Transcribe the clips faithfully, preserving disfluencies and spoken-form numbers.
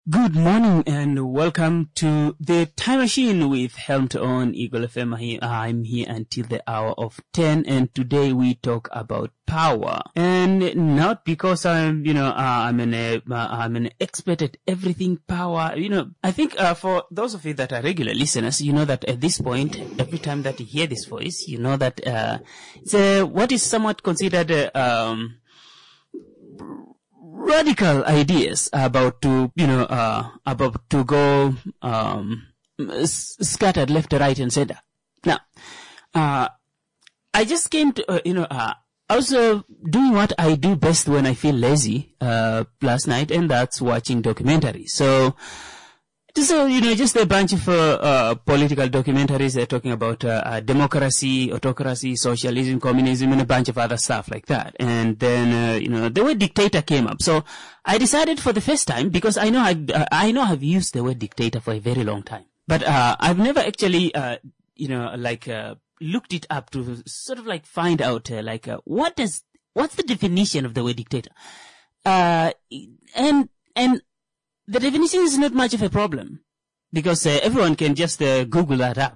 Good morning and welcome to the Time Machine with Helmed on Eagle F M. I'm here until the hour of ten, and today we talk about power. And not because I'm, you know, uh, I'm an uh, I'm an expert at everything power. You know, I think uh, for those of you that are regular listeners, you know that at this point, every time that you hear this voice, you know that uh, it's uh, what is somewhat considered uh, um. radical ideas about to, you know, uh, about to go, um, s- scattered left, right, and center. Now, uh, I just came to, uh, you know, uh, also doing what I do best when I feel lazy, uh, last night, and that's watching documentaries. So, So, you know, just a bunch of uh, uh, political documentaries. They're talking about uh, uh, democracy, autocracy, socialism, communism, and a bunch of other stuff like that. And then, uh, you know, the word dictator came up. So I decided for the first time, because I know I, uh, I know I've used the word dictator for a very long time, but uh, I've never actually, uh, you know, like uh, looked it up to sort of like find out, uh, like, uh, what does, what's the definition of the word dictator? Uh, and and. The definition is not much of a problem because uh, everyone can just uh, Google that up.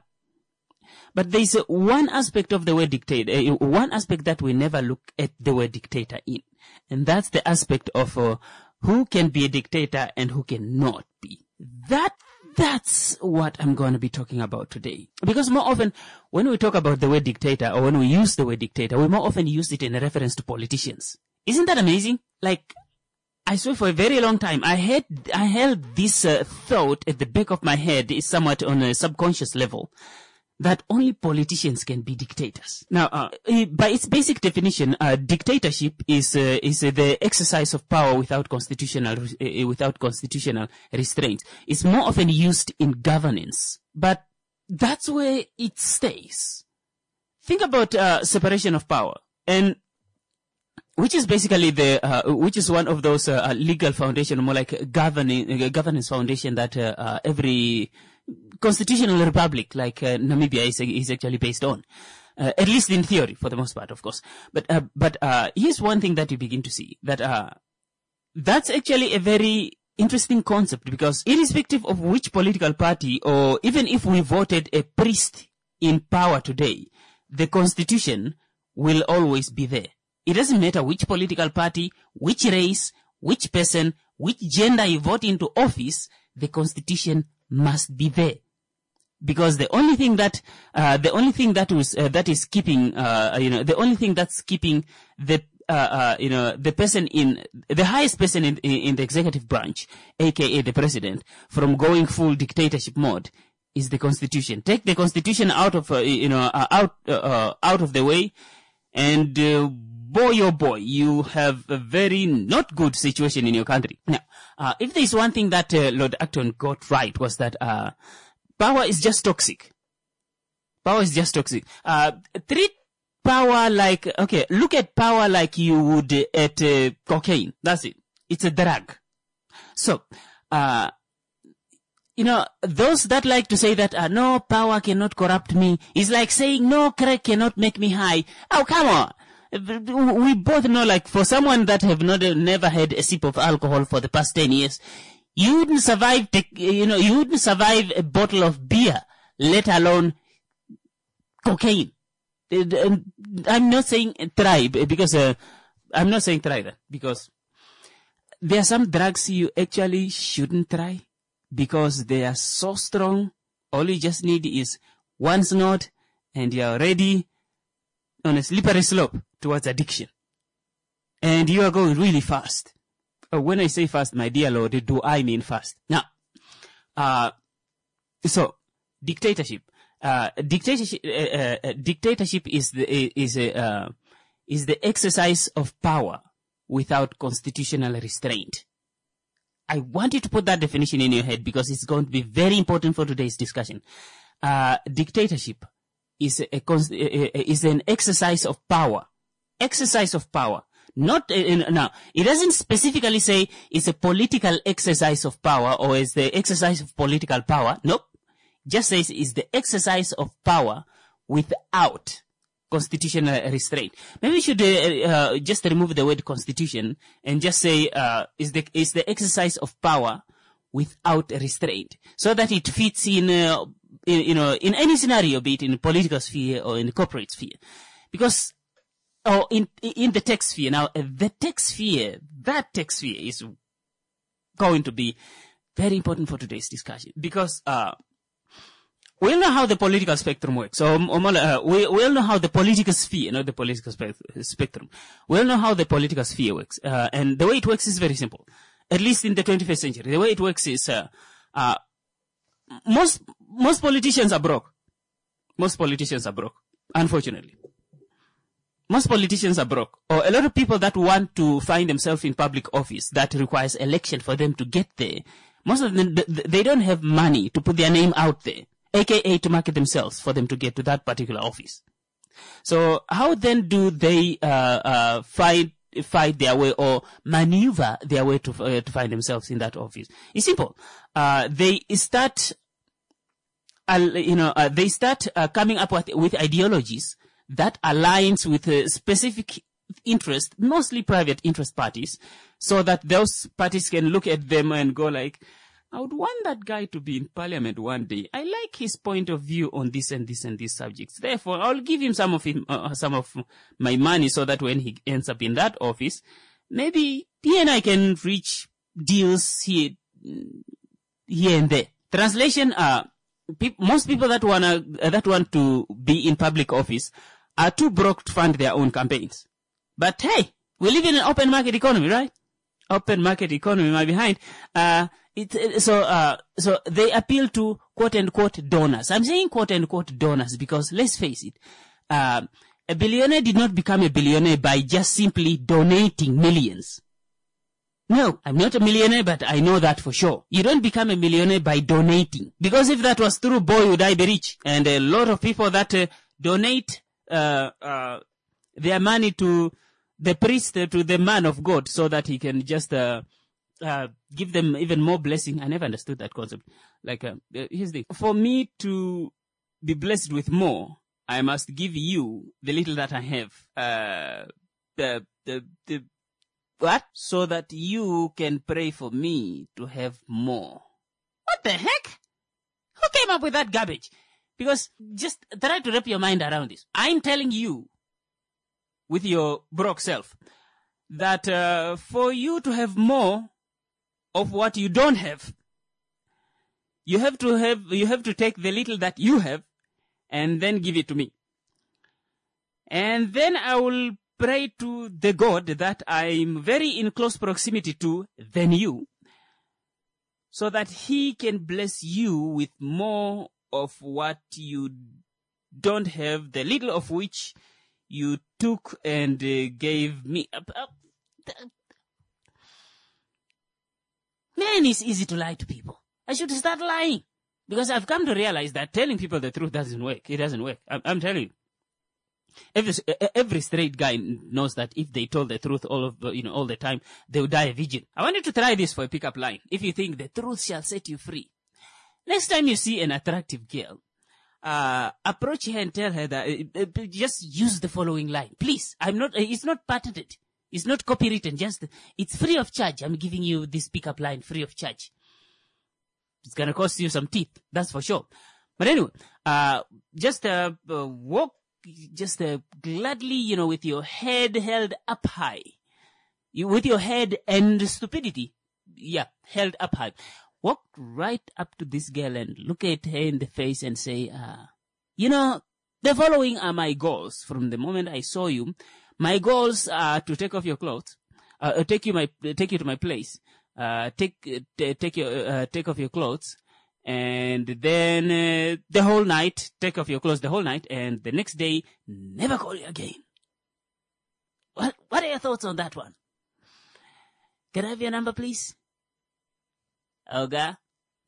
But there's uh, one aspect of the word dictator, uh, one aspect that we never look at the word dictator in, and that's the aspect of uh, who can be a dictator and who cannot be. That that's what I'm going to be talking about today. Because more often, when we talk about the word dictator or when we use the word dictator, we more often use it in a reference to politicians. Isn't that amazing? Like, I swear for a very long time, I had, I held this uh, thought at the back of my head, is somewhat on a subconscious level, that only politicians can be dictators. Now, uh, by its basic definition, uh, dictatorship is uh, is uh, the exercise of power without constitutional uh, without constitutional restraints. It's more often used in governance, but that's where it stays. Think about uh, separation of power, and which is basically the, uh, which is one of those uh, legal foundation, more like a governing, uh, governance foundation that uh, uh, every constitutional republic like uh, Namibia is, is actually based on, uh, at least in theory, for the most part, of course. But uh, but uh, here's one thing that you begin to see, that uh, that's actually a very interesting concept, because irrespective of which political party, or even if we voted a priest in power today, the constitution will always be there. It doesn't matter which political party, which race, which person, which gender you vote into office, the constitution must be there. Because the only thing that, uh, the only thing that was, uh, that is keeping, uh, you know, the only thing that's keeping the, uh, uh, you know, the person in, the highest person in, in the executive branch, aka the president, from going full dictatorship mode is the constitution. Take the constitution out of, uh, you know, uh, out, uh, uh, out of the way, and, uh, boy, oh boy, you have a very not good situation in your country. Now, uh, if there's one thing that uh, Lord Acton got right, was that uh, power is just toxic. Power is just toxic. Uh, treat power like, okay, look at power like you would uh, at uh, cocaine. That's it. It's a drug. So, uh, you know, those that like to say that, uh, no, power cannot corrupt me, is like saying, no, crack cannot make me high. Oh, come on. We both know, like, for someone that have not, never had a sip of alcohol for the past ten years, you wouldn't survive, the, you know, you wouldn't survive a bottle of beer, let alone cocaine. I'm not saying try, because, uh, I'm not saying try that, because there are some drugs you actually shouldn't try, because they are so strong. All you just need is one snort, and you're already on a slippery slope towards addiction. And you are going really fast. Uh, when I say fast, my dear Lord, do I mean fast? Now, uh, so, dictatorship. Uh, dictatorship, uh, uh, dictatorship is the, is a, uh, is the exercise of power without constitutional restraint. I want you to put that definition in your head, because it's going to be very important for today's discussion. Uh, dictatorship is a, a, is an exercise of power. Exercise of power. Not, uh, now, it doesn't specifically say it's a political exercise of power or it's the exercise of political power. Nope. Just says it's the exercise of power without constitutional restraint. Maybe we should uh, uh, just remove the word constitution and just say uh, is the is the exercise of power without restraint, so that it fits in, uh, in, you know, in any scenario, be it in the political sphere or in the corporate sphere. Because, or in, in the tech sphere. Now, uh, the tech sphere, that tech sphere is going to be very important for today's discussion, because, uh, we all know how the political spectrum works. So, um, uh, we, we all know how the political sphere, not the political spe- spectrum. We all know how the political sphere works. Uh, and the way it works is very simple. At least in the twenty-first century. The way it works is, uh, uh, most, most politicians are broke. Most politicians are broke. Unfortunately. Most politicians are broke. Or a lot of people that want to find themselves in public office that requires election for them to get there. Most of them, they don't have money to put their name out there. A K A to market themselves for them to get to that particular office. So how then do they uh, uh, fight fight their way or maneuver their way to uh, to find themselves in that office? It's simple. Uh, they start, uh, you know, uh, they start uh, coming up with, with ideologies that aligns with a specific interest, mostly private interest parties, so that those parties can look at them and go like, I would want that guy to be in parliament one day. I like his point of view on this and this and these subjects. Therefore, I'll give him some of him, uh, some of my money so that when he ends up in that office, maybe he and I can reach deals here, here and there. Translation, uh, pe- most people that wanna, uh, that want to be in public office are too broke to fund their own campaigns. But hey, we live in an open market economy, right? Open market economy, my behind. Uh, it, so, uh, so they appeal to quote unquote donors. I'm saying quote unquote donors because let's face it, uh, a billionaire did not become a billionaire by just simply donating millions. No, I'm not a millionaire, but I know that for sure. You don't become a millionaire by donating. Because if that was true, boy, would I be rich. And a lot of people that uh, donate uh, uh, their money to the priest, uh, to the man of God, so that he can just uh, uh, give them even more blessing. I never understood that concept. Like, uh, here's the thing. For me to be blessed with more, I must give you the little that I have. Uh, the, the, the, what? So that you can pray for me to have more. What the heck? Who came up with that garbage? Because just try to wrap your mind around this. I'm telling you, with your broke self, that uh, for you to have more of what you don't have, you have to have, you have to take the little that you have and then give it to me. And then I will pray to the God that I'm very in close proximity to than you, so that he can bless you with more of what you don't have, the little of which you took and uh, gave me. Man, it's easy to lie to people. I should start lying, because I've come to realize that telling people the truth doesn't work. It doesn't work. I'm, I'm telling you. Every, every straight guy knows that if they told the truth all of the, you know, all the time, they would die a virgin. I want you to try this for a pickup line. If you think the truth shall set you free. Next time you see an attractive girl, uh, approach her and tell her that, uh, uh, just use the following line. Please, I'm not, uh, it's not patented. It's not copywritten. Just, it's free of charge. I'm giving you this pickup line free of charge. It's gonna cost you some teeth. That's for sure. But anyway, uh, just, uh, uh walk, just uh, gladly, you know, with your head held up high. You, with your head and stupidity, yeah, held up high. Walk right up to this girl and look at her in the face and say, uh, you know, the following are my goals. From the moment I saw you, my goals are to take off your clothes, uh, take you my, take you to my place, uh, take, uh, take your, uh, take off your clothes. And then uh, the whole night, take off your clothes the whole night, and the next day, never call you again. What, what are your thoughts on that one? Can I have your number, please? Olga?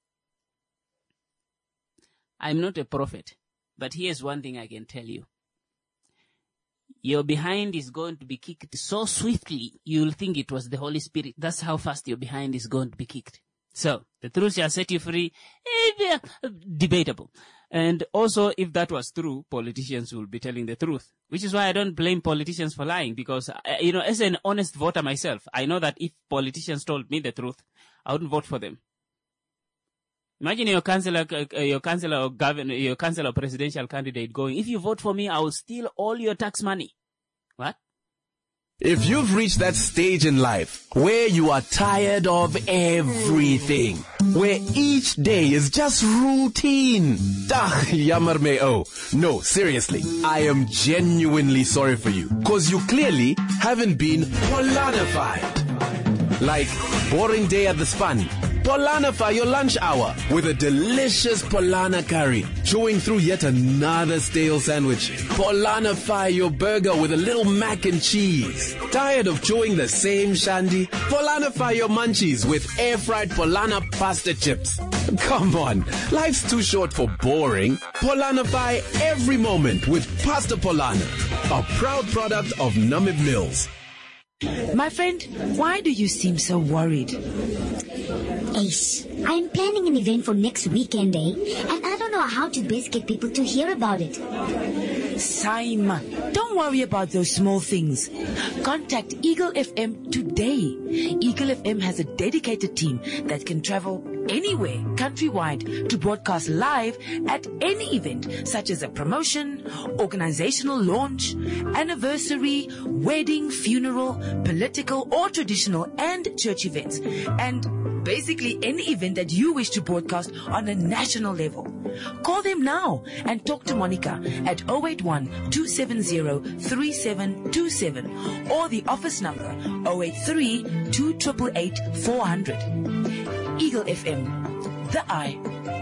I'm not a prophet, but here's one thing I can tell you. Your behind is going to be kicked so swiftly, you'll think it was the Holy Spirit. That's how fast your behind is going to be kicked. So, the truth shall set you free. Eh, debatable. And also, if that was true, politicians will be telling the truth. Which is why I don't blame politicians for lying. Because, uh, you know, as an honest voter myself, I know that if politicians told me the truth, I wouldn't vote for them. Imagine your councillor, uh, your councillor or governor, your councillor or presidential candidate going, if you vote for me, I will steal all your tax money. What? If you've reached that stage in life where you are tired of everything, where each day is just routine, dah, yammer me oh. No, seriously, I am genuinely sorry for you, cause you clearly haven't been Polanified. Like, boring day at the span. Polanify your lunch hour with a delicious Polana curry, chewing through yet another stale sandwich. Polanify your burger with a little mac and cheese. Tired of chewing the same shandy? Polanify your munchies with air-fried Polana pasta chips. Come on, life's too short for boring. Polanify every moment with Pasta Polana, a proud product of Namib Mills. My friend, why do you seem so worried? Ace, I'm planning an event for next weekend, eh? And I don't know how to best get people to hear about it. Simon, don't worry about those small things. Contact Eagle F M today. Eagle F M has a dedicated team that can travel anywhere, countrywide, to broadcast live at any event, such as a promotion, organizational launch, anniversary, wedding, funeral, political or traditional, and church events. And basically any event that you wish to broadcast on a national level. Call them now and talk to Monica at zero eight one, two seven zero, three seven two seven or the office number zero eight three, two eight eight, eight, four hundred. Eagle F M, the eye.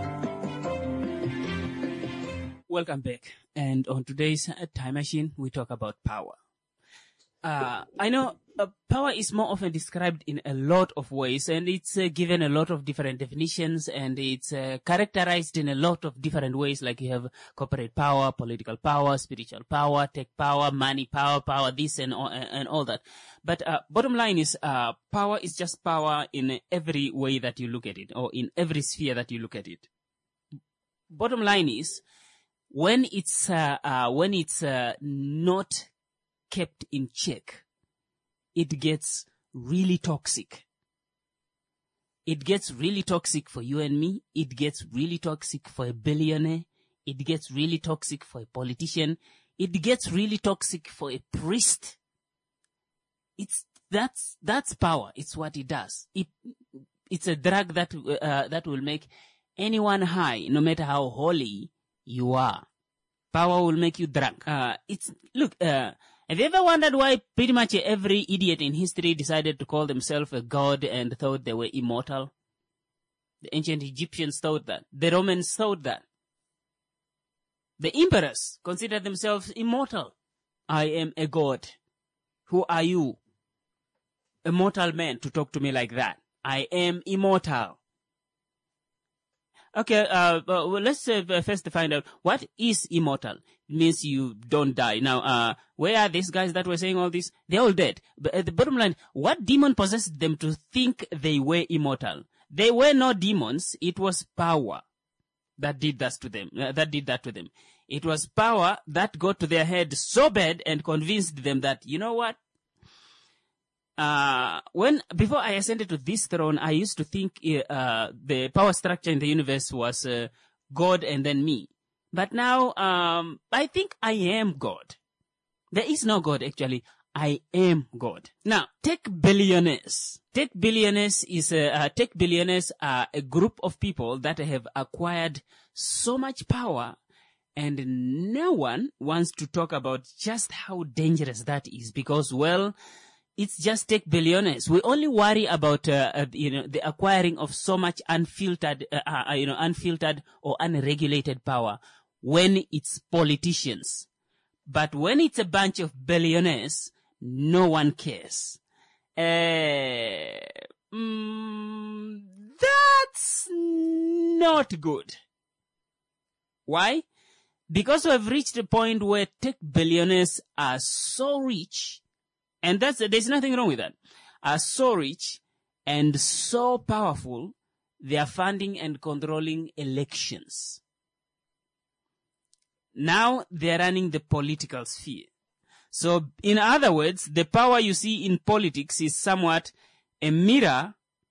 Welcome back. And on today's Time Machine, we talk about power. Uh, I know uh, power is more often described in a lot of ways, and it's uh, given a lot of different definitions, and it's uh, characterized in a lot of different ways, like you have corporate power, political power, spiritual power, tech power, money power, power this and all, and all that. But uh, bottom line is uh, power is just power in every way that you look at it, or in every sphere that you look at it. Bottom line is, when it's uh, uh, when it's uh, not kept in check, it gets really toxic. It gets really toxic for you and me. It gets really toxic for a billionaire. It gets really toxic for a politician. It gets really toxic for a priest. It's that's that's power. It's what it does. It it's a drug that uh, that will make anyone high, no matter how holy you are. Power will make you drunk. Uh, it's look. Uh, Have you ever wondered why pretty much every idiot in history decided to call themselves a god and thought they were immortal? The ancient Egyptians thought that. The Romans thought that. The emperors considered themselves immortal. I am a god. Who are you? A mortal man to talk to me like that. I am immortal. Okay, uh, well, let's uh, first find out what is immortal. It means you don't die. Now, uh, where are these guys that were saying all this? They're all dead. But at the bottom line, what demon possessed them to think they were immortal? They were not demons. It was power that did that to them. Uh, that did that to them. It was power that got to their head so bad and convinced them that, you know what? Uh, when, before I ascended to this throne, I used to think, uh, the power structure in the universe was, uh, God and then me. But now, um, I think I am God. There is no God, actually. I am God. Now, tech billionaires. Tech billionaires is, a, uh, tech billionaires are a group of people that have acquired so much power, and no one wants to talk about just how dangerous that is because, well, it's just tech billionaires. We only worry about, uh, uh, you know, the acquiring of so much unfiltered, uh, uh, you know, unfiltered or unregulated power when it's politicians. But when it's a bunch of billionaires, no one cares. Uh, mm, that's not good. Why? Because we've reached a point where tech billionaires are so rich. And that's, there's nothing wrong with that. Are so rich and so powerful, they are funding and controlling elections. Now they're running the political sphere. So, in other words, the power you see in politics is somewhat a mirror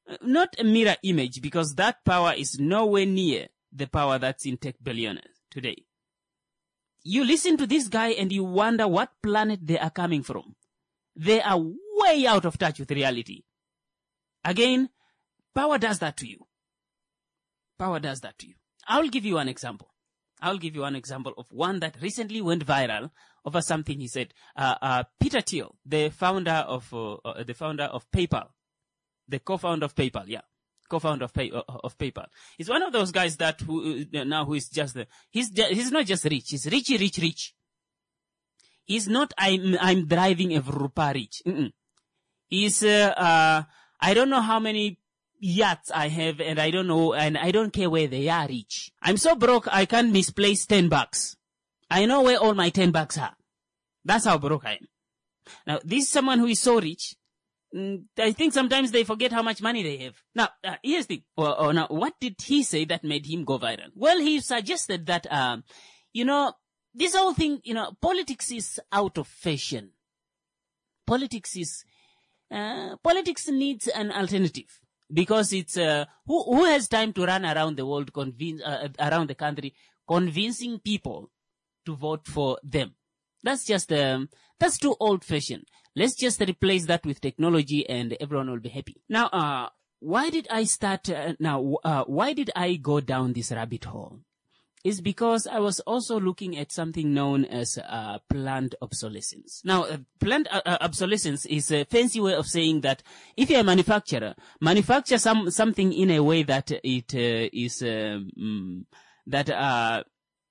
Not a mirror image, because that power is nowhere near the power that's in tech billionaires today. You listen to this guy and you wonder what planet they are coming from. They are way out of touch with reality. Again, power does that to you. Power does that to you. I'll give you one example. I'll give you one example of one that recently went viral over something he said. Uh, uh, Peter Thiel, the founder of uh, uh, the founder of PayPal, the co-founder of PayPal, yeah, co-founder of, Pay, uh, of PayPal. He's one of those guys that who, uh, now who is just the, he's he's not just rich. He's richy, rich, rich. He's not I'm I'm driving a Vrupa rich. Mm-mm. He's uh, uh, I don't know how many yachts I have, and I don't know, and I don't care where they are rich. I'm so broke I can't misplace ten bucks. I know where all my ten bucks are. That's how broke I am. Now, this is someone who is so rich. Mm, I think sometimes they forget how much money they have. Now, uh, here's the, well, oh, now, what did he say that made him go viral? Well, he suggested that, um, you know, this whole thing, you know, politics is out of fashion. Politics is, uh, politics needs an alternative. Because it's, uh, who, who has time to run around the world, convince, uh, around the country, convincing people to vote for them? That's just, um, that's too old fashioned. Let's just replace that with technology and everyone will be happy. Now, uh, why did I start, uh, now, uh, why did I go down this rabbit hole? Is because I was also looking at something known as uh, planned obsolescence. Now, uh, planned uh, uh, obsolescence is a fancy way of saying that if you're a manufacturer, manufacture some something in a way that it uh, is um, that uh,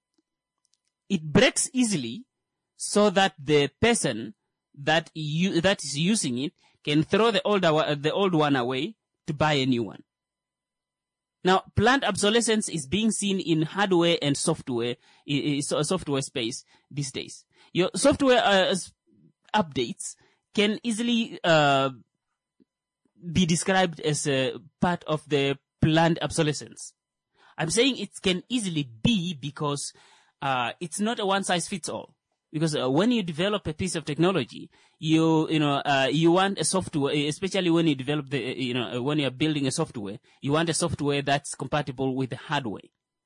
it breaks easily, so that the person that you that is using it can throw the older uh, the old one away to buy a new one. Now, planned obsolescence is being seen in hardware and software, software space these days. Your software uh, updates can easily uh, be described as a part of the planned obsolescence. I'm saying it can easily be because uh, it's not a one-size-fits-all. Because uh, when you develop a piece of technology, you you know uh, you want a software, especially when you develop the you know when you're building a software, you want a software that's compatible with the hardware.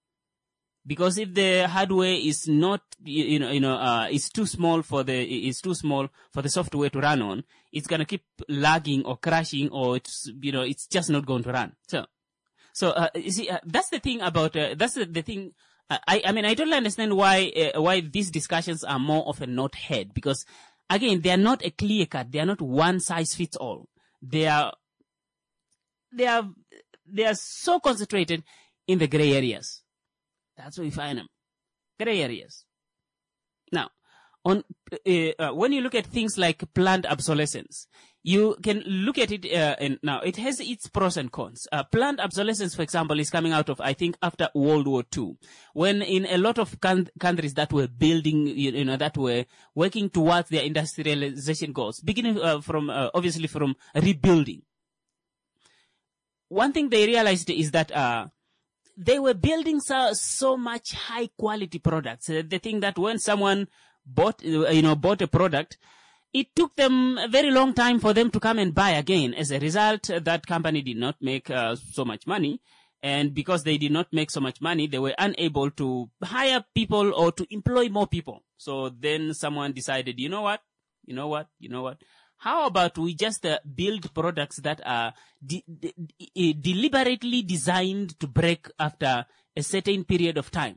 Because if the hardware is not you, you know you know uh, is too small for the is too small for the software to run on, it's gonna keep lagging or crashing, or it's you know it's just not going to run. So so uh, you see uh, that's the thing about uh, that's the, the thing. I, I mean, I totally understand why uh, why these discussions are more of a knothead, because, again, they are not a clear cut. They are not one size fits all. They are they are they are so concentrated in the gray areas. That's where we find them, gray areas. Now, on uh, uh, when you look at things like planned obsolescence, you can look at it, uh, and now it has its pros and cons. Uh, planned obsolescence, for example, is coming out of, I think, after World War Two, when in a lot of con- countries that were building, you, you know, that were working towards their industrialization goals, beginning uh, from, uh, obviously from rebuilding. One thing they realized is that, uh, they were building so, so much high quality products. Uh, they think that when someone bought, you know, bought a product, it took them a very long time for them to come and buy again. As a result, that company did not make uh, so much money. And because they did not make so much money, they were unable to hire people or to employ more people. So then someone decided, you know what? You know what? You know what? How about we just uh, build products that are de- de- de- deliberately designed to break after a certain period of time?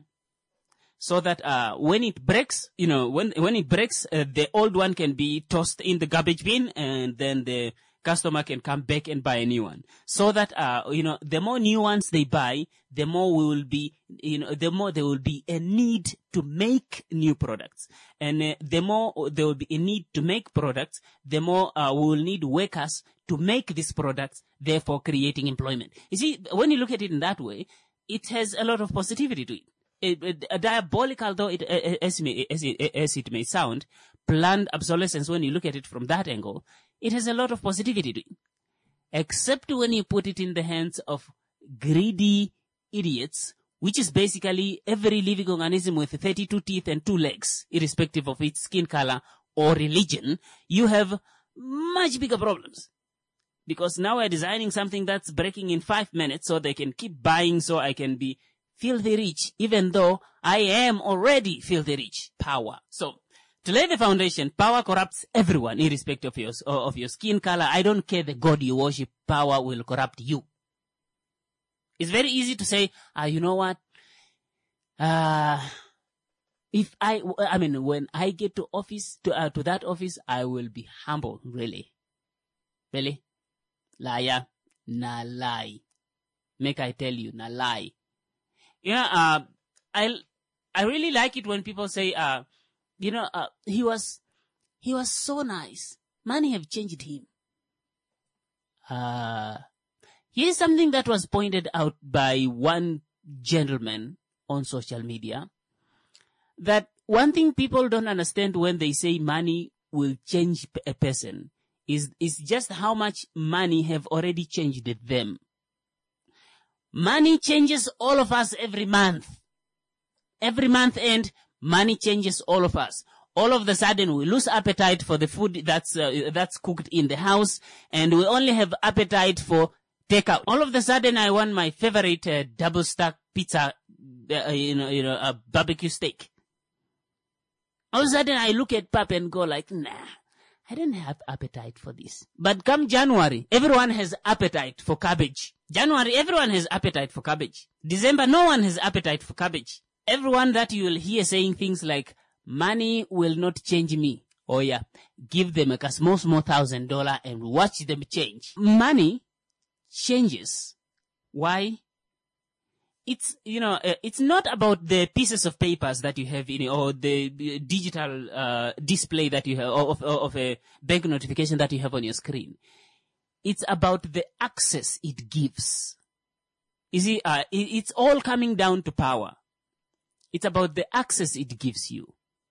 So that uh, when it breaks, you know, when when it breaks, uh, the old one can be tossed in the garbage bin, and then the customer can come back and buy a new one. So that uh, you know, the more new ones they buy, the more we will be, you know, the more there will be a need to make new products, and uh, the more there will be a need to make products, the more uh, we will need workers to make these products, therefore creating employment. You see, when you look at it in that way, it has a lot of positivity to it. It, it, uh, diabolical though it uh, as, may, as, it, as it may sound, planned obsolescence, when you look at it from that angle, it has a lot of positivity to it. Except when you put it in the hands of greedy idiots, which is basically every living organism with thirty-two teeth and two legs, irrespective of its skin color or religion, you have much bigger problems. because now we're designing something that's breaking in five minutes so they can keep buying so I can be filthy rich, even though I am already filthy rich. Power. So, to lay the foundation, power corrupts everyone, irrespective of your, of your skin color. I don't care the God you worship, power will corrupt you. It's very easy to say, ah, you know what? Uh, if I, I mean, when I get to office, to, uh, to that office, I will be humble, really. Really? Liar. Na lie. Make I tell you, na lie. Yeah, uh, I, I really like it when people say, uh, you know, uh, he was, he was so nice. Money have changed him. Uh, here's something that was pointed out by one gentleman on social media. That one thing people don't understand when they say money will change a person is, is just how much money have already changed them. Money changes all of us every month. Every month end, money changes all of us. All of a sudden, we lose appetite for the food that's uh, that's cooked in the house, and we only have appetite for takeout. All of a sudden, I want my favorite uh, double stack pizza, uh, you know, you know, a barbecue steak. All of a sudden, I look at Pap and go like, nah, I don't have appetite for this. But come January, everyone has appetite for cabbage. January, everyone has appetite for cabbage. December, no one has appetite for cabbage. Everyone that you will hear saying things like, money will not change me. Oh yeah, give them like a small, small thousand dollar and watch them change. Money changes. Why? It's, you know, uh, it's not about the pieces of papers that you have in, or the uh, digital, uh, display that you have, of, of, of a bank notification that you have on your screen. It's about the access it gives. You see, uh, it, it's all coming down to power. It's about the access it gives you.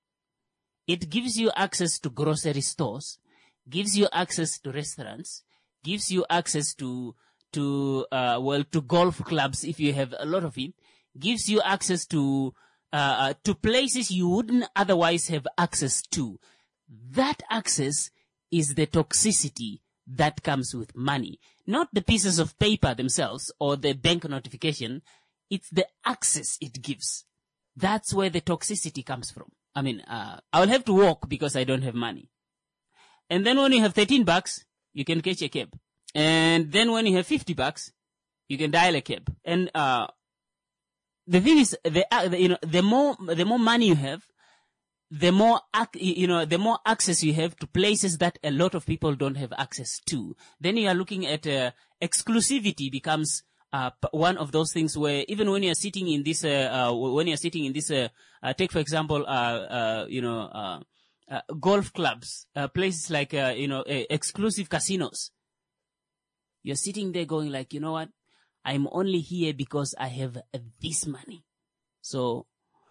It gives you access to grocery stores, gives you access to restaurants, gives you access to, to, uh, well, to golf clubs if you have a lot of it, gives you access to, uh, to places you wouldn't otherwise have access to. That access is the toxicity that comes with money. Not the pieces of paper themselves or the bank notification. It's the access it gives. That's where the toxicity comes from. I mean, uh, I'll have to walk because I don't have money. And then when you have thirteen bucks, you can catch a cab. And then when you have fifty bucks, you can dial a cab. And, uh, the thing is, the, uh, the, you know, the more, the more money you have, the more, ac- you know, the more access you have to places that a lot of people don't have access to. Then you are looking at, uh, exclusivity becomes, Uh, one of those things where even when you're sitting in this, uh, uh when you're sitting in this, uh, uh take for example, uh, uh, you know, uh, uh golf clubs, uh, places like, uh, you know, uh, exclusive casinos. You're sitting there going like, you know what? I'm only here because I have uh, this money. So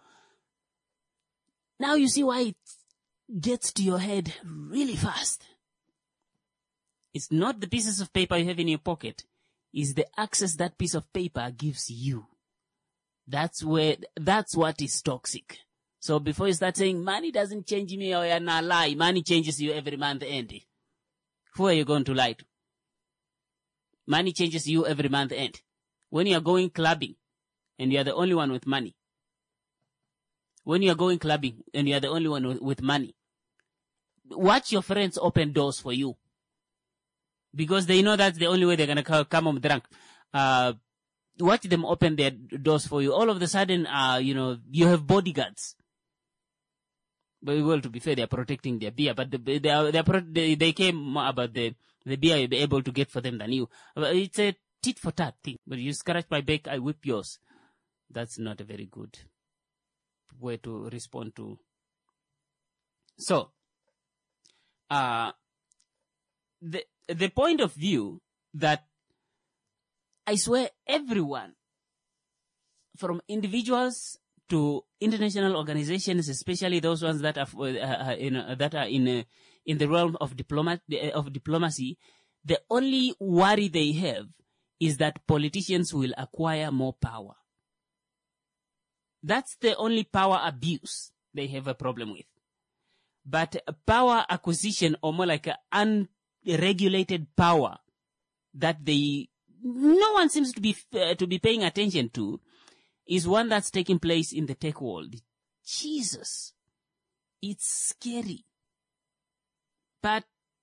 now you see why it gets to your head really fast. It's not the pieces of paper you have in your pocket. Is the access that piece of paper gives you. That's where, that's what is toxic. So before you start saying, money doesn't change me, or you're not lie, money changes you every month end. Who are you going to lie to? Money changes you every month end. When you're going clubbing, and you're the only one with money. When you're going clubbing, and you're the only one with, with money. Watch your friends open doors for you. Because they know that's the only way they're going to come home drunk. Uh, watch them open their doors for you. All of a sudden, uh, you know, you have bodyguards. But well, to be fair, they're protecting their beer, but they, they, are, they, are, they, they came more about the, the beer you'll be able to get for them than you. It's a tit for tat thing. But you scratch my back, I whip yours. That's not a very good way to respond to. So, uh, the, The point of view that I swear everyone, from individuals to international organizations, especially those ones that are uh, in, uh, that are in uh, in the realm of diplomat of diplomacy, the only worry they have is that politicians will acquire more power. That's the only power abuse they have a problem with. But power acquisition, or more like an un regulated power, that they, no one seems to be, uh, to be paying attention to is one that's taking place in the tech world. Jesus. It's scary. But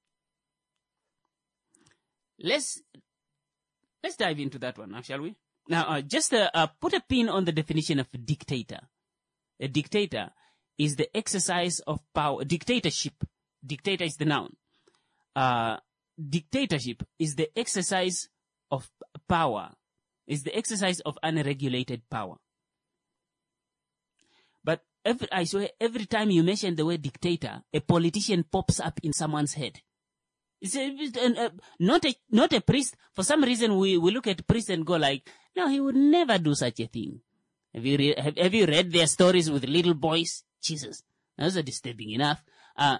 let's, let's dive into that one now, shall we? Now, uh, just uh, uh, put a pin on the definition of a dictator. A dictator is the exercise of power. Dictatorship. Dictator is the noun. Uh, dictatorship is the exercise of power. Is the exercise of unregulated power. But every, I swear, every time you mention the word dictator, a politician pops up in someone's head. It's a, it's a, not a, not a priest. For some reason, we, we look at priests and go like, no, he would never do such a thing. Have you, re- have, have you read their stories with little boys? Jesus, those are disturbing enough. Uh,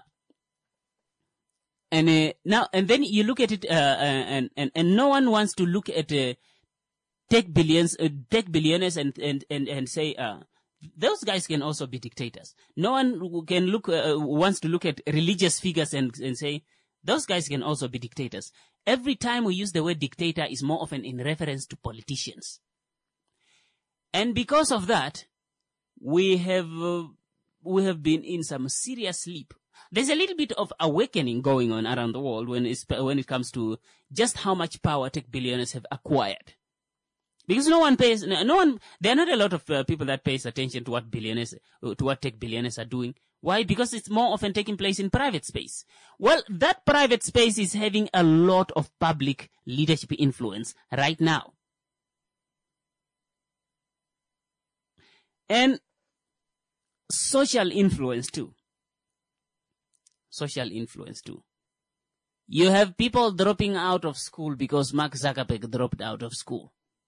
and, uh, now, and then you look at it, uh, and, and, and no one wants to look at, uh, tech billions, uh, tech billionaires and, and, and, and say, uh, those guys can also be dictators. No one can look, uh, wants to look at religious figures and, and say, those guys can also be dictators. Every time we use the word dictator is more often in reference to politicians. And because of that, we have, uh, we have been in some serious sleep. There's a little bit of awakening going on around the world when it's, when it comes to just how much power tech billionaires have acquired. Because no one pays, no one, there are not a lot of uh, people that pays attention to what billionaires, to what tech billionaires are doing. Why? Because it's more often taking place in private space. Well, that private space is having a lot of public leadership influence right now. And social influence too. Social influence too. You have people dropping out of school because Mark Zuckerberg dropped out of school.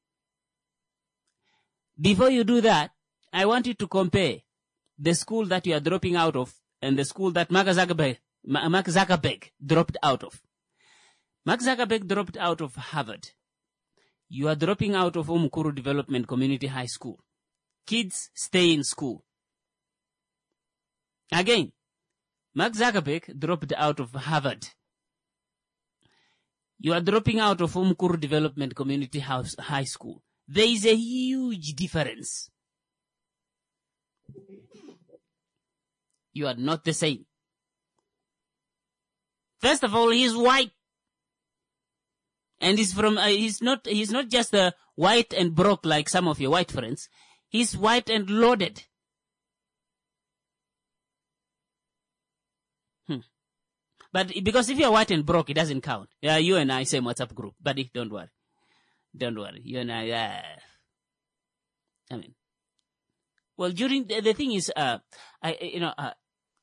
Before you do that, I want you to compare the school that you are dropping out of and the school that Mark Zuckerberg, Mark Zuckerberg dropped out of. Mark Zuckerberg dropped out of Harvard. You are dropping out of Umukuru Development Community High School. Kids stay in school. Again, Mark Zuckerberg dropped out of Harvard. You are dropping out of Umukuru Development Community House, High School. There is a huge difference. You are not the same. First of all, he's white. And he's from, uh, he's not, he's not just uh, white and broke like some of your white friends. He's white and loaded. Hmm. But because if you're white and broke, it doesn't count. Yeah, you and I, same WhatsApp group. Buddy, don't worry. Don't worry. You and I, uh, I mean, well, during, the, the thing is, uh, I, you know, uh,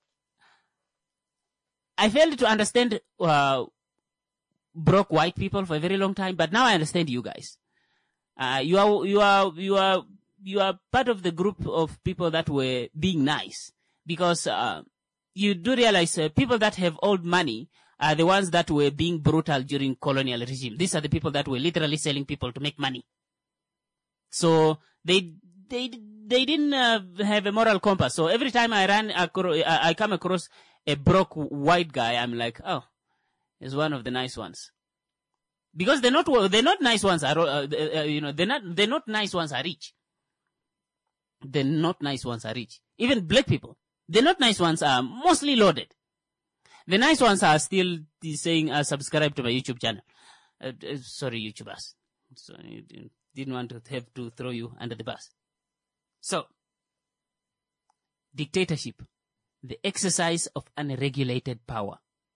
I failed to understand, uh, broke white people for a very long time, but now I understand you guys. Uh, you are, you are, you are, you are part of the group of people that were being nice because, uh, you do realize uh, people that have old money are the ones that were being brutal during colonial regime. These are the people that were literally selling people to make money. So they, they, they didn't uh, have a moral compass. So every time I ran, across, I come across a broke white guy, I'm like, oh, he's one of the nice ones. Because they're not, they're not nice ones are, uh, uh, you know, they're not, they're not nice ones are rich. They're not nice ones are rich. Even black people, the not nice ones are mostly loaded. The nice ones are still saying, uh, subscribe to my YouTube channel. Uh, uh, sorry, YouTubers. So I didn't want to have to throw you under the bus. So, dictatorship, the exercise of unregulated power,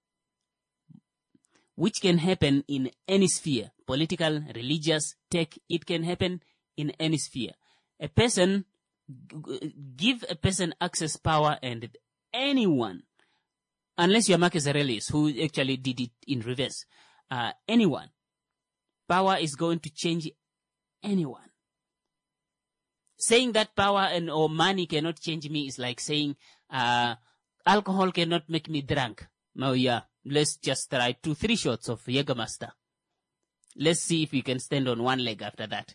which can happen in any sphere, political, religious, tech, it can happen in any sphere. A person, give a person access power and anyone, unless you're Marcus Aurelius, who actually did it in reverse, uh, anyone, power is going to change anyone. Saying that power and or money cannot change me is like saying, uh, alcohol cannot make me drunk. Oh yeah, let's just try two, three shots of Jägermeister. Let's see if we can stand on one leg after that.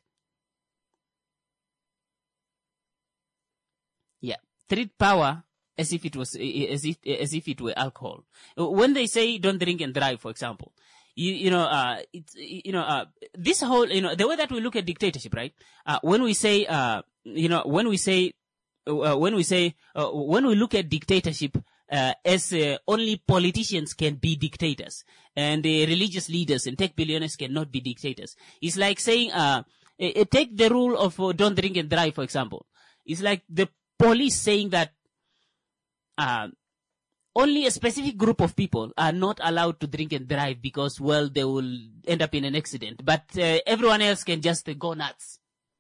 Yeah, treat power as if it was, as if, as if it were alcohol. When they say don't drink and drive, for example, You, you know, uh, it's, you know, uh, this whole, you know, the way that we look at dictatorship, right? Uh, when we say, uh, you know, when we say, uh, when we say, uh, when we look at dictatorship, uh, as uh, only politicians can be dictators and uh, religious leaders and tech billionaires cannot be dictators. It's like saying, uh, uh take the rule of uh, don't drink and drive, for example. It's like the police saying that, uh, only a specific group of people are not allowed to drink and drive because, well, they will end up in an accident. But uh, everyone else can just uh, go nuts.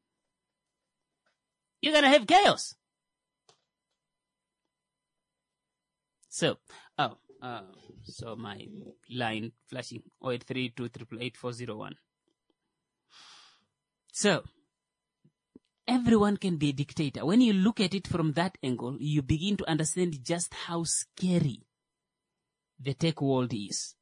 You're going to have chaos. So, oh, uh, so my line flashing oh eight three two eight eight eight four zero one. So, everyone can be a dictator. When you look at it from that angle, you begin to understand just how scary the tech world is.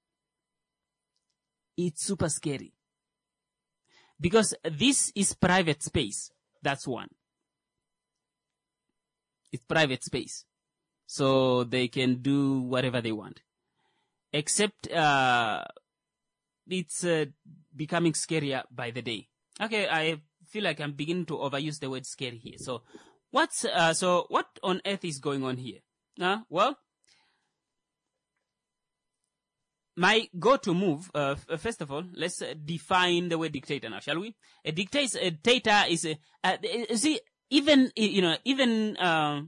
It's super scary. Because this is private space. That's one. It's private space. So they can do whatever they want. Except, uh, it's uh, becoming scarier by the day. Okay, I feel like I'm beginning to overuse the word scary here. So, what's uh, so what on earth is going on here? Uh, well, my go-to move. Uh, f- first of all, let's uh, define the word dictator now, shall we? A dictator, a dictator is a. Uh, you see, even you know, even uh,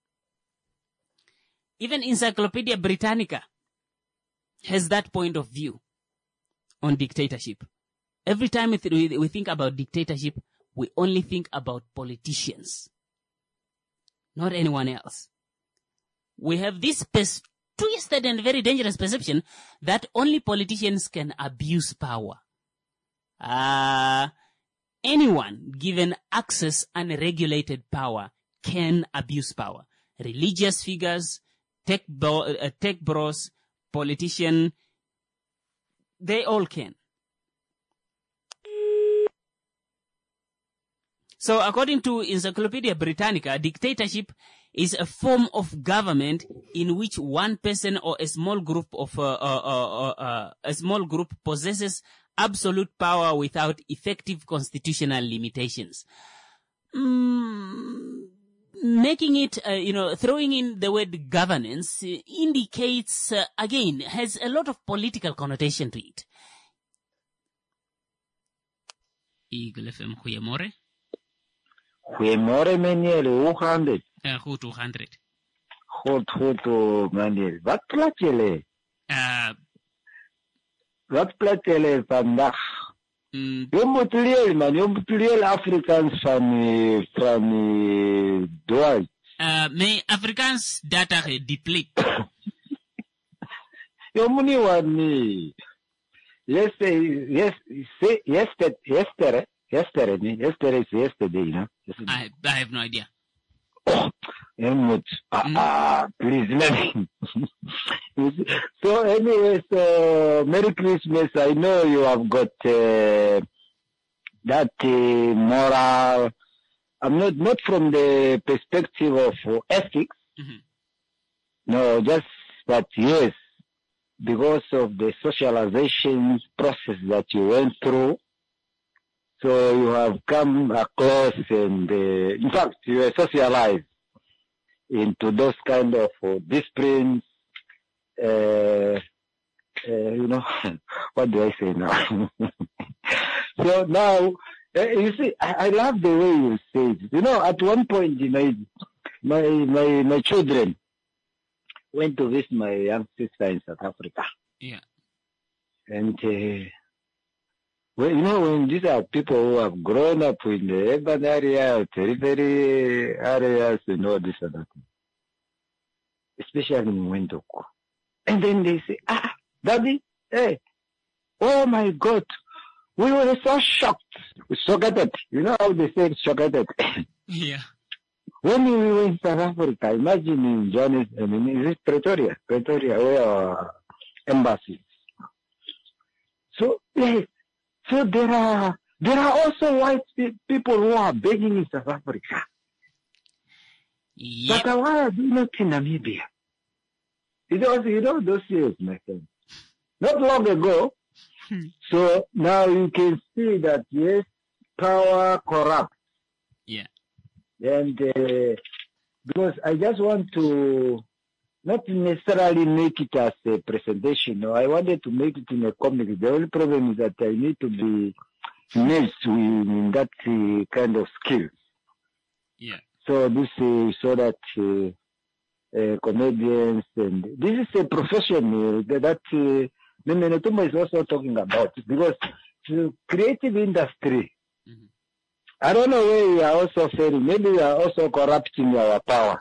even Encyclopedia Britannica has that point of view on dictatorship. Every time we, th- we think about dictatorship, we only think about politicians, not anyone else. We have this pers- twisted and very dangerous perception that only politicians can abuse power. Uh, anyone given access unregulated power can abuse power. Religious figures, tech, bo- uh, tech bros, politician, they all can. So according to Encyclopedia Britannica, dictatorship is a form of government in which one person or a small group of uh, uh, uh, uh, a small group possesses absolute power without effective constitutional limitations. Mm, making it, uh, you know, throwing in the word governance uh, indicates, uh, again, has a lot of political connotation to it. Eagle F M, goeiemorgen. Goeiemorgen meneer, hoe gaan dit? Uh, goed, hoe gaan het? Goed, goed meneer. Wat plaat jullie? Uh, Wat plaat jullie vandaag? mm, Je moet leren man, je moet leren Afrikaans van, uh, van uh, Duits. uh, mijn Afrikaans data deplete. Je moet niet wat niet. Yesterday, yes, yesterday, yesterday, yesterday, yesterday is yesterday, you know? Yesterday. I, I have no idea. Oh, you must, ah, Mm. ah, please let me. So anyways, uh, Merry Christmas. I know you have got uh, that uh, moral. I'm not not from the perspective of uh, ethics. Mhm. No, just that yes, because of the socialization process that you went through. So you have come across and, uh, in fact, you are socialized into those kind of uh, disciplines. Uh, uh, you know, what do I say now? So now, uh, you see, I, I love the way you say it. You know, at one point, you know, my my my children went to visit my young sister in South Africa, Yeah. and. Uh, Well, you know, when these are people who have grown up in the urban area, periphery areas, and all this and that, especially in Windhoek. And then they say, ah, Daddy, hey, oh my God, we were so shocked, shocked. You know how they say shocked? Yeah. When we were in South Africa, imagine in Johannesburg, I mean, is it Pretoria? Pretoria, where our embassy. So, yes. So there are there are also white pe- people who are begging in South Africa. Yep. But why are they not in Namibia? You know, you know those years, my friend. not long ago. So now you can see that, yes, power corrupts. Yeah. And uh, because I just want to not necessarily make it as a presentation. No, I wanted to make it in a comic. The only problem is that I need to be immersed in that uh, kind of skill. Yeah. So this uh, so that uh, uh, comedians and this is a profession uh, that uh, Meme Netumbo is also talking about, because the creative industry. Mm-hmm. I don't know where we are also failing. Maybe we are also corrupting our power.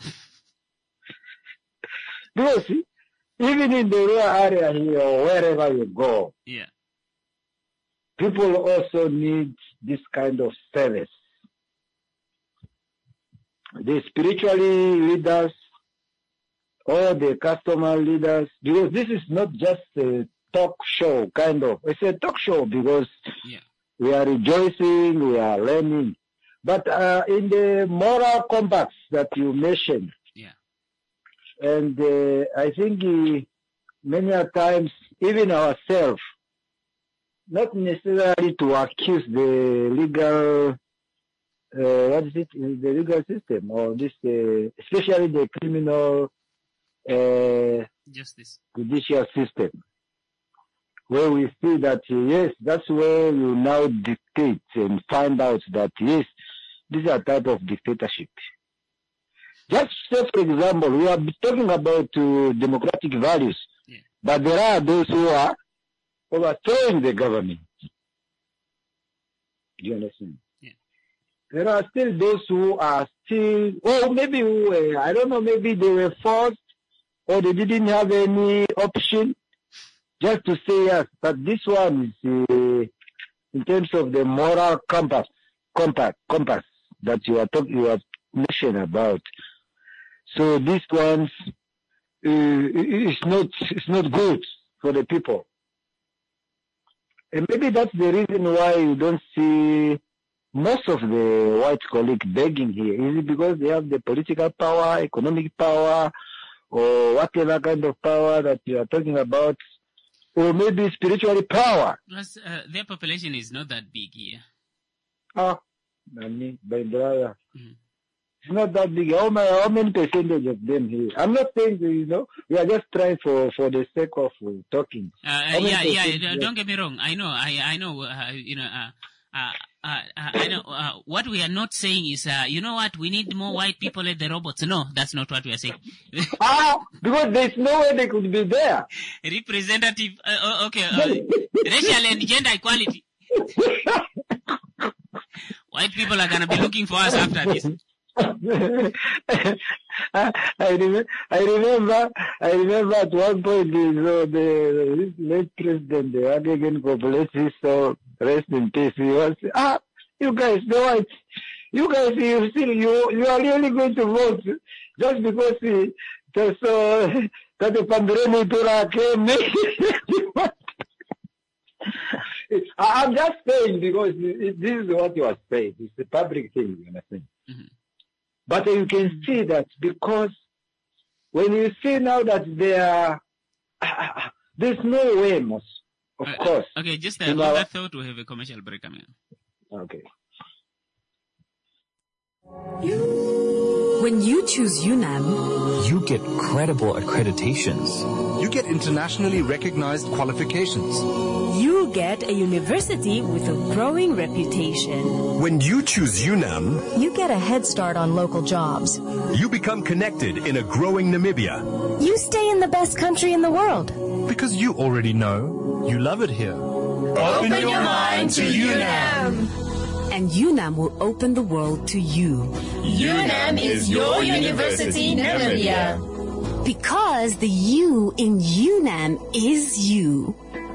Because even in the rural area here or wherever you go, yeah, people also need this kind of service. The spiritually leaders or the customer leaders, because this is not just a talk show kind of. It's a talk show because yeah. we are rejoicing, we are learning. But uh, in the moral compass that you mentioned, yeah, and uh, I think uh, many a times, even ourselves, not necessarily to accuse the legal, uh, what is it, the legal system, or this, uh, especially the criminal uh, justice, judicial system, where we see that, uh, yes, that's where you now dictate and find out that, yes, this is a type of dictatorship. Just say, for example, we are talking about uh, democratic values, yeah. but there are those who are overthrowing the government. Do you understand? Yeah. There are still those who are still, well, maybe, who were, I don't know, maybe they were forced or they didn't have any option, just to say yes. But this one is, uh, in terms of the moral compass, compass, compass that you are talking, you are mentioning about. So this one uh, is not, it's not good for the people. And maybe that's the reason why you don't see most of the white colleagues begging here. Is it because they have the political power, economic power, or whatever kind of power that you are talking about, or maybe spiritual power? Plus, uh, their population is not that big here. Ah, my brother. Mm-hmm. It's not that big. How many, how many percentage of them here? I'm not saying, you know, we are just trying for, for the sake of uh, talking. Uh, yeah, yeah, don't get me wrong. I know, I, I know, uh, you know, uh, uh, uh, I know, uh, what we are not saying is, uh, you know what, we need more white people at the robots. No, that's not what we are saying. Ah, because there's no way they could be there. Representative, uh, okay, uh, racial and gender equality. White people are gonna be looking for us after this. I, I, remember, I remember, I remember at one point, you know, the late president, the Agagan Kobolesi, so rest in peace, he was, ah, you guys, the whites, you guys, you still, you, you are really going to vote just because he, so, that the Pandroni Tura came. I'm just saying because it, this is what you are saying. It's a public thing, you understand? Mm-hmm. But you can see that because when you see now that there are, there's no way, most, of uh, course. Okay, just uh, on our, that thought, we have a commercial break coming on. Okay. When you choose UNAM, you get credible accreditations. You get internationally recognized qualifications. You get a university with a growing reputation. When you choose UNAM, you get a head start on local jobs. You become connected in a growing Namibia. You stay in the best country in the world. Because you already know you love it here. Open, Open your mind to UNAM. And UNAM will open the world to you. UNAM is your university, Namibia. Because the U in UNAM is you.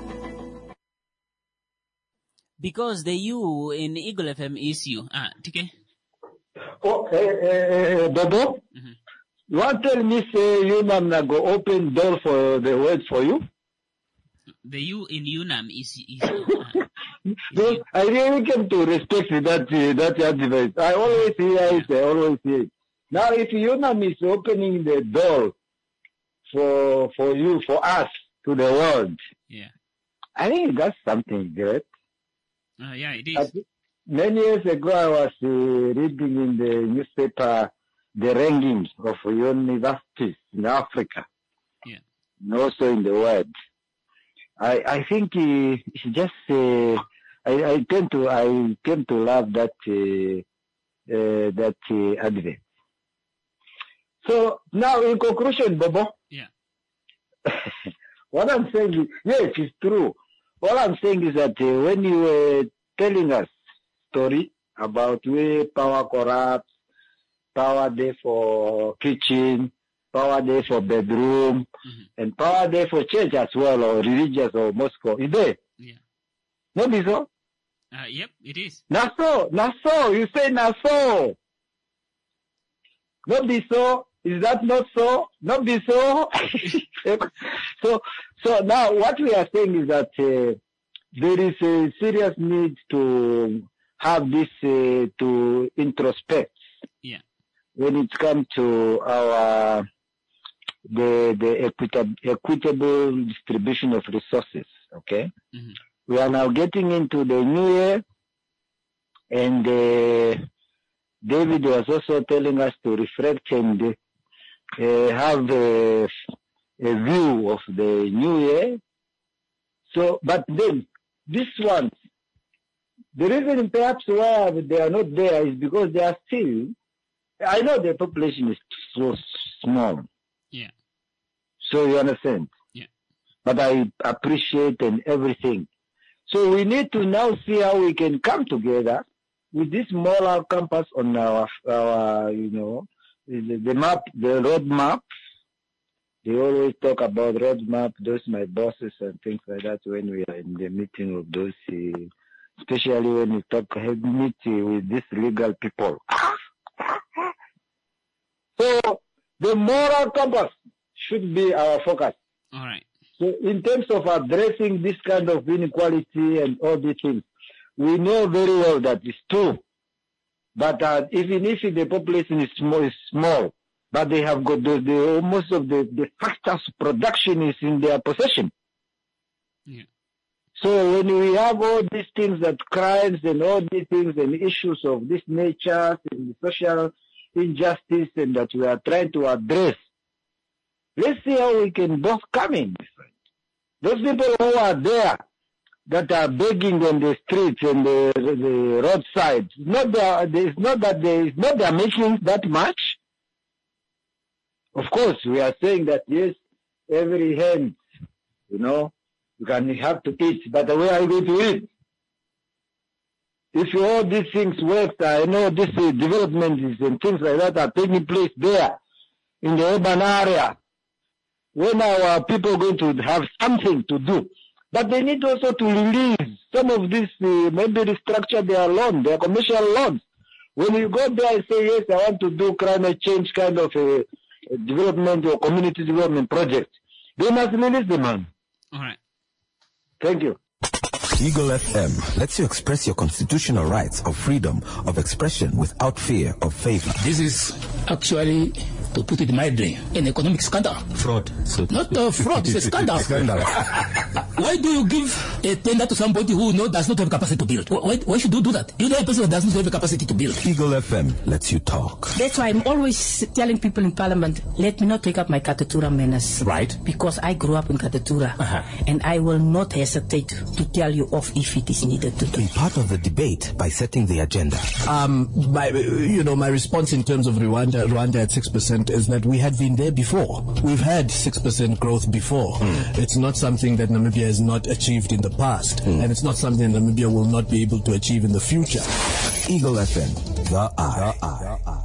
Because the U in Eagle F M is you. Ah, T K? Oh, uh, uh, Bobo? Mm-hmm. You want to tell me, say, UNAM na go open door for the world for you? The U in UNAM is, is uh, Because I really came to respect that uh, that advice. I always hear it. I always hear it. Now, if UNAM is opening the door for for you, for us, to the world, Yeah. I think that's something great. Uh, yeah, it is. I think many years ago, I was uh, reading in the newspaper the rankings of universities in Africa, yeah, and also in the world. I I think uh, it's just uh, I I tend to I tend to love that uh, uh, that uh, advert. So now, in conclusion, Bobo. Yeah. What I'm saying is, yes, it's true. All I'm saying is that uh, when you were telling us story about where power corrupts, power there for kitchen, power there for bedroom, mm-hmm. and power there for church as well, or religious or mosque, is there? Yeah. No, be so? Uh, yep, it is. Not so, not so. You say not so. Not be so. Is that not so? Not be so. so, so now what we are saying is that uh, there is a serious need to have this uh, to introspect. Yeah. When it comes to our the the equitable, equitable distribution of resources. Okay. Mm-hmm. We are now getting into the new year, and uh, David was also telling us to reflect and uh, have a, a view of the new year. So, but then, this one, the reason perhaps why they are not there is because they are still, I know the population is so small. Yeah. So you understand? Yeah. But I appreciate and everything. So we need to now see how we can come together with this smaller campus on our, our you know, the, the map, the road map. They always talk about road map, those my bosses and things like that when we are in the meeting of those, uh, especially when we talk meet with these legal people. So the moral compass should be our focus. All right. So in terms of addressing this kind of inequality and all these things, we know very well that it's true. But uh, even if the population is small, is small, but they have got the, the most of the, the factors production is in their possession. Yeah. So when we have all these things that crimes and all these things and issues of this nature and social injustice and that we are trying to address, let's see how we can both come in. Those people who are there that are begging on the streets and the, the roadside, it's not, the, it's not that they, it's not they're making that much. Of course, we are saying that yes, every hand, you know, you can have to eat, but where are you going to eat? If all these things work, I know this uh, development is and things like that are taking place there in the urban area. When are our people going to have something to do? But they need also to release some of this, uh, maybe restructure their loan, their commercial loans. When you go there and say, yes, I want to do climate change kind of a, a development or community development project, they must release the money. All right. Thank you. Eagle F M lets you express your constitutional rights of freedom of expression without fear of favor. This is actually, to put it mildly, an economic scandal. Fraud. So Not a fraud, it's a scandal. Scandal. Why do you give a tender to somebody who know, does not have capacity to build? Why, why should you do that? You know a person who does not have the capacity to build. Eagle F M lets you talk. That's why I'm always telling people in Parliament, let me not take up my Katatura manners. Right. Because I grew up in Katatura. Uh-huh. And I will not hesitate to tell you off if it is needed to do. Be part of the debate by setting the agenda. Um, my, you know, my response in terms of Rwanda, Rwanda at six percent is that we had been there before. We've had six percent growth before. Mm. It's not something that Namibia has not achieved in the past. Mm. And it's not something that Namibia will not be able to achieve in the future. Eagle F M, the eye. The eye.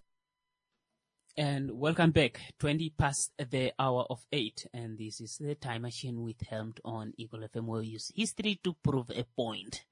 And welcome back. twenty past the hour of eight. And this is the Time Machine with Helmed on Eagle F M, where we use history to prove a point.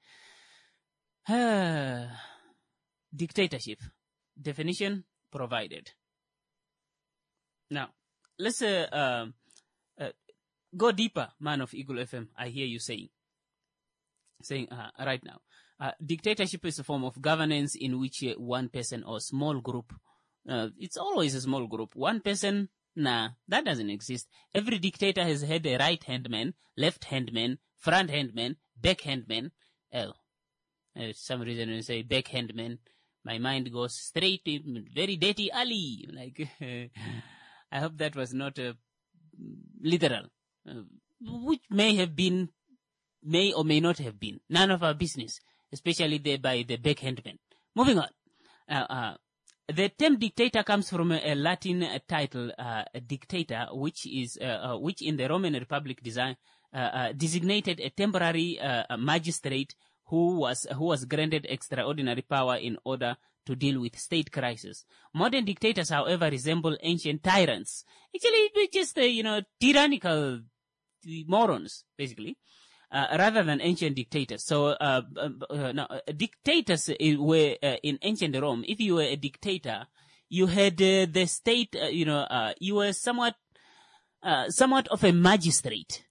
Dictatorship. Definition provided. Now, let's uh, um, uh, go deeper, man of Eagle F M. I hear you saying, saying uh, right now. Uh, dictatorship is a form of governance in which uh, one person or small group, uh, it's always a small group, one person Nah, that doesn't exist. Every dictator has had a right-hand man, left-hand man, front-hand man, back-hand man. Oh, for some reason when you say back-hand man, my mind goes straight to very dirty alley. Like, I hope that was not uh, literal, uh, which may have been, may or may not have been. None of our business, especially there by the backhand man. Moving on. Uh, uh, the term dictator comes from a, a Latin uh, title, uh, a dictator, which is, uh, uh, which in the Roman Republic design, uh, uh, designated a temporary uh, a magistrate who was who was granted extraordinary power in order to deal with state crisis. Modern dictators, however, resemble ancient tyrants. Actually, they're just, uh, you know, tyrannical morons, basically, uh, rather than ancient dictators. So, uh, uh, uh, no, uh, dictators were uh, in ancient Rome. If you were a dictator, you had uh, the state, uh, you know, uh, you were somewhat, uh, somewhat of a magistrate.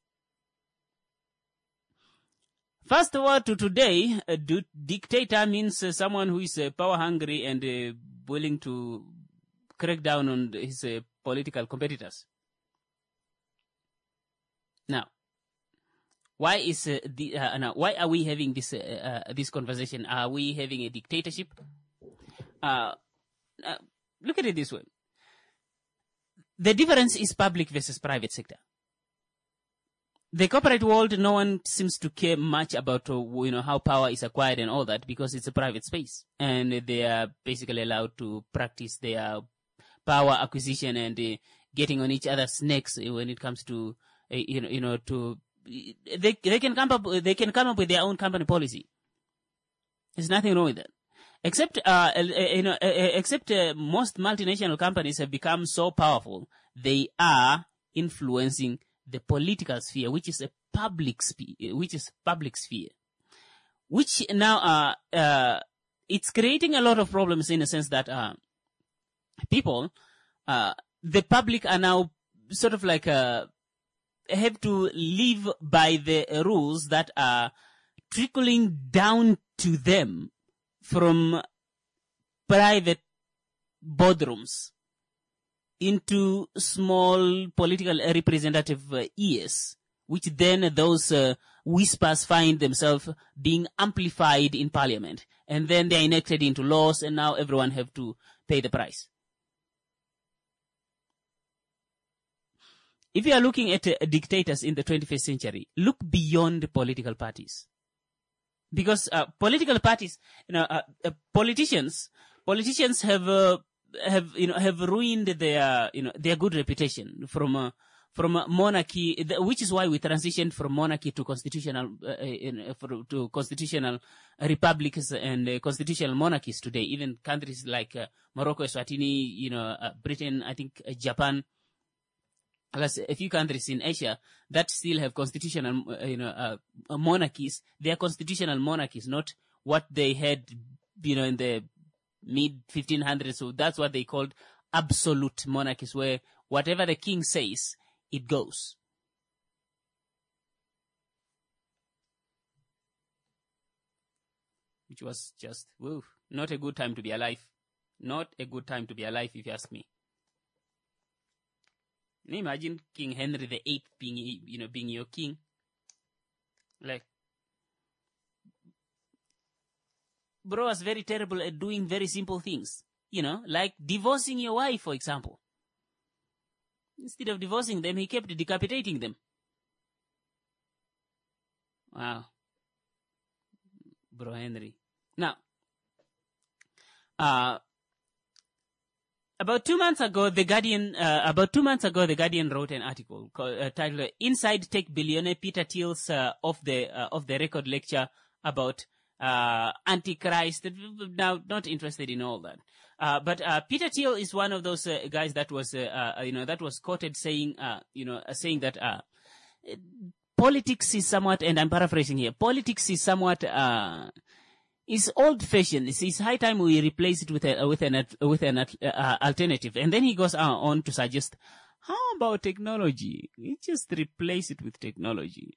Fast forward to today, a d- dictator means uh, someone who is uh, power hungry and uh, willing to crack down on his uh, political competitors. Now, why is uh, the uh, now, why are we having this uh, uh, this conversation? Are we having a dictatorship? Uh, uh, look at it this way: the difference is public versus private sector. The corporate world, no one seems to care much about, uh, you know, how power is acquired and all that because it's a private space. And they are basically allowed to practice their power acquisition and uh, getting on each other's necks when it comes to, uh, you know, you know, to, they, they can come up, they can come up with their own company policy. There's nothing wrong with that. Except, uh, you know, except uh, most multinational companies have become so powerful, they are influencing the political sphere, which is a public sphere, which is public sphere, which now, uh, uh, it's creating a lot of problems in the sense that, uh, people, uh, the public are now sort of like, uh, have to live by the rules that are trickling down to them from private boardrooms into small political representative uh, ears, which then those uh, whispers find themselves being amplified in parliament. And then they're enacted into laws, and now everyone have to pay the price. If you are looking at uh, dictators in the twenty-first century, look beyond political parties. Because uh, political parties, you know, uh, uh, politicians, politicians have... Uh, have, you know, have ruined their, you know, their good reputation from, uh, from a monarchy, which is why we transitioned from monarchy to constitutional, uh, in, for, to constitutional republics and uh, constitutional monarchies today. Even countries like uh, Morocco, Eswatini, you know, uh, Britain, I think uh, Japan, plus a few countries in Asia that still have constitutional, uh, you know, uh, monarchies. They are constitutional monarchies, not what they had, you know, in the mid fifteen hundreds, so that's what they called absolute monarchies, where whatever the king says, it goes. Which was just, woo, not a good time to be alive. Not a good time to be alive, if you ask me. Can you imagine King Henry the Eighth being, you know, being your king? Like, bro was very terrible at doing very simple things, you know, like divorcing your wife, for example. Instead of divorcing them, he kept decapitating them. Wow. Bro Henry. Now, uh, about two months ago, the Guardian, uh, about two months ago, the Guardian wrote an article called, uh, titled "Inside Tech Billionaire Peter Thiel's uh, off the uh, off the record lecture about uh Antichrist." Now, not interested in all that. Uh, but uh, Peter Thiel is one of those uh, guys that was, uh, uh, you know, that was quoted saying, uh, you know, uh, saying that uh, politics is somewhat, and I'm paraphrasing here, politics is somewhat. Uh, It's old-fashioned. It's, it's high time we replace it with a, with an with an uh, alternative. And then he goes uh, on to suggest, how about technology? We just replace it with technology.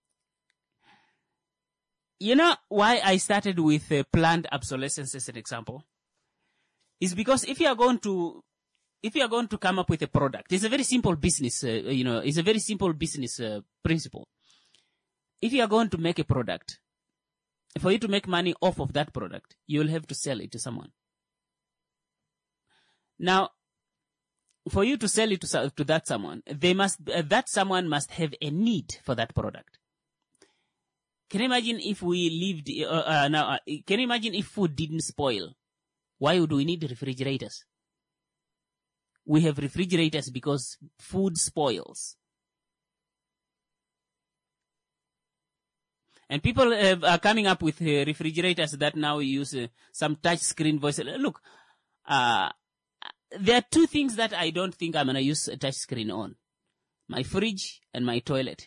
You know why I started with uh, planned obsolescence as an example? Is because if you are going to if you are going to come up with a product, it's a very simple business, uh, you know, it's a very simple business uh, principle. If you are going to make a product, for you to make money off of that product, you'll have to sell it to someone. Now, for you to sell it to, to that someone, they must, uh, that someone must have a need for that product. Can you imagine if we lived, uh, uh, now, uh, can you imagine if food didn't spoil? Why would we need refrigerators? We have refrigerators because food spoils. And people uh, are coming up with uh, refrigerators that now use uh, some touch screen voice. Look, uh, there are two things that I don't think I'm going to use a touch screen on. My fridge and my toilet.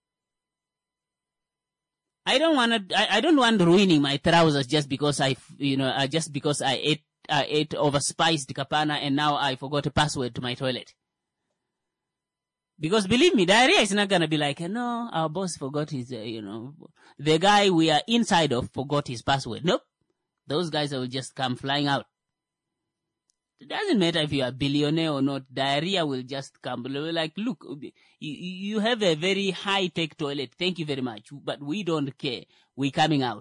I don't want to, I, I don't want ruining my trousers just because I, you know, uh, just because I ate, I ate overspiced kapana and now I forgot a password to my toilet. Because believe me, diarrhea is not going to be like, no, our boss forgot his, uh, you know, the guy we are inside of forgot his password. Nope. Those guys will just come flying out. It doesn't matter if you are a billionaire or not. Diarrhea will just come. Like, look, you, you have a very high-tech toilet. Thank you very much. But we don't care. We're coming out.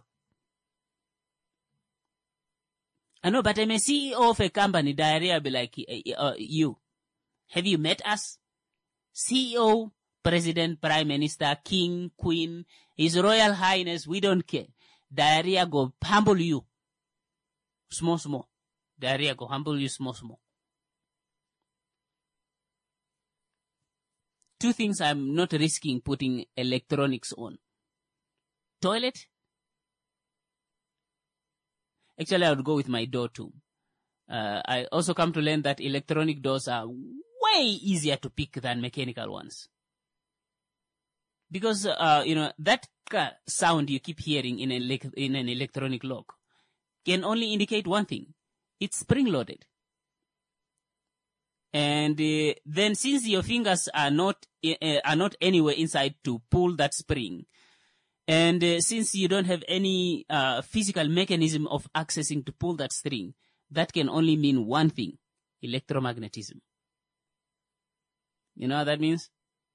I know, but I'm a C E O of a company. Diarrhea will be like, uh, you. Have you met us? C E O, President, Prime Minister, King, Queen, His Royal Highness, we don't care. Diarrhea go humble you. Small, small. Diarrhea go humble you small, small. Two things I'm not risking putting electronics on. Toilet. Actually, I would go with my door too. Uh, I also come to learn that electronic doors are way easier to pick than mechanical ones. Because, uh, you know, that sound you keep hearing in, a, in an electronic lock can only indicate one thing. It's spring-loaded. And uh, then since your fingers are not, uh, are not anywhere inside to pull that spring, and uh, since you don't have any uh, physical mechanism of accessing to pull that string, that can only mean one thing, electromagnetism. You know what that means?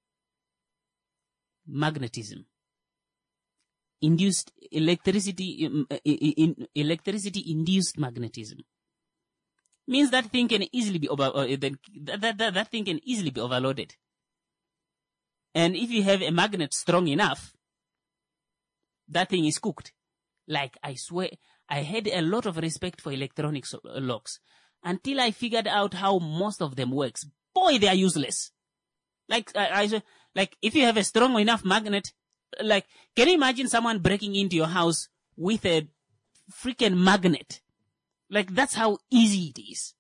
Magnetism. Induced electricity, um, in, electricity induced magnetism. Means that thing can easily be over, uh, that, that, that, that thing can easily be overloaded. And if you have a magnet strong enough, that thing is cooked. Like, I swear, I had a lot of respect for electronic locks until I figured out how most of them works. Boy, they are useless. Like, I, I, like, if you have a strong enough magnet, like, can you imagine someone breaking into your house with a freaking magnet? Like, that's how easy it is.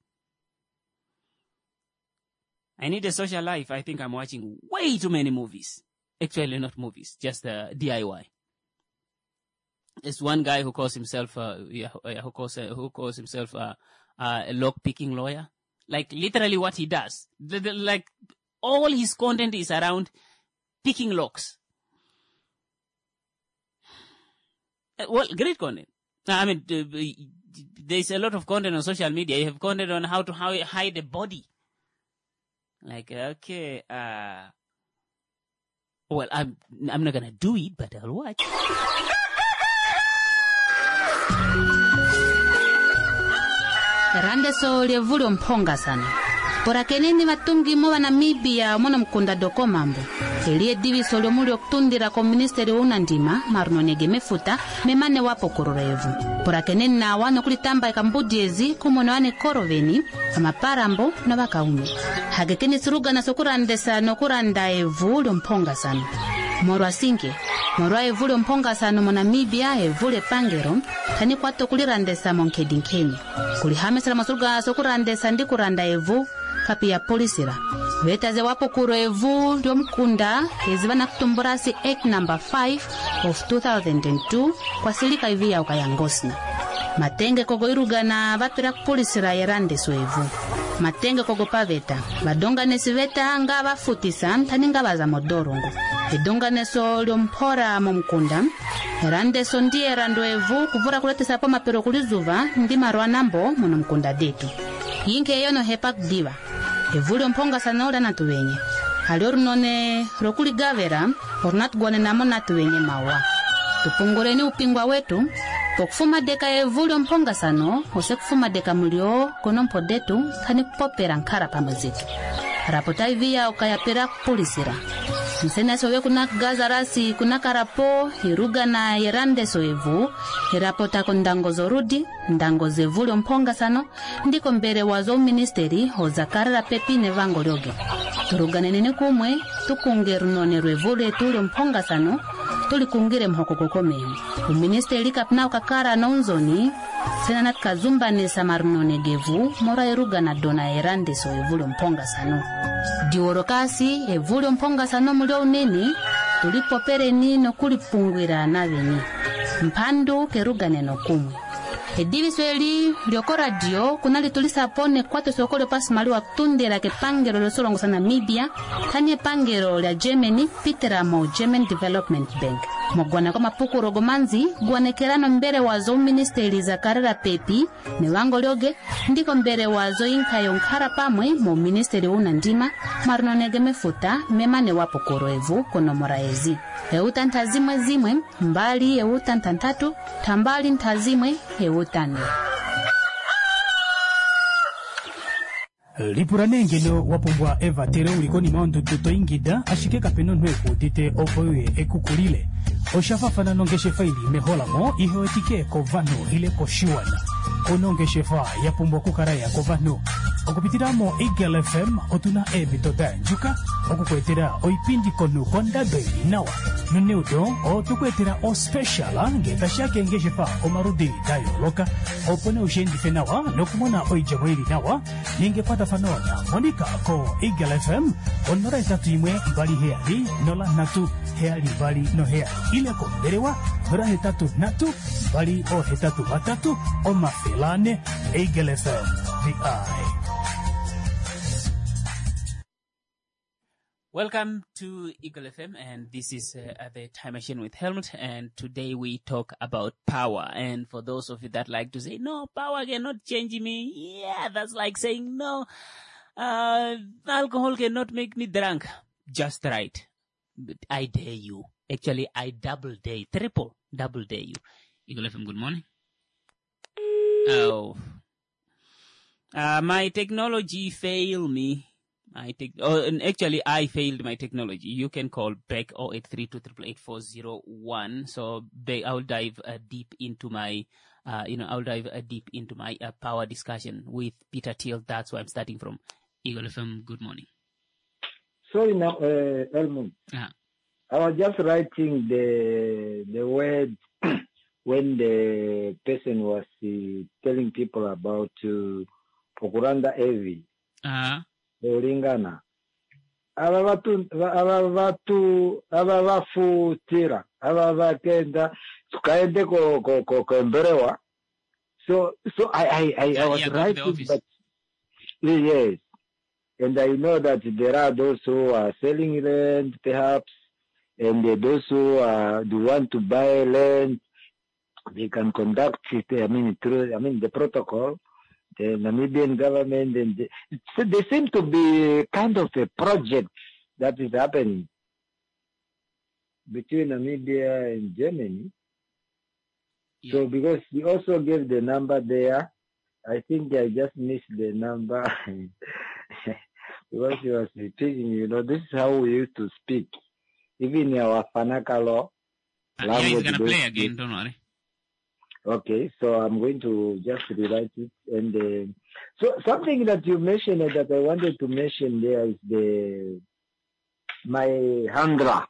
I need a social life. I think I'm watching way too many movies. Actually, not movies, just uh, D I Y. There's one guy who calls himself, uh, yeah, who calls, uh, who calls himself uh, uh, a lock-picking lawyer. Like, literally what he does. The, the, like, all his content is around picking locks. Uh, well, great content. I mean, uh, there's a lot of content on social media. You have content on how to how hide a body. Like, okay, uh, well, I'm, I'm not gonna do it, but I'll watch. Randeso lievulio mponga sana. Pora keneni vatungi mo wa Namibia mono mkunda doko mambo. Elie diviso liomuli okutundira ko ministeri wa unandima maruno nege mefuta memane wapo kururevu. Pora keneni na wano kulitamba ikambudiezi kumono wane koroveni amaparambo na wakaume. Hagekeni suruga na sokurandesa no kuranda evulio mponga sana. Morwa sinke, morwa evulio mponga sana mo Namibia evule pangero tani kwato kulirandesa monkedinkeni. Kulihamesela masuruga sokurandesa ndi kuranda evu kapi ya polisira. Vetaze wapo kuro evu lio mkunda ezivana kutumburasi Act number five of two thousand two kwa silika hivi ya ukayangosna. Matenge kogo iruga na vapira kupolisira yerande so evu. Matenge kogo paveta. Badonga nesiveta nga vafutisa tani nga baza modorongo. Edonga neso lio mpora momkunda. Erande so ndiye rando evu kuvura kuletesa po mapiro kulizuva ndi marwa nambo mono mkunda detu. Yinke yono hepak diva. evuli ompongasano ula natuwenye ali orunone rokuligavera orunatugwane namo natuwenye mawa tupunguleni upingwa wetu pokufuma deka evuli ompongasano ose kufuma deka mulio konompo detu thani kupopera nkara pamozitu rapota ivia ukayapira kupulisira nsena sowe kuna gaza rasi kuna karapo iruga na yerande soevu irapota kondango zorudi ndango zevuli ompongasano ndiko mbere wazo ministeri hozakarira pepi nevango lyoge turuganenene kumwe tukungeru none rwevuli etuli ompongasano tulikungire mhoko kokomeni uministeri kapna ukakara nonzoni sena natkazumba nesa marunone gevu mora iruga na dona erande so evuli ompongasano diworokasi evuli ompongasano mulio uneni tulipopere nino kulipungwira naveni mpandu keruga neno kumwe ediviso eli lioko radio kunali tulisapone kwate sokole pasi mali wa kutundira ke pangero losolo ngosa Namibia tanye pangero la Germany Peteramo German Development Bank mogwana kwa mapuku rogomanzi guanekerano mbere wazo ministeri za karera pepi ne wango lyoge ndiko mbere wazo inkayo nkara pamwe mo ministeri una ndima marunonege mefuta memane wapo koroevu kono moraezi euta ntazimwe zimwe mbali euta ntantatu tambali ntazimwe eutane lipuranengelo wapumbwa eva tere ulikoni maondo tuto ingida ashike kapeno nweku dite opoye ekukulile oshafafana nongeshe faili meholamo iho etike kovano ile koshiwana onongeshe fa yapumbwa kukaraya kovano okupitiramo Eagle F M otuna ebitoda njuka okukwetera oipindi konu kondabe nawa nuneudo otukwetera o special ngeta shake ngeshe fa omarudi dayo loka opone ushendi fenawa nokumona oijamweli nawa ningepata fanona monika ko Eagle F M onora etatu imwe mbali heali nola natu heali mbali no heali ile konderewa nora hetatu natu mbali o hetatu matatu o mafilane Eagle F M the eye. Welcome to Eagle F M, and this is uh, the Time Machine with Helmut, and today we talk about power. And for those of you that like to say, no, power cannot change me, yeah, that's like saying, no, uh, alcohol cannot make me drunk. Just right. But I dare you. Actually, I double dare, triple double dare you. Eagle F M, good morning. Oh. Uh, my technology failed me. I take, oh, and actually I failed my technology. You can call back oh eight three two eight eight four zero one. So they, I'll dive uh, deep into my, uh, you know, I'll dive uh, deep into my uh, power discussion with Peter Thiel. That's where I'm starting from. Eagle F M, good morning. Sorry now, uh, Elmund. Uh-huh. I was just writing the the word when the person was uh, telling people about uh, Okuranda Evi. Uh-huh. Ulingana aba batu aba batu aba bafutira aba bakenda tukaende ko ko ko komberewa so so I I I, yeah, I was yeah, writing but yes, and I know that there are those who are selling land perhaps, and those who are who want to buy land, they can conduct it, I mean through I mean the protocol. The Namibian government, and the, so they seem to be kind of a project that is happening between Namibia and Germany. Yeah. So because he also gave the number there, I think I just missed the number because he was repeating, you know, this is how we used to speak. Even in our Fanakalo uh, yeah, he's going to play again, don't worry. Okay, so I'm going to just rewrite it. And uh, so something that you mentioned that I wanted to mention there is the my handler,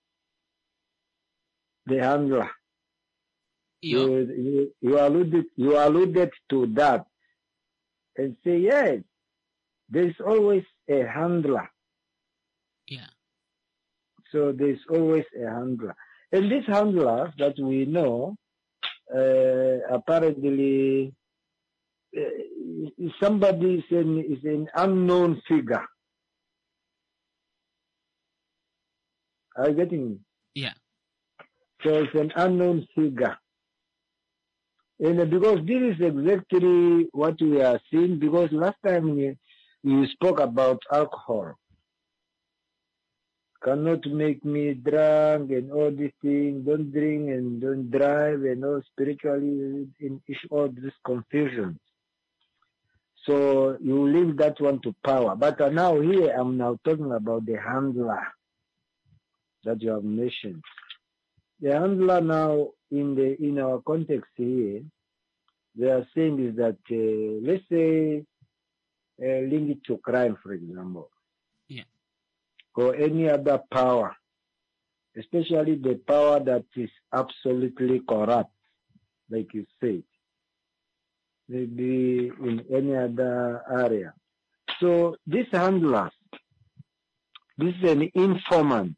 the handler. You, you you alluded you alluded to that, and say yes, there is always a handler. Yeah. So there is always a handler, and this handler that we know. Uh, apparently, uh, somebody is an, is an unknown figure. Are you getting me? Yeah. So it's an unknown figure. And uh, because this is exactly what we are seeing, because last time, you spoke about alcohol. Cannot make me drunk and all these things. Don't drink and don't drive and all spiritually in all this confusion. So you leave that one to power. But uh, now here I'm now talking about the handler that you have mentioned. The handler now in the in our context here, they are saying is that uh, let's say uh, link it to crime, for example. Yeah. Or any other power, especially the power that is absolutely corrupt, like you said, maybe in any other area. So these handlers, this is an informant.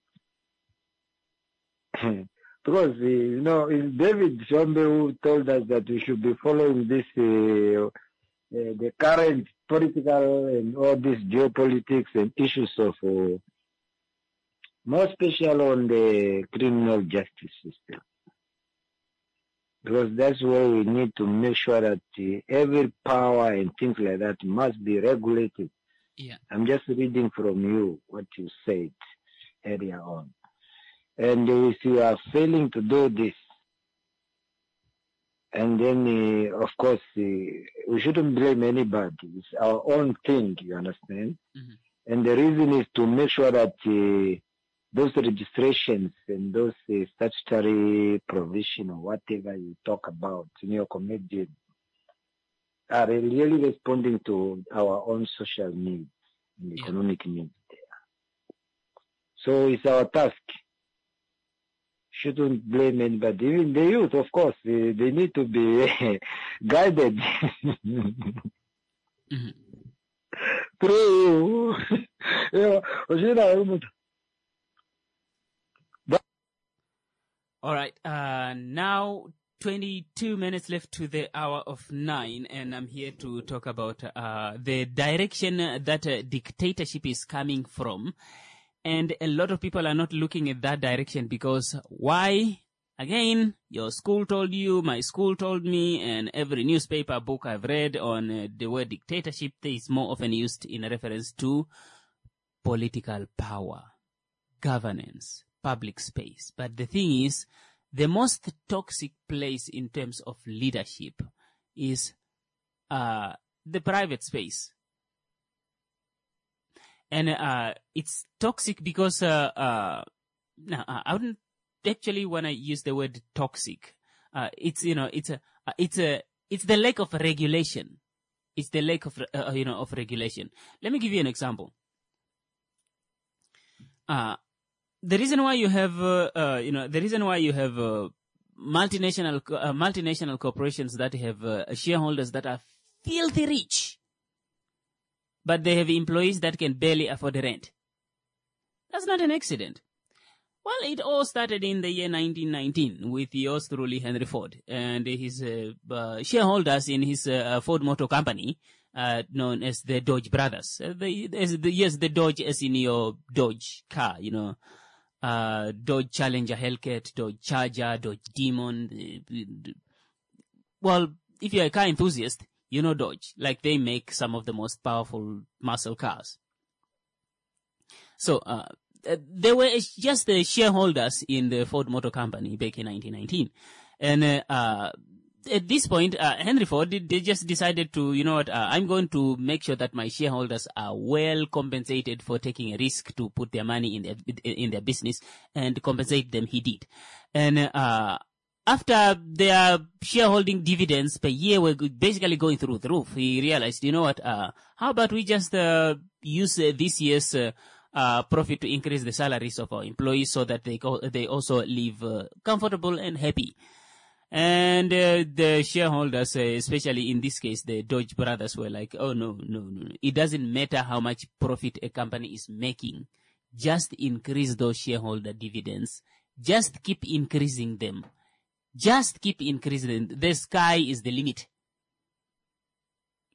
Because, uh, you know, it's David Shombe who told us that we should be following this, uh, uh, the current political and all these geopolitics and issues of uh, more special on the criminal justice system. Because that's where we need to make sure that uh, every power and things like that must be regulated. Yeah. I'm just reading from you what you said earlier on. And uh, if you are failing to do this, and then, uh, of course, uh, we shouldn't blame anybody. It's our own thing, you understand? Mm-hmm. And the reason is to make sure that uh, those registrations and those uh, statutory provision or whatever you talk about in your committee are really responding to our own social needs and economic yeah. needs there. So it's our task. Shouldn't blame anybody. Even the youth, of course, they, they need to be guided mm-hmm. through. All right. Uh, now twenty-two minutes left to the hour of nine, and I'm here to talk about uh, the direction that uh, dictatorship is coming from. And a lot of people are not looking at that direction because why? Again, your school told you, my school told me, and every newspaper book I've read on uh, the word dictatorship is more often used in reference to political power, governance, public space. But the thing is, the most toxic place in terms of leadership is uh, the private space. And uh, it's toxic because uh, uh, no, I wouldn't actually want to use the word toxic. Uh, it's you know it's a uh, it's a it's the lack of regulation. It's the lack of uh, you know of regulation. Let me give you an example. Uh, the reason why you have uh, uh, you know the reason why you have uh, multinational uh, multinational corporations that have uh, shareholders that are filthy rich, but they have employees that can barely afford the rent. That's not an accident. Well, it all started in the year nineteen nineteen with yours truly, Henry Ford, and his uh, uh, shareholders in his uh, Ford Motor Company, uh, known as the Dodge Brothers. Uh, the, as the, yes, the Dodge as in your Dodge car, you know, uh, Dodge Challenger Hellcat, Dodge Charger, Dodge Demon. Well, if you're a car enthusiast, you know Dodge. Like, they make some of the most powerful muscle cars. So, uh, they were just the shareholders in the Ford Motor Company back in nineteen nineteen. And, uh, uh at this point, uh, Henry Ford, they just decided to, you know what, uh, I'm going to make sure that my shareholders are well compensated for taking a risk to put their money in their, in their business, and compensate them. He did. And, uh, after their shareholding dividends per year were basically going through the roof, he realized, you know what, uh, how about we just, uh, use uh, this year's, uh, uh, profit to increase the salaries of our employees so that they go, they also live, uh, comfortable and happy. And uh, the shareholders, uh, especially in this case, the Dodge brothers, were like, oh, no, no, no. It doesn't matter how much profit a company is making. Just increase those shareholder dividends. Just keep increasing them. Just keep increasing them. The sky is the limit.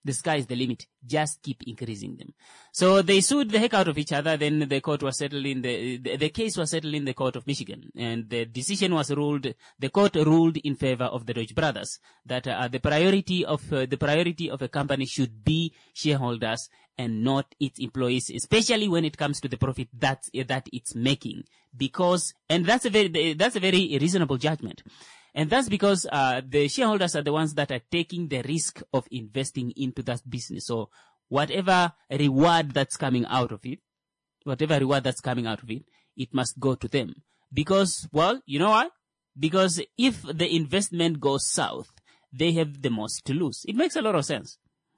The sky is the limit. Just keep increasing them. So they sued the heck out of each other. Then the court was settled in the, the, the case was settled in the court of Michigan. And the decision was ruled, the court ruled in favor of the Deutsche Brothers that uh, the priority of, uh, the priority of a company should be shareholders and not its employees, especially when it comes to the profit that, uh, that it's making. Because, and that's a very, that's a very reasonable judgment. And that's because uh, the shareholders are the ones that are taking the risk of investing into that business. So whatever reward that's coming out of it, whatever reward that's coming out of it, it must go to them. Because, well, you know why? Because if the investment goes south, they have the most to lose. It makes a lot of sense.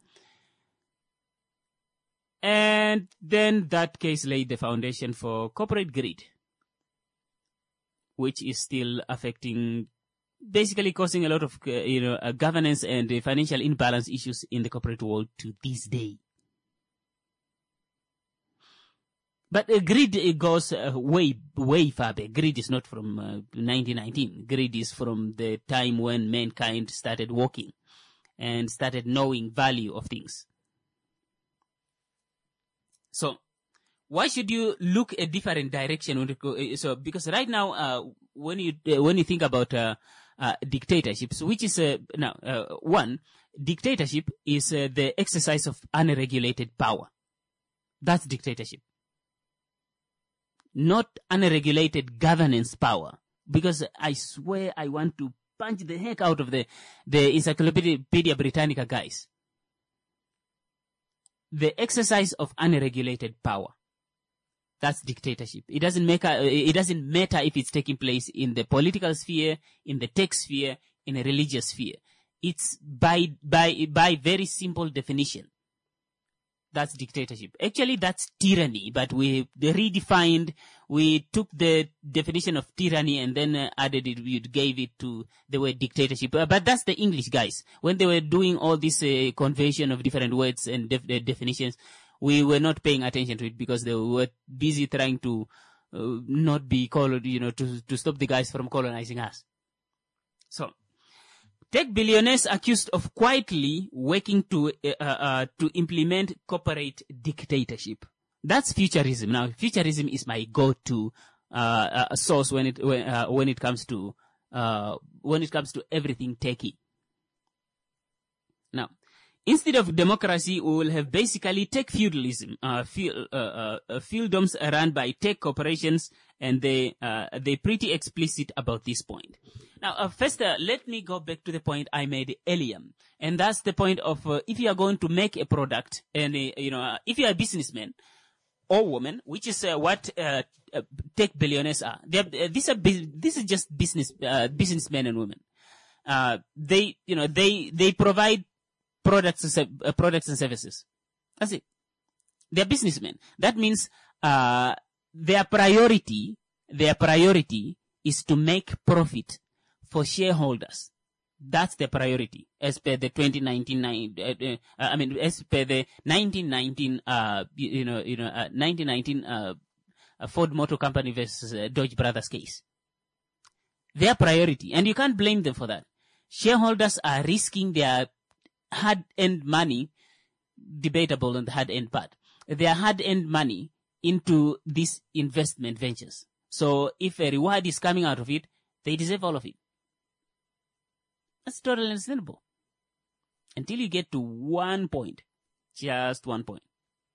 And then that case laid the foundation for corporate greed, which is still affecting, basically causing a lot of, uh, you know, uh, governance and uh, financial imbalance issues in the corporate world to this day. But uh, greed it goes uh, way, way far back. Greed is not from uh, nineteen nineteen. Greed is from the time when mankind started walking and started knowing value of things. So, why should you look a different direction when it go, so, because right now, uh, when you, uh, when you think about, uh, uh, dictatorships, which is, uh, now, uh, one, dictatorship is, uh, the exercise of unregulated power. That's dictatorship. Not unregulated governance power. Because I swear I want to punch the heck out of the, the Encyclopedia Britannica guys. The exercise of unregulated power. That's dictatorship. It doesn't make a, it doesn't matter if it's taking place in the political sphere, in the tech sphere, in a religious sphere. It's by, by, by very simple definition. That's dictatorship. Actually, that's tyranny, but we redefined, we took the definition of tyranny and then uh, added it, we gave it to the word dictatorship. Uh, but that's the English guys. When they were doing all this uh, conversion of different words and def- uh, definitions, we were not paying attention to it because they were busy trying to uh, not be colored, you know, to, to stop the guys from colonizing us. So, tech billionaires accused of quietly working to uh, uh, to implement corporate dictatorship. That's futurism. Now, futurism is my go-to uh, uh, source when it when, uh, when it comes to uh, when it comes to everything techy. Now, instead of democracy, we will have basically tech feudalism, uh, feud, uh, uh, uh, feuddoms run by tech corporations, and they uh, they're pretty explicit about this point. Now, uh, first, uh, let me go back to the point I made earlier, and that's the point of uh, if you are going to make a product, and uh, you know, uh, if you are a businessman or woman, which is uh, what uh, uh, tech billionaires are. They are uh, these are bu- this is just business uh, businessmen and women. Uh, they you know they they provide products and uh, products and services. That's it. They're businessmen. That means uh, their priority their priority is to make profit for shareholders. That's the priority, as per the twenty nineteen, uh, uh, I mean, as per the nineteen nineteen, uh, you, you know, you know, uh, nineteen nineteen, uh, uh, Ford Motor Company versus uh, Deutsche Brothers case. Their priority, and you can't blame them for that. Shareholders are risking their hard-earned money, debatable on the hard-earned part, their hard-earned money into these investment ventures. So if a reward is coming out of it, they deserve all of it. That's totally understandable. Until you get to one point. Just one point.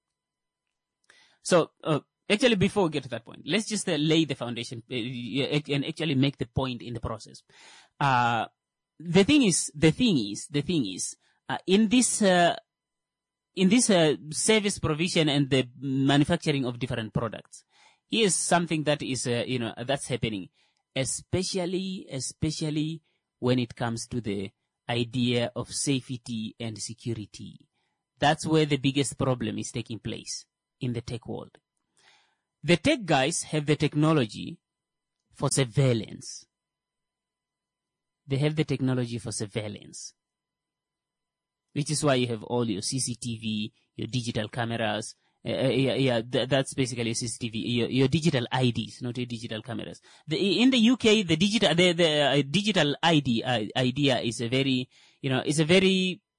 So, uh, actually, before we get to that point, let's just uh, lay the foundation uh, and actually make the point in the process. Uh, the thing is, the thing is, the thing is, uh, in this, uh, in this uh, service provision and the manufacturing of different products, here's something that is, uh, you know, that's happening, especially, especially when it comes to the idea of safety and security. That's where the biggest problem is taking place in the tech world. The tech guys have the technology for surveillance. They have the technology for surveillance. Which is why you have all your C C T V, your digital cameras. Uh, yeah, yeah, th- that's basically a C C T V, your, your digital I Ds, not your digital cameras. The, in the U K, the digital, the, the uh, digital I D uh, idea is a very, you know, is a very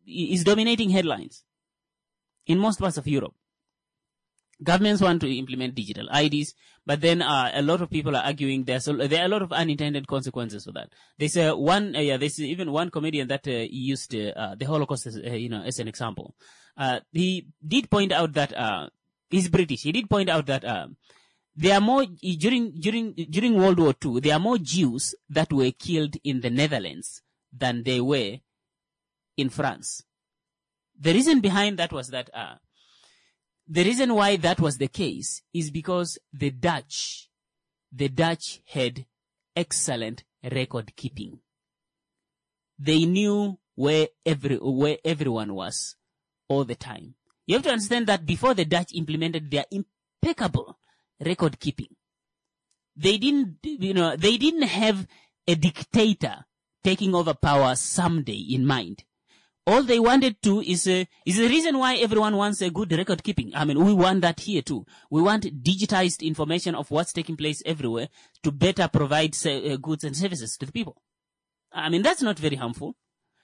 is dominating headlines in most parts of Europe. Governments want to implement digital I Ds, but then uh, a lot of people are arguing there's a, there are a lot of unintended consequences for that. There's uh, one, uh, yeah, there's even one comedian that uh, used uh, uh, the Holocaust as, uh, you know, as an example. Uh, he did point out that uh, he's British. He did point out that uh, there are more during during during World War Two. There are more Jews that were killed in the Netherlands than they were in France. The reason behind that was that. Uh, The reason why that was the case is because the Dutch, the Dutch had excellent record keeping. They knew where every, where everyone was all the time. You have to understand that before the Dutch implemented their impeccable record keeping, they didn't, you know, they didn't have a dictator taking over power someday in mind. All they wanted to is uh, is the reason why everyone wants a good record keeping. I mean, we want that here too. We want digitized information of what's taking place everywhere to better provide uh, goods and services to the people. I mean, that's not very harmful.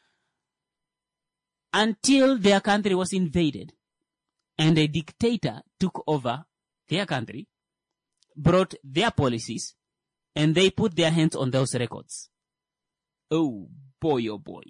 Until their country was invaded and a dictator took over their country, brought their policies, and they put their hands on those records. Oh boy, oh boy.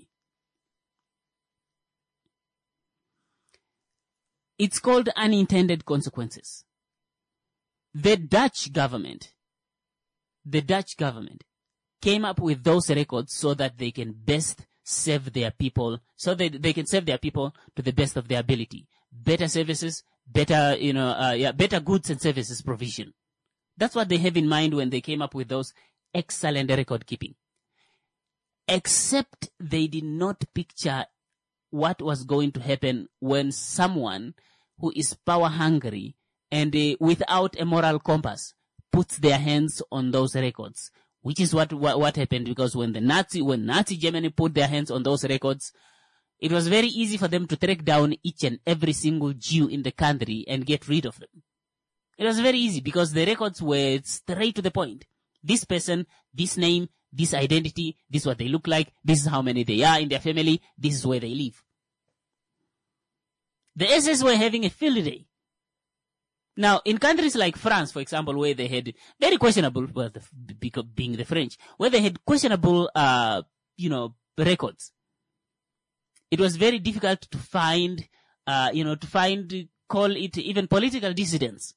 It's called unintended consequences. The Dutch government, the Dutch government came up with those records so that they can best serve their people, so that they can serve their people to the best of their ability. Better services, better, you know, uh, yeah, better goods and services provision. That's what they have in mind when they came up with those excellent record keeping. Except they did not picture what was going to happen when someone who is power hungry and uh, without a moral compass puts their hands on those records, which is what, what what happened, because when the Nazi when Nazi Germany put their hands on those records, it was very easy for them to track down each and every single Jew in the country and get rid of them. It was very easy because the records were straight to the point. This person, this name, this identity, this is what they look like, this is how many they are in their family, this is where they live. The S S were having a field day. Now, in countries like France, for example, where they had very questionable, well, the, being the French, where they had questionable, uh, you know, records, it was very difficult to find, uh, you know, to find, call it even political dissidents.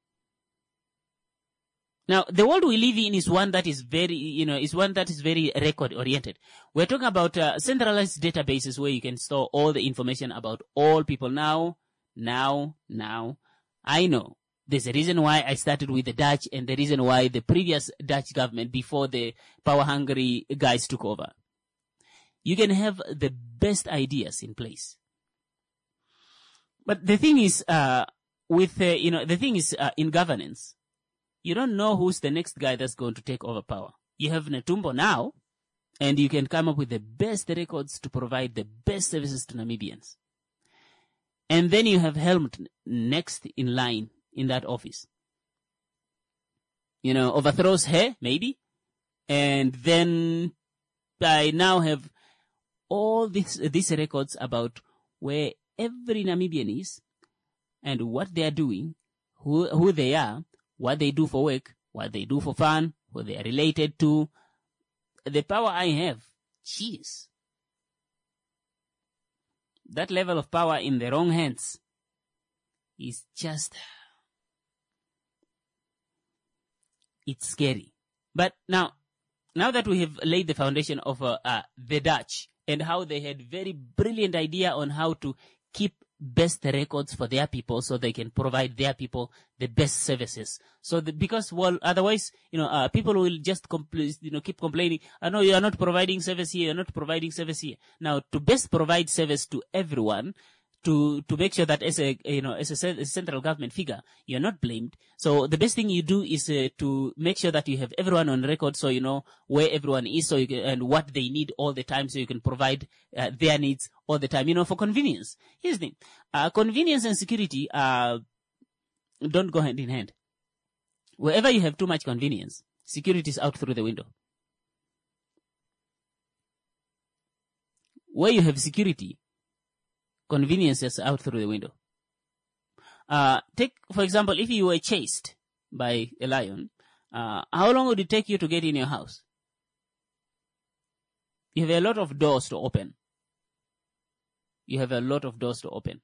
Now, the world we live in is one that is very, you know, is one that is very record oriented. We're talking about uh, centralized databases where you can store all the information about all people. Now, now, now, I know there's a reason why I started with the Dutch and the reason why the previous Dutch government before the power hungry guys took over. You can have the best ideas in place. But the thing is, uh, with, uh, you know, the thing is, uh, in governance, you don't know who's the next guy that's going to take over power. You have Netumbo now, and you can come up with the best records to provide the best services to Namibians. And then you have Helmut next in line in that office. You know, overthrows her, maybe. And then I now have all these, these records about where every Namibian is and what they are doing, who, who they are, what they do for work, what they do for fun, who they are related to. The power I have, jeez. That level of power in the wrong hands is just, it's scary. But now, now that we have laid the foundation of uh, uh, the Dutch and how they had very brilliant idea on how to keep best records for their people so they can provide their people the best services. So the, because, well, otherwise, you know, uh, people will just compl- you know, keep complaining, I know you are not providing service here, you're not providing service here. Now, to best provide service to everyone, to, to make sure that as a, you know, as a, a central government figure, you're not blamed. So the best thing you do is uh, to make sure that you have everyone on record so you know where everyone is so you can, and what they need all the time so you can provide uh, their needs all the time, you know, for convenience. Here's the thing. Uh, convenience and security, uh, don't go hand in hand. Wherever you have too much convenience, security is out through the window. Where you have security, conveniences out through the window. Uh, take, for example, if you were chased by a lion, uh, how long would it take you to get in your house? You have a lot of doors to open. You have a lot of doors to open.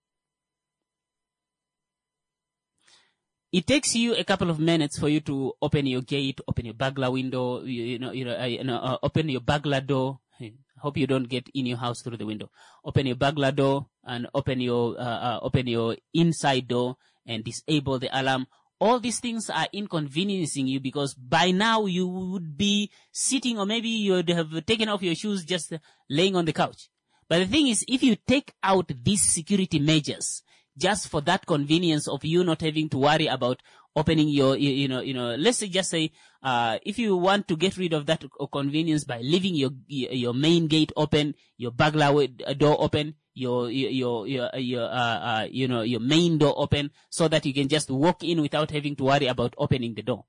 It takes you a couple of minutes for you to open your gate, open your burglar window, you, you know, you know, uh, you know uh, open your burglar door. I hope you don't get in your house through the window. Open your burglar door and open your, uh, uh, open your inside door and disable the alarm. All these things are inconveniencing you because by now you would be sitting, or maybe you would have taken off your shoes just laying on the couch. But the thing is, if you take out these security measures just for that convenience of you not having to worry about opening your, you, you know, you know, let's say just say, uh, if you want to get rid of that convenience by leaving your, your main gate open, your burglar door open, your, your, your, your, uh, uh, you know, your main door open so that you can just walk in without having to worry about opening the door.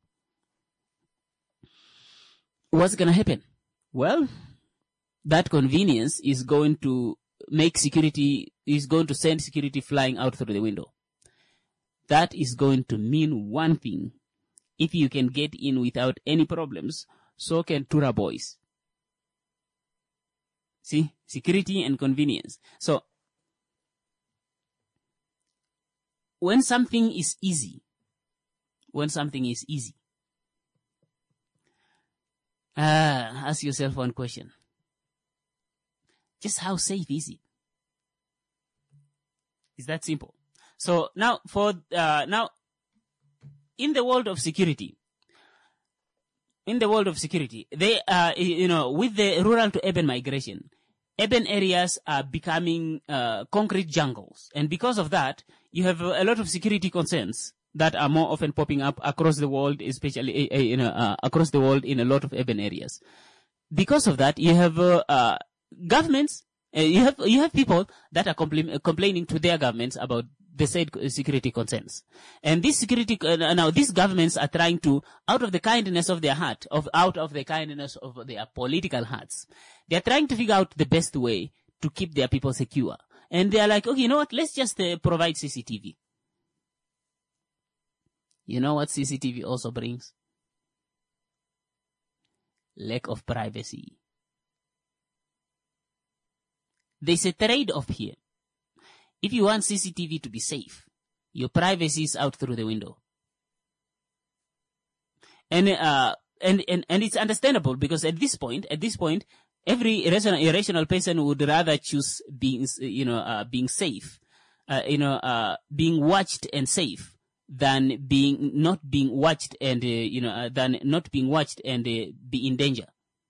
What's going to happen? Well, that convenience is going to make security, is going to send security flying out through the window. That is going to mean one thing. If you can get in without any problems, so can Tura boys. See? Security and convenience. So, when something is easy, when something is easy, uh, ask yourself one question. Just how safe is it? It's that simple. So now for, uh, now, in the world of security, in the world of security, they, uh, you know, with the rural to urban migration, urban areas are becoming, uh, concrete jungles. And because of that, you have a lot of security concerns that are more often popping up across the world, especially, uh, you know, uh, across the world in a lot of urban areas. Because of that, you have, uh, uh governments, uh, you have, you have people that are compl- complaining to their governments about the said security concerns. And these security, uh, now these governments are trying to, out of the kindness of their heart, of, out of the kindness of their political hearts, they are trying to figure out the best way to keep their people secure. And they are like, okay, you know what, let's just uh, provide C C T V. You know what C C T V also brings? Lack of privacy. There's a trade-off here. If you want C C T V to be safe, your privacy is out through the window. And, uh, and, and, and it's understandable because at this point, at this point, every irrational, irrational person would rather choose being, you know, uh, being safe, uh, you know, uh, being watched and safe than being, not being watched and, uh, you know, uh, than not being watched and uh, be in danger.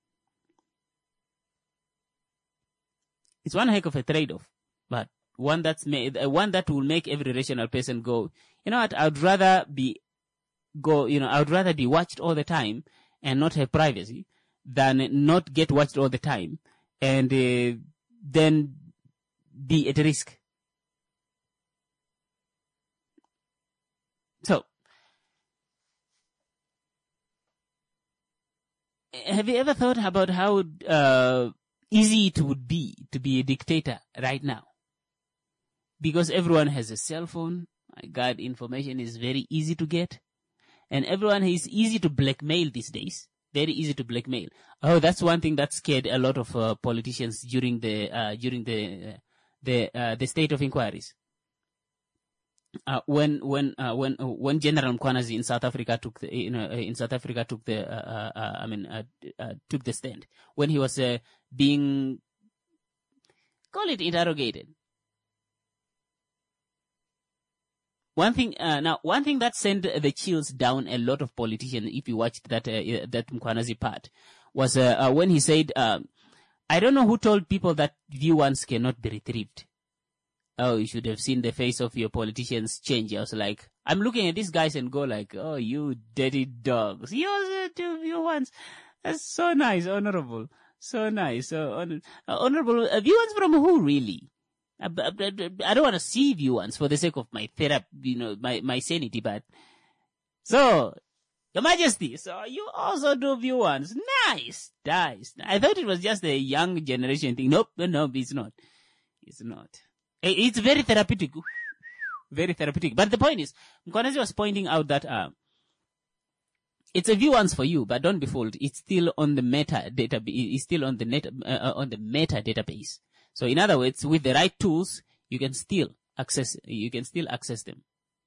It's one heck of a trade-off, but one that's made, uh, one that will make every rational person go, you know what, I'd rather be, go, you know, I'd rather be watched all the time and not have privacy than not get watched all the time and uh, then be at risk. So, have you ever thought about how uh, easy it would be to be a dictator right now? Because everyone has a cell phone. My God, information is very easy to get. And everyone is easy to blackmail these days. Very easy to blackmail. Oh, that's one thing that scared a lot of uh, politicians during the uh, during the uh, the uh, the state of inquiries. Uh, when when uh, when uh, when General Mkhwanazi in South Africa took the you know uh, in South Africa took the uh, uh, I mean uh, uh, took the stand when he was uh, being call it interrogated. One thing, uh, now, one thing that sent the chills down a lot of politicians, if you watched that, uh, that Mkhwanazi part, was, uh, uh, when he said, um, I don't know who told people that view ones cannot be retrieved. Oh, you should have seen the face of your politicians change. I was like, I'm looking at these guys and go like, oh, you dirty dogs. You also do view ones. That's so nice, honorable. So nice. So honor- uh, honorable. Uh, view ones from who, really? I, I, I don't want to see view ones for the sake of my therapy, you know, my, my sanity, but so, Your Majesty, so you also do view ones. Nice, nice. I thought it was just a young generation thing. Nope, no, no, it's not. It's not. It's very therapeutic. Very therapeutic. But the point is, Mkwanazi was pointing out that uh, it's a view once for you, but don't be fooled. It's still on the meta data. It's still on the net uh, on the meta database. So in other words, with the right tools, you can still access. You can still access them.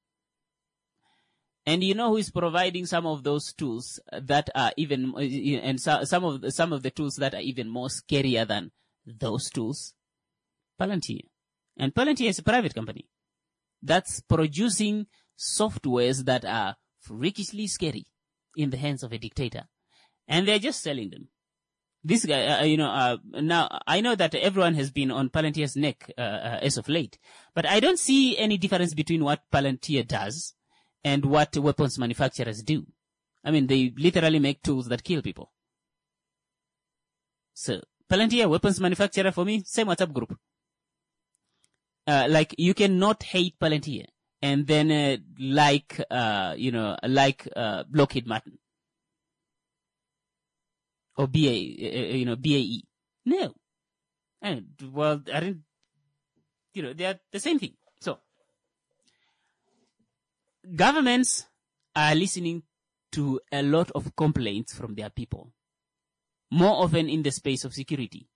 And you know who is providing some of those tools that are even, and so, some of the, some of the tools that are even more scarier than those tools? Palantir. And Palantir is a private company that's producing softwares that are freakishly scary in the hands of a dictator. And they're just selling them. This guy, uh, you know, uh, now I know that everyone has been on Palantir's neck uh, uh, as of late, but I don't see any difference between what Palantir does and what weapons manufacturers do. I mean, they literally make tools that kill people. So, Palantir, weapons manufacturer for me, same WhatsApp group. Uh, like, you cannot hate Palantir and then, uh, like, uh, you know, like, uh, Lockheed Martin. Or B A, uh, you know, B A E. No. And, well, I didn't, you know, they are the same thing. So, governments are listening to a lot of complaints from their people, more often in the space of security.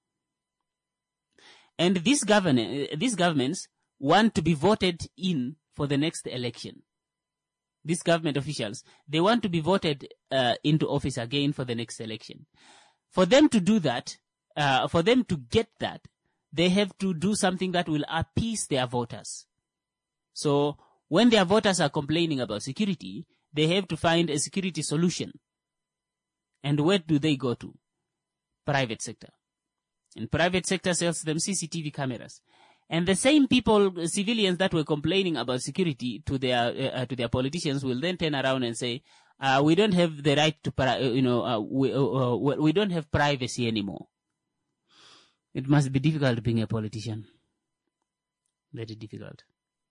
And these, govern- these governments want to be voted in for the next election. These government officials, they want to be voted uh, into office again for the next election. For them to do that, uh, for them to get that, they have to do something that will appease their voters. So, when their voters are complaining about security, they have to find a security solution. And where do they go to? Private sector. And private sector sells them C C T V cameras. And the same people, civilians that were complaining about security to their uh, to their politicians will then turn around and say, uh, we don't have the right to, pri- you know, uh, we, uh, we don't have privacy anymore. It must be difficult being a politician. Very difficult.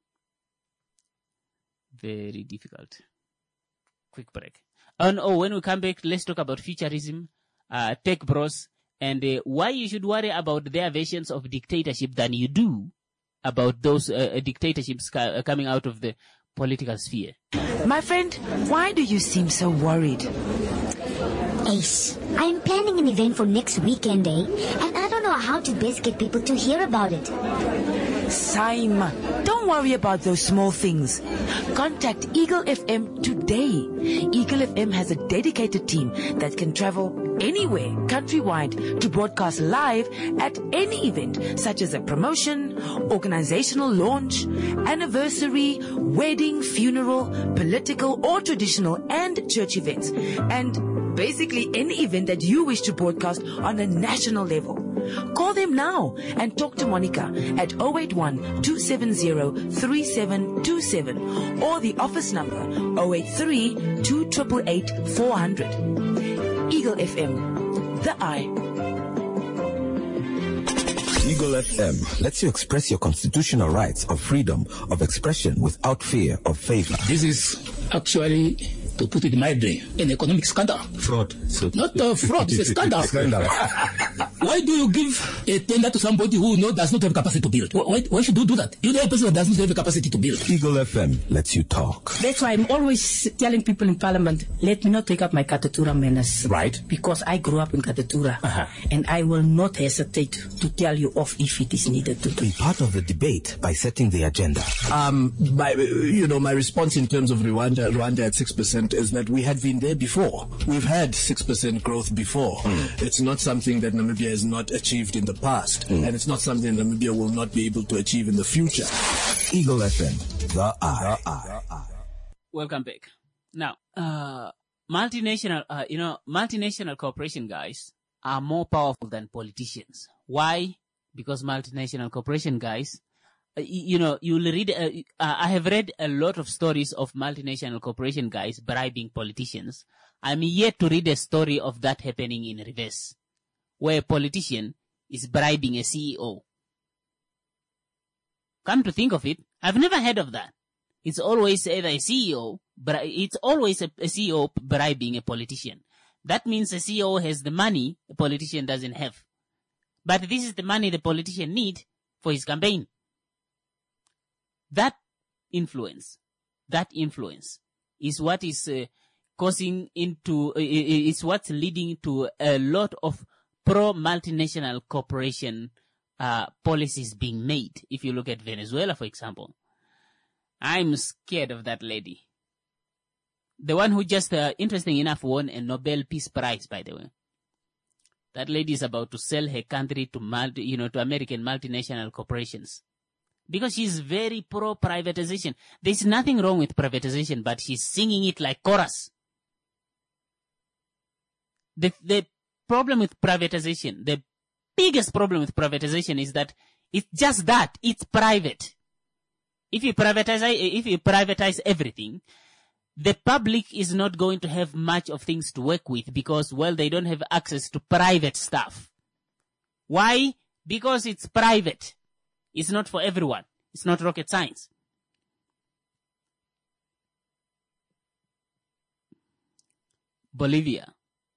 Very difficult. Quick break. And oh, when we come back, let's talk about futurism, uh, tech bros, and uh, why you should worry about their versions of dictatorship than you do about those uh, dictatorships ca- coming out of the political sphere. My friend, why do you seem so worried? Ace, I'm planning an event for next weekend, eh? And I don't know how to best get people to hear about it. Saima, don't worry about those small things. Contact Eagle F M today. Eagle F M has a dedicated team that can travel anywhere, countrywide, to broadcast live at any event, such as a promotion, organizational launch, anniversary, wedding, funeral, political or traditional and church events, and basically any event that you wish to broadcast on a national level. Call them now and talk to Monica at zero eight one, two seven zero, three seven two seven or the office number zero eight three, two eight eight, eight, four zero zero. Eagle F M, the eye. Eagle F M lets you express your constitutional rights of freedom of expression without fear of favor. This is actually, to put it mildly, an economic scandal. Fraud. So Not uh, fraud, it's a scandal. Scandal. Why do you give a tender to somebody who no, does not have capacity to build? Why, why should you do that? You're the person who does not have the capacity to build. Eagle F M lets you talk. That's why I'm always telling people in Parliament, let me not take up my Katatura manners. Right. Because I grew up in Katatura. Uh-huh. And I will not hesitate to tell you off if it is needed to. Be part of the debate by setting the agenda. Um, my, you know, my response in terms of Rwanda, Rwanda at six percent is that we had been there before. We've had six percent growth before. Mm. It's not something that Namibia has not achieved in the past. Mm. And it's not something Namibia will not be able to achieve in the future. Eagle F M, the eye. The eye. Welcome back. Now, uh, multinational, uh, you know, multinational corporation guys are more powerful than politicians. Why? Because multinational corporation guys, uh, you, you know, you'll read, uh, uh, I have read a lot of stories of multinational corporation guys bribing politicians. I'm yet to read a story of that happening in reverse, where a politician is bribing a C E O. Come to think of it, I've never heard of that. It's always either a C E O, but it's always a, a C E O bribing a politician. That means a C E O has the money a politician doesn't have. But this is the money the politician needs for his campaign. That influence, that influence is what is uh, causing into, uh, is what's leading to a lot of pro-multinational corporation uh, policies being made. If you look at Venezuela, for example, I'm scared of that lady. The one who just, uh, interesting enough, won a Nobel Peace Prize, by the way. That lady is about to sell her country to multi, you know, to American multinational corporations. Because she's very pro-privatization. There's nothing wrong with privatization, but she's singing it like chorus. The, the problem with privatization, the biggest problem with privatization is that it's just that. It's private. If you privatize, if you privatize everything, the public is not going to have much of things to work with because, well, they don't have access to private stuff. Why? Because it's private. It's not for everyone. It's not rocket science. Bolivia.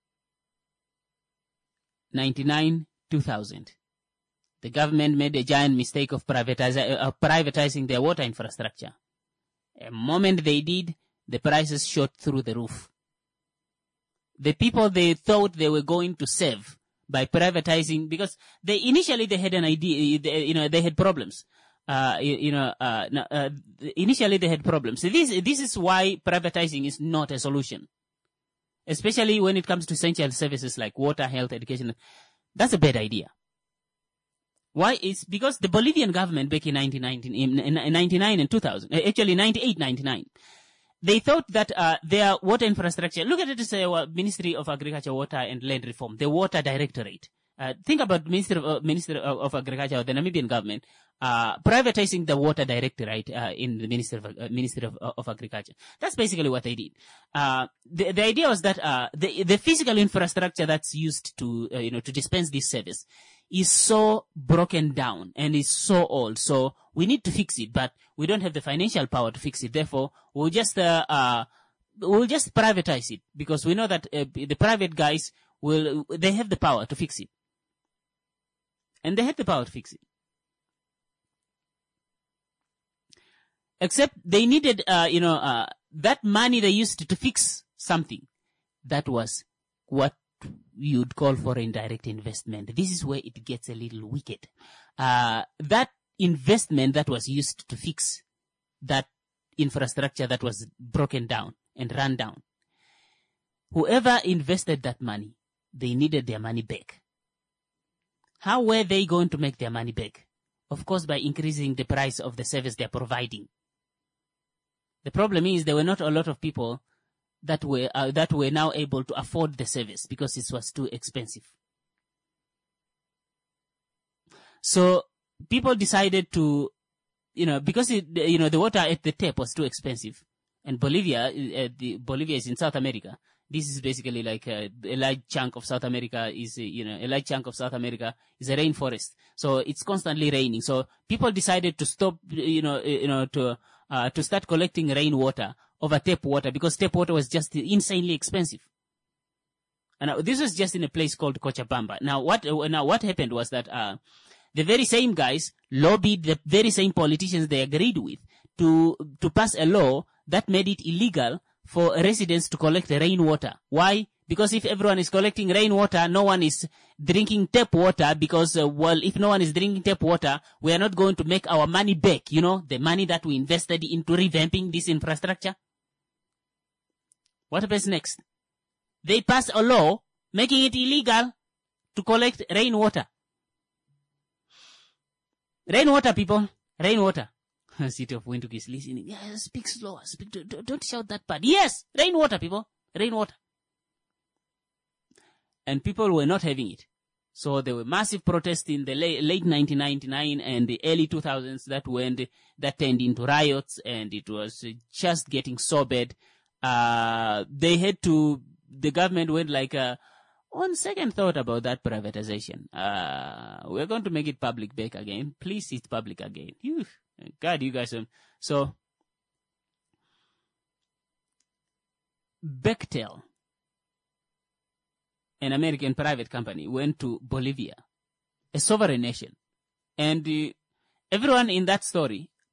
ninety-nine, two thousand. The government made a giant mistake of privatizi- uh, privatizing their water infrastructure. The moment they did, the prices shot through the roof. The people they thought they were going to save by privatizing, because they initially they had an idea, they, you know, they had problems. Uh, you, you know, uh, uh, initially they had problems. So this this is why privatizing is not a solution, especially when it comes to essential services like water, health, education. That's a bad idea. Why? It's because the Bolivian government back in nineteen ninety-nine and two thousand, actually ninety-eight, ninety-nine. They thought that uh, their water infrastructure, look at it as a Ministry of Agriculture, Water and Land Reform, the Water Directorate. Uh, think about Ministry of, uh, Ministry of, of Agriculture or the Namibian government uh, privatizing the Water Directorate uh, in the Ministry of, uh, Ministry of, of Agriculture. That's basically what they did. Uh, the, the idea was that uh, the, the physical infrastructure that's used to, uh, you know, to dispense this service is so broken down and is so old. So we need to fix it, but we don't have the financial power to fix it. Therefore, we'll just, uh, uh, we'll just privatize it because we know that uh, the private guys will, they have the power to fix it. And they had the power to fix it. Except they needed, uh, you know, uh, that money they used to fix something. That was what you'd call foreign direct investment. This is where it gets a little wicked. Uh, that investment that was used to fix that infrastructure that was broken down and run down. Whoever invested that money, they needed their money back. How were they going to make their money back? Of course, by increasing the price of the service they're providing. The problem is there were not a lot of people that were uh, that were now able to afford the service because it was too expensive. So people decided to, you know, because it, you know the water at the tap was too expensive, and Bolivia, uh, the Bolivia is in South America. This is basically like a, a large chunk of South America is, you know, a large chunk of South America is a rainforest. So it's constantly raining. So people decided to stop, you know, you know, to, uh, to start collecting rainwater over tap water because tap water was just insanely expensive. And uh, this was just in a place called Cochabamba. Now what, uh, now what happened was that, uh, the very same guys lobbied the very same politicians they agreed with to, to pass a law that made it illegal for residents to collect rainwater. Why? Because if everyone is collecting rainwater, no one is drinking tap water because, uh, well, if no one is drinking tap water, we are not going to make our money back, you know, the money that we invested into revamping this infrastructure. What happens next? They pass a law making it illegal to collect rainwater. Rainwater, people. Rainwater. City of Windhoek is listening. Yeah, speak slower. Speak, don't, don't shout that part. Yes! Rainwater, people. Rainwater. And people were not having it. So there were massive protests in the late, late nineteen ninety-nine and the early two thousands that went, that turned into riots, and it was just getting so bad. Uh, they had to, the government went like, uh, on second thought about that privatization. Uh, we're going to make it public back again. Please, it's public again. Phew. God, you guys are... So, Bechtel, an American private company, went to Bolivia, a sovereign nation. And uh, everyone in that story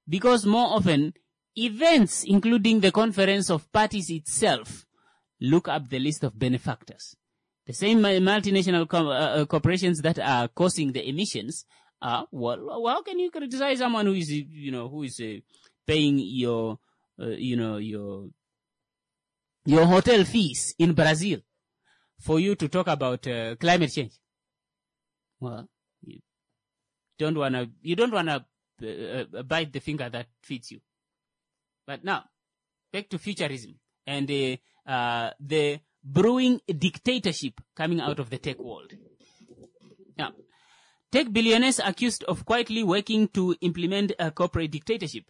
because more often, events, including the Conference of Parties itself, look up the list of benefactors. The same multinational com- uh, corporations that are causing the emissions, uh, well, how can you criticize someone who is, you know, who is uh, paying your, uh, you know, your, your hotel fees in Brazil for you to talk about uh, climate change? Well, you don't wanna, you don't wanna uh, uh, bite the finger that feeds you. But now, back to futurism and uh, uh, the brewing dictatorship coming out of the tech world. Now, tech billionaires accused of quietly working to implement a corporate dictatorship.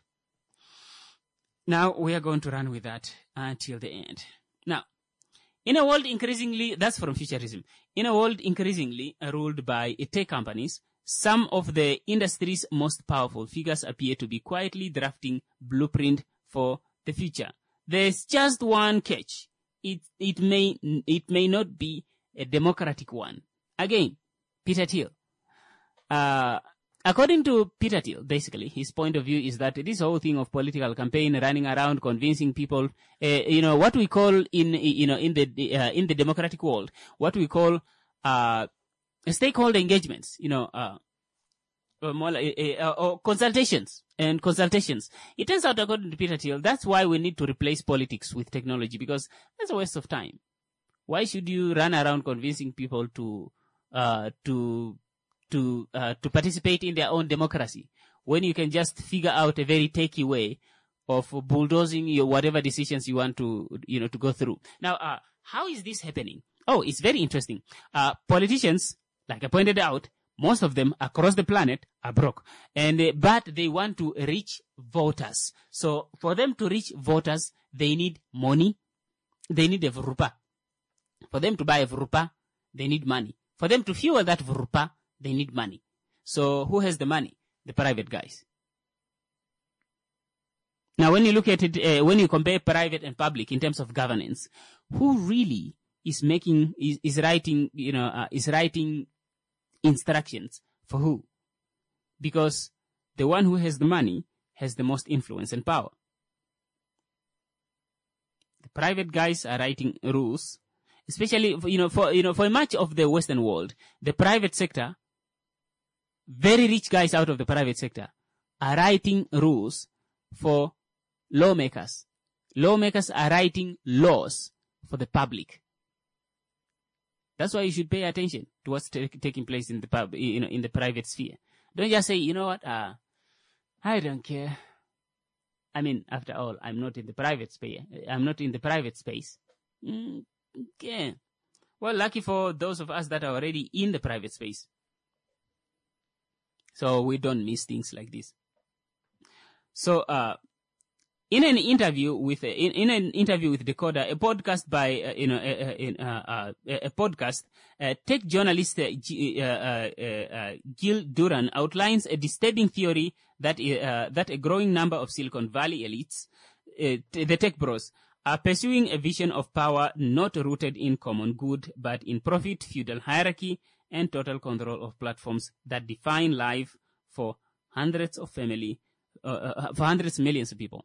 Now, we are going to run with that until the end. Now, in a world increasingly, that's from futurism, in a world increasingly ruled by tech companies, some of the industry's most powerful figures appear to be quietly drafting blueprint for the future. There's just one catch. It, it may, it may not be a democratic one. Again, Peter Thiel. Uh, according to Peter Thiel, basically, his point of view is that this whole thing of political campaign, running around, convincing people, uh, you know, what we call in, you know, in the, uh, in the democratic world, what we call, uh, stakeholder engagements, you know, uh, or more like, uh, uh, or consultations and consultations. It turns out, according to Peter Thiel, that's why we need to replace politics with technology, because that's a waste of time. Why should you run around convincing people to, uh, to, to, uh, to participate in their own democracy when you can just figure out a very techy way of bulldozing your whatever decisions you want to, you know, to go through. Now, uh, how is this happening? Oh, it's very interesting. Uh, politicians, like I pointed out, most of them across the planet are broke, and uh, but they want to reach voters. So for them to reach voters, they need money. They need a vrupa. For them to buy a vrupa, they need money. For them to fuel that vrupa, they need money. So who has the money? The private guys. Now, when you look at it, uh, when you compare private and public in terms of governance, who really is making is, is writing, you know, uh, is writing instructions for who? Because the one who has the money has the most influence and power. The private guys are writing rules, especially, you know, for, you know, for much of the Western world, the private sector, very rich guys out of the private sector are writing rules for lawmakers. Lawmakers are writing laws for the public. That's why you should pay attention to what's t- taking place in the pub, you know, in the private sphere. Don't just say, you know what, uh, I don't care. I mean, after all, I'm not in the private sphere. I'm not in the private space. Mm, okay. Well, lucky for those of us that are already in the private space. So we don't miss things like this. So, uh, In an interview with in, in an interview with Decoder, a podcast by uh, you know uh, in, uh, uh, a podcast, uh, tech journalist uh, G, uh, uh, uh, Gil Duran outlines a disturbing theory that uh, that a growing number of Silicon Valley elites, uh, t- the tech bros, are pursuing a vision of power not rooted in common good, but in profit, feudal hierarchy, and total control of platforms that define life for hundreds of family, uh, uh, for hundreds of millions of people.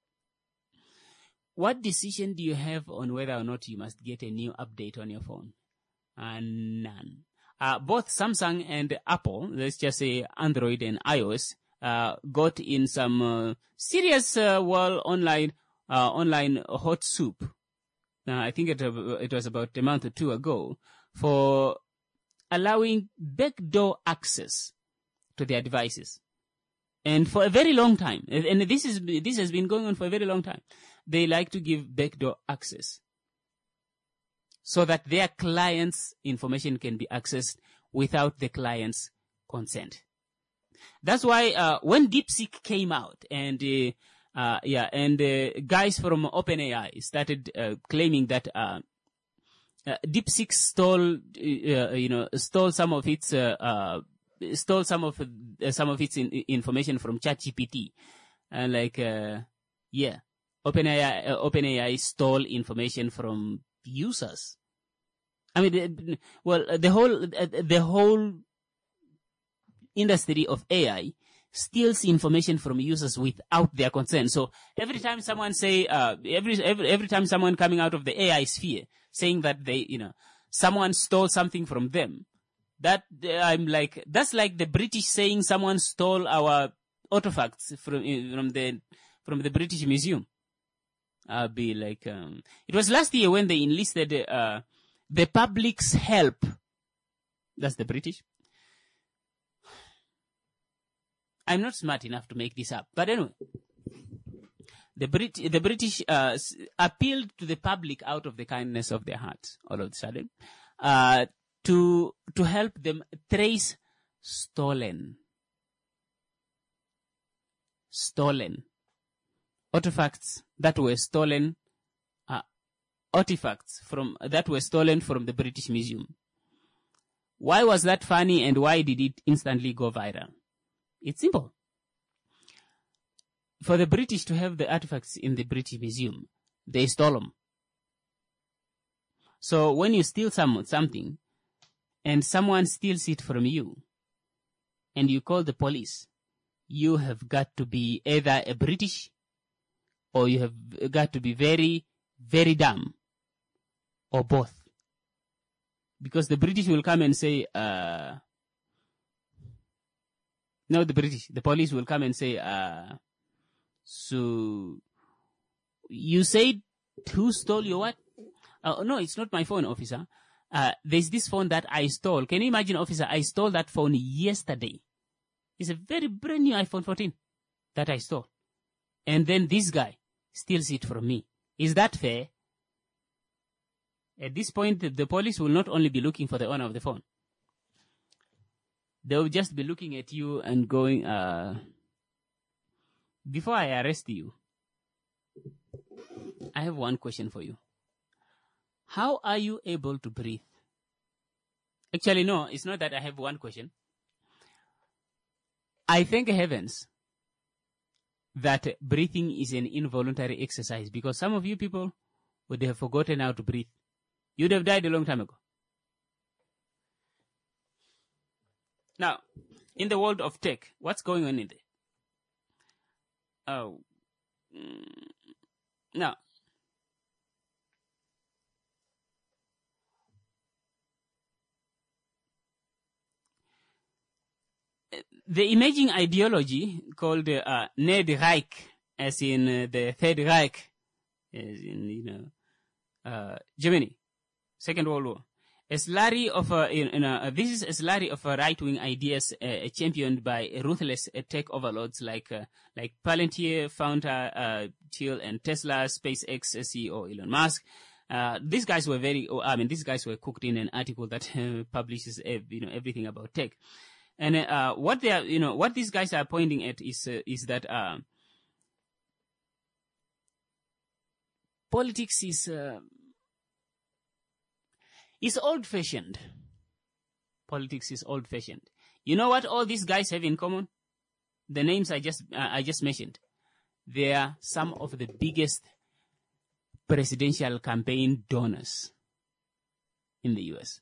What decision do you have on whether or not you must get a new update on your phone? Uh, none. Uh, both Samsung and Apple, let's just say Android and iOS, uh, got in some uh, serious, uh, well, online, uh, online hot soup. Uh, I think it, uh, it was about a month or two ago for allowing backdoor access to their devices. And for a very long time, and this is this has been going on for a very long time, they like to give backdoor access so that their clients' information can be accessed without the client's consent. That's why uh, when DeepSeek came out, and uh, uh, yeah, and uh, guys from OpenAI started uh, claiming that uh, uh, DeepSeek stole, uh, you know, stole some of its. Uh, uh, stole some of uh, some of its in, information from ChatGPT, and like uh, yeah, OpenAI uh, OpenAI stole information from users. I mean, the, well, the whole uh, the whole industry of A I steals information from users without their consent. So every time someone say, uh, every, every, every time someone coming out of the A I sphere saying that they, you know, someone stole something from them, that, uh, I'm like, that's like the British saying someone stole our artifacts from, from the, from the British Museum. I'll be like, um, it was last year when they enlisted, uh, the public's help. That's the British. I'm not smart enough to make this up, but anyway, the Brit- the British uh, appealed to the public out of the kindness of their hearts, all of a sudden, uh, to to help them trace stolen, stolen artifacts that were stolen, uh, artifacts from that were stolen from the British Museum. Why was that funny, and why did it instantly go viral? It's simple. For the British to have the artifacts in the British Museum, they stole them. So when you steal some, something, and someone steals it from you, and you call the police, you have got to be either a British, or you have got to be very, very dumb, or both. Because the British will come and say, uh, no, the British, the police will come and say, uh, so, you said who stole your what? Uh, no, it's not my phone, officer. Uh, there's this phone that I stole. Can you imagine, officer? I stole that phone yesterday. It's a very brand new iPhone fourteen that I stole. And then this guy steals it from me. Is that fair? At this point, the police will not only be looking for the owner of the phone. They will just be looking at you and going, uh, before I arrest you, I have one question for you. How are you able to breathe? Actually, no, it's not that I have one question. I thank heavens that breathing is an involuntary exercise, because some of you people would have forgotten how to breathe. You'd have died a long time ago. Now, in the world of tech, what's going on in there? Oh, mm, now, the emerging ideology called uh, Ned Reich, as in uh, the Third Reich, as in, you know, uh, Germany, Second World War. A slurry of uh, in, in, uh, this is a slurry of uh, right-wing ideas uh, championed by ruthless uh, tech overlords like uh, like Palantir founder uh, Thiel and Tesla SpaceX C E O Elon Musk. Uh, these guys were very, oh, I mean, these guys were cooked in an article that uh, publishes uh, you know everything about tech. And uh, what they are, you know, what these guys are pointing at is uh, is that uh, politics is. Uh, It's old-fashioned. Politics is old-fashioned. You know what all these guys have in common? The names I just uh, I just mentioned. They are some of the biggest presidential campaign donors in the U S.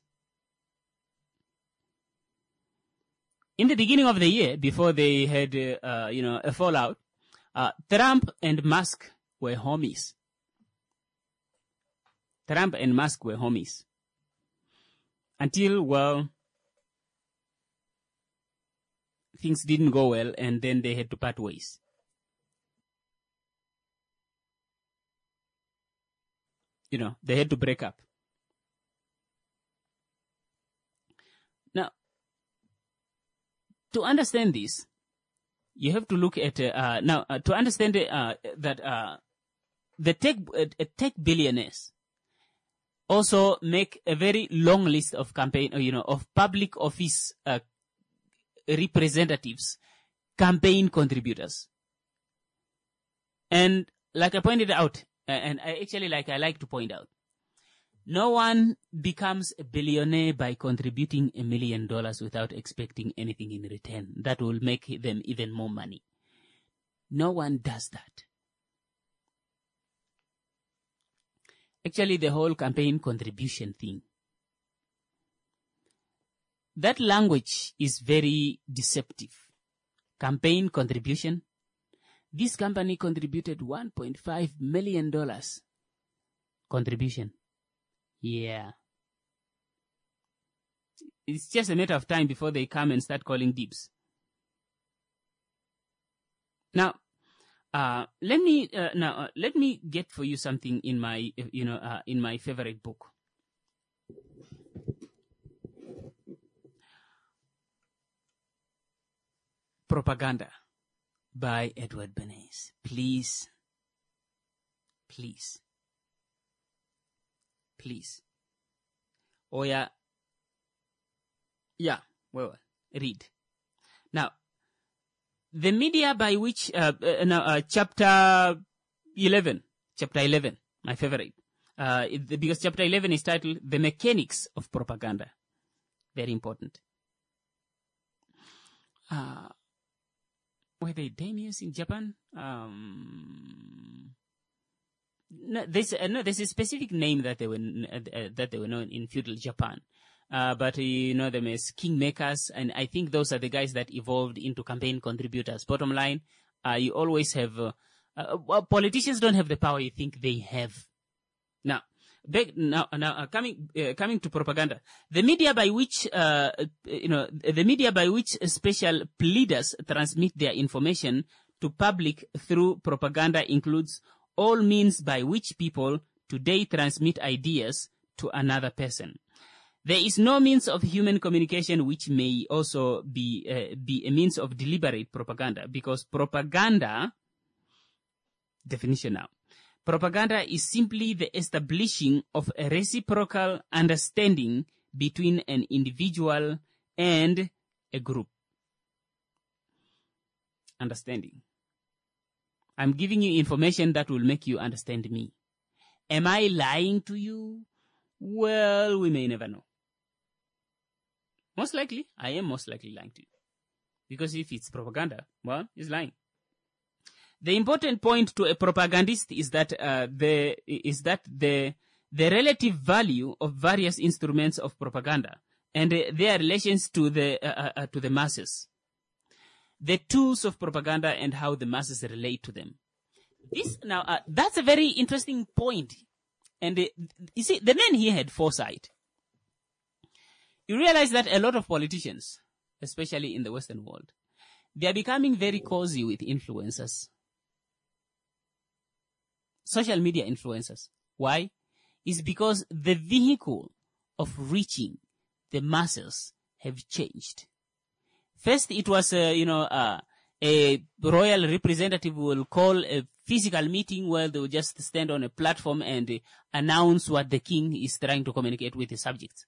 In the beginning of the year, before they had uh, uh, you know a fallout, uh, Trump and Musk were homies. Trump and Musk were homies. Until, well, things didn't go well, and then they had to part ways. You know, they had to break up. Now, to understand this, you have to look at, uh, now, uh, to understand uh, that uh, the tech, uh, tech billionaires also make a very long list of campaign, you know, of public office uh, representatives, campaign contributors. And like I pointed out, and I actually like I like to point out, no one becomes a billionaire by contributing a million dollars without expecting anything in return. That will make them even more money. No one does that. Actually, the whole campaign contribution thing, that language is very deceptive. campaign contribution. This company contributed one point five million dollars contribution. Yeah. It's just a matter of time before they come and start calling dibs. Now, uh, let me, uh, now, uh, let me get for you something in my, you know, uh, in my favorite book. Propaganda by Edward Bernays. Please, please, please. Oh yeah, yeah, well, read. Now, the media by which, uh, uh, now, uh, chapter eleven, chapter eleven, my favorite, uh, it, because chapter eleven is titled The Mechanics of Propaganda. Very important. Uh, were they daimyos in Japan? Um, no, there's, uh, no, there's a specific name that they were, uh, that they were known in feudal Japan. Uh, but you know them as kingmakers, and I think those are the guys that evolved into campaign contributors. Bottom line, uh, you always have, uh, uh, well, politicians don't have the power you think they have. Now, back, now, now uh, coming, uh, coming to propaganda, the media by which, uh, you know, the media by which special pleaders transmit their information to public through propaganda includes all means by which people today transmit ideas to another person. There is no means of human communication which may also be uh, be a means of deliberate propaganda, because propaganda, definition now, propaganda is simply the establishing of a reciprocal understanding between an individual and a group. Understanding. I'm giving you information that will make you understand me. Am I lying to you? Well, we may never know. Most likely, I am most likely lying to you. Because if it's propaganda, well, it's lying. The important point to a propagandist is that uh, the is that the the relative value of various instruments of propaganda and uh, their relations to the uh, uh, to the masses, the tools of propaganda and how the masses relate to them. This now uh, that's a very interesting point. And uh, you see, the man here had foresight. You realize that a lot of politicians, especially in the Western world, they are becoming very cozy with influencers. Social media influencers. Why? It's because the vehicle of reaching the masses have changed. First, it was, uh, you know, uh, a royal representative will call a physical meeting where they will just stand on a platform and uh, announce what the king is trying to communicate with his subjects.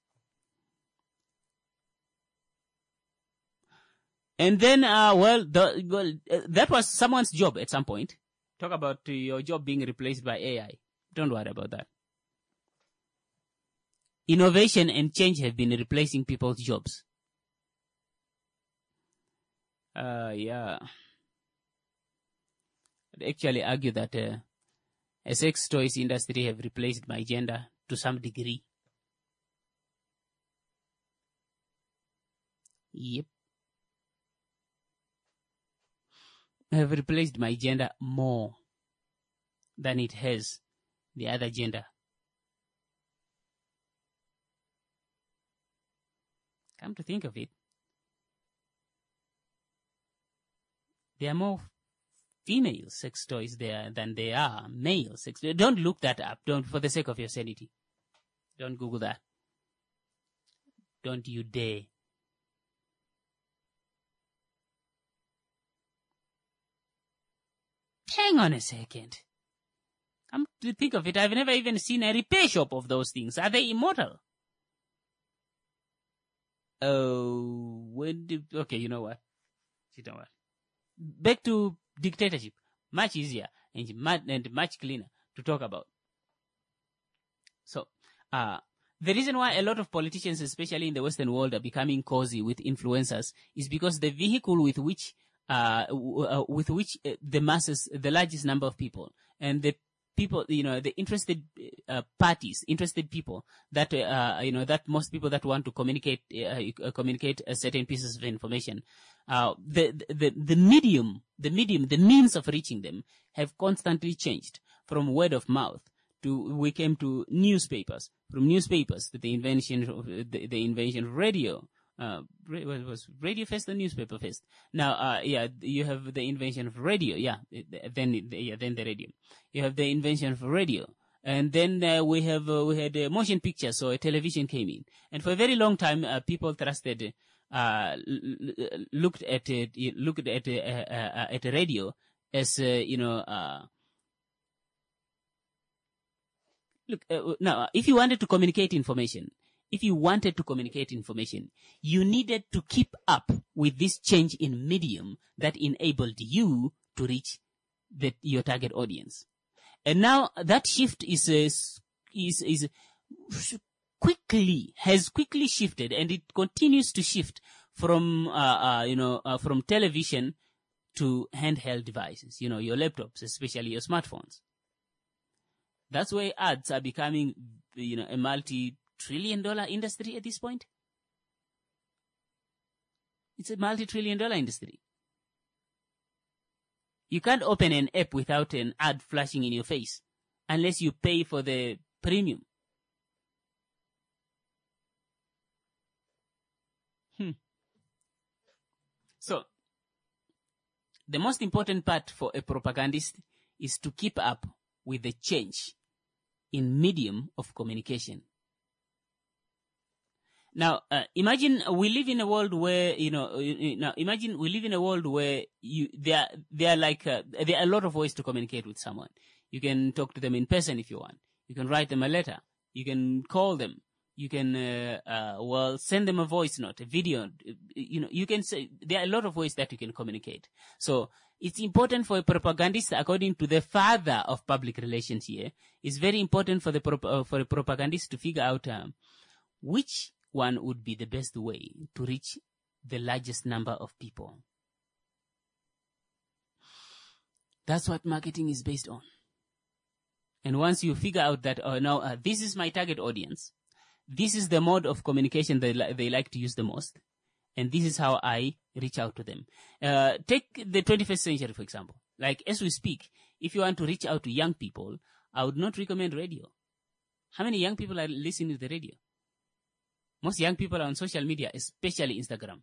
And then, uh, well, the, well, uh, that was someone's job at some point. Talk about uh, your job being replaced by A I. Don't worry about that. Innovation and change have been replacing people's jobs. Uh, yeah. I'd actually argue that uh, a sex toys industry have replaced my gender to some degree. Yep. Have replaced my gender more than it has the other gender. Come to think of it, there are more female sex toys there than there are male sex toys. Don't look that up. Don't, for the sake of your sanity. Don't Google that. Don't you dare. Hang on a second. Come to think of it, I've never even seen a repair shop of those things. Are they immortal? Oh, when did, okay, you know what? You know what? Back to dictatorship. Much easier and much, and much cleaner to talk about. So, uh, the reason why a lot of politicians, especially in the Western world, are becoming cozy with influencers is because the vehicle with which Uh, w- uh, with which uh, the masses, the largest number of people, and the people, you know, the interested uh, parties, interested people that, uh, you know, that most people that want to communicate, uh, communicate uh, certain pieces of information, uh, the, the, the medium, the medium, the means of reaching them have constantly changed from word of mouth to, we came to newspapers, from newspapers to the invention of, the, the invention of radio. Uh, what was radio first or newspaper first? Now, uh, yeah, you have the invention of radio. Yeah, then, yeah, then the radio. You have the invention of radio. And then, uh, we have, uh, we had uh, motion pictures, so a television came in. And for a very long time, uh, people trusted, uh, looked at it, looked at, uh, uh, at radio as, uh, you know, uh, look, uh, now, if you wanted to communicate information, If you wanted to communicate information, you needed to keep up with this change in medium that enabled you to reach the, your target audience. And now that shift is, uh, is, is quickly, has quickly shifted, and it continues to shift from, uh, uh, you know, uh, from television to handheld devices, you know, your laptops, especially your smartphones. That's where ads are becoming, you know, a multi trillion dollar industry at this point. It's a multi-trillion dollar industry. You can't open an app without an ad flashing in your face unless you pay for the premium. Hmm. So, the most important part for a propagandist is to keep up with the change in medium of communication. Now, uh, imagine we live in a world where, you know, now imagine we live in a world where you, there, there are like, uh, there are a lot of ways to communicate with someone. You can talk to them in person if you want. You can write them a letter. You can call them. You can, uh, uh, well, send them a voice note, a video. You know, you can say, there are a lot of ways that you can communicate. So, it's important for a propagandist, according to the father of public relations here, it's very important for the, prop- uh, for a propagandist to figure out, um, which one would be the best way to reach the largest number of people. That's what marketing is based on. And once you figure out that, oh, now uh, this is my target audience, this is the mode of communication they, li- they like to use the most, and this is how I reach out to them. Uh, take the twenty-first century, for example. Like, as we speak, if you want to reach out to young people, I would not recommend radio. How many young people are listening to the radio? Most young people are on social media, especially Instagram.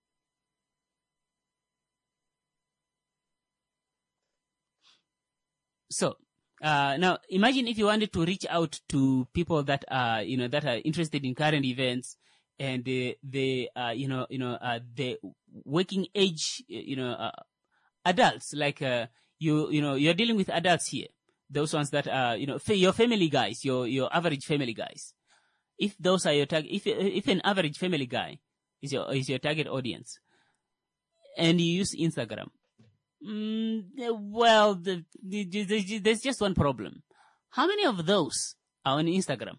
So, uh, now imagine if you wanted to reach out to people that are, you know, that are interested in current events and uh, the, uh, you know, you know, uh, the working age, you know, uh, adults, like, uh, you, you know, you're dealing with adults here. Those ones that are, you know, fa- your family guys, your, your average family guys. If those are your target, if, if an average family guy is your, is your target audience and you use Instagram, mm, well, the, the, the, there's just one problem. How many of those are on Instagram?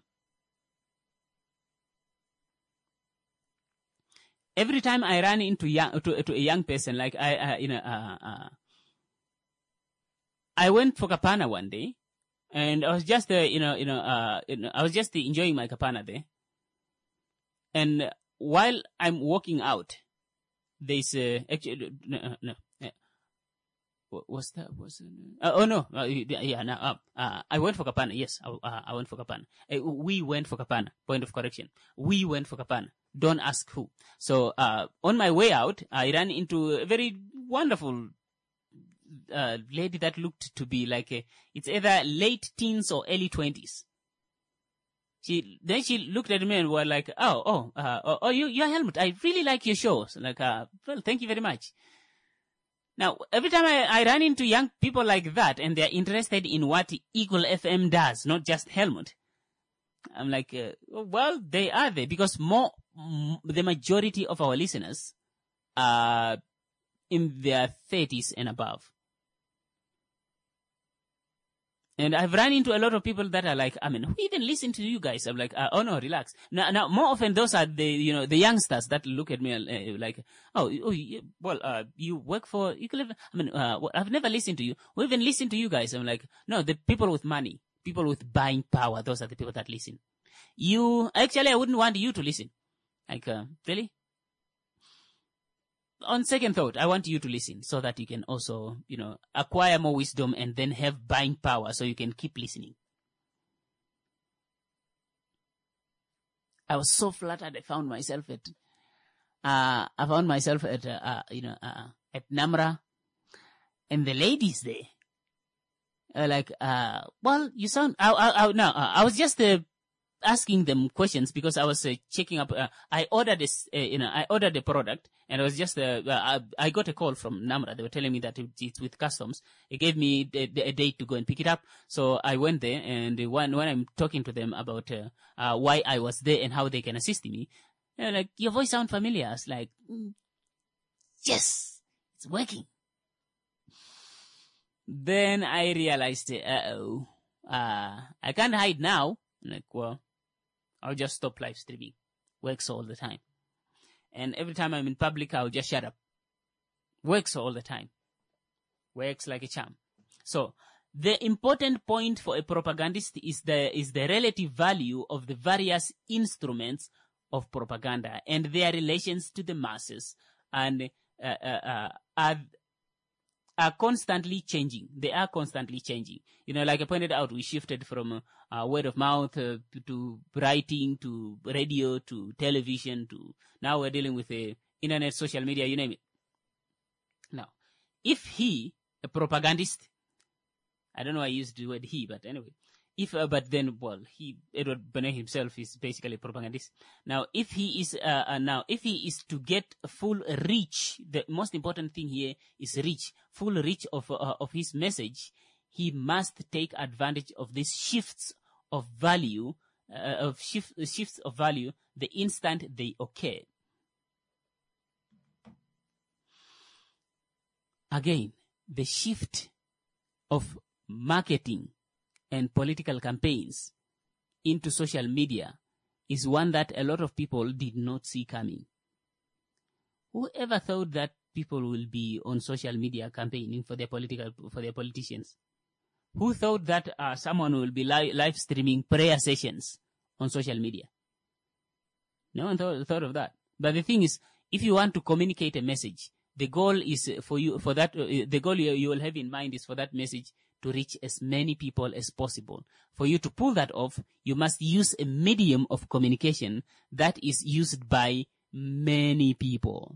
Every time I run into young, to, to a young person, like I, uh, you know, uh, uh, I went for Kapana one day. And I was just, uh, you know, you know, uh, you know, I was just enjoying my Kapana there. And while I'm walking out, there's, uh, actually, no, no, uh, what was that? Was it, uh, oh no, uh, yeah, no, uh, uh, I went for Kapana, yes, I, uh, I went for Kapana. Uh, we went for Kapana, point of correction. We went for Kapana. Don't ask who. So, uh, on my way out, I ran into a very wonderful Uh, lady that looked to be like a, it's either late teens or early twenties. She, then she looked at me and were like, oh, oh, uh, oh, oh, you, you're Helmut. I really like your shows. Like, uh, well, thank you very much. Now, every time I, I run into young people like that and they're interested in what Eagle F M does, not just Helmut, I'm like, uh, well, they are there because more, m- the majority of our listeners are in their thirties and above. And I've run into a lot of people that are like, I mean, who even listen to you guys? I'm like, uh, oh no, relax. Now, now, more often those are the, you know, the youngsters that look at me uh, like, oh, oh yeah, well, uh, you work for, you can live, I mean, uh, well, I've never listened to you. Who even listen to you guys? I'm like, no, the people with money, people with buying power, those are the people that listen. You, actually, I wouldn't want you to listen. Like, uh, really? On second thought, I want you to listen so that you can also, you know, acquire more wisdom and then have buying power so you can keep listening. I was so flattered. I found myself at, uh, I found myself at, uh, uh you know, uh, at Namra, and the ladies there, uh, like, uh, well, you sound, I, I, I no, uh, I was just, uh, asking them questions because I was uh, checking up. Uh, I ordered this, uh, you know, I ordered the product, and I was just, uh, uh, I, I got a call from Namra. They were telling me that it, it's with customs. It gave me the, the, a date to go and pick it up. So I went there, and when when I'm talking to them about uh, uh, why I was there and how they can assist me, they're like, your voice sounds familiar. I was like, mm, yes, it's working. Then I realized, uh-oh, uh, I can't hide now. I'm like, well, I'll just stop live streaming. Works all the time. And every time I'm in public, I'll just shut up. Works all the time. Works like a charm. So, the important point for a propagandist is the, is the relative value of the various instruments of propaganda and their relations to the masses, and uh, uh, uh, are, are constantly changing. They are constantly changing. You know, like I pointed out, we shifted from uh, word of mouth uh, to, to writing, to radio, to television, to now we're dealing with the internet, social media, you name it. Now, if he, a propagandist, I don't know why I used the word he, but anyway, if, uh, but then, well, he, Edward Bernays himself is basically a propagandist. Now, if he is, uh, uh, now, if he is to get full reach, the most important thing here is reach, full reach of, uh, of his message, he must take advantage of these shifts of value, uh, of shift, shifts of value the instant they occur. Again, the shift of marketing and political campaigns into social media is one that a lot of people did not see coming. Whoever thought that people will be on social media campaigning for their political, for their politicians? Who thought that uh, someone will be li- live streaming prayer sessions on social media? No one thought, thought of that. But the thing is, if you want to communicate a message, the goal is for you, for that, uh, the goal you, you will have in mind is for that message to reach as many people as possible. For you to pull that off, you must use a medium of communication that is used by many people.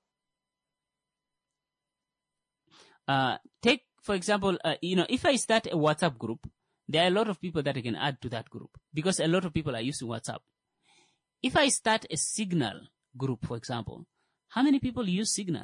Uh, take, for example, uh, you know, if I start a WhatsApp group, there are a lot of people that I can add to that group because a lot of people are using WhatsApp. If I start a Signal group, for example, how many people use Signal?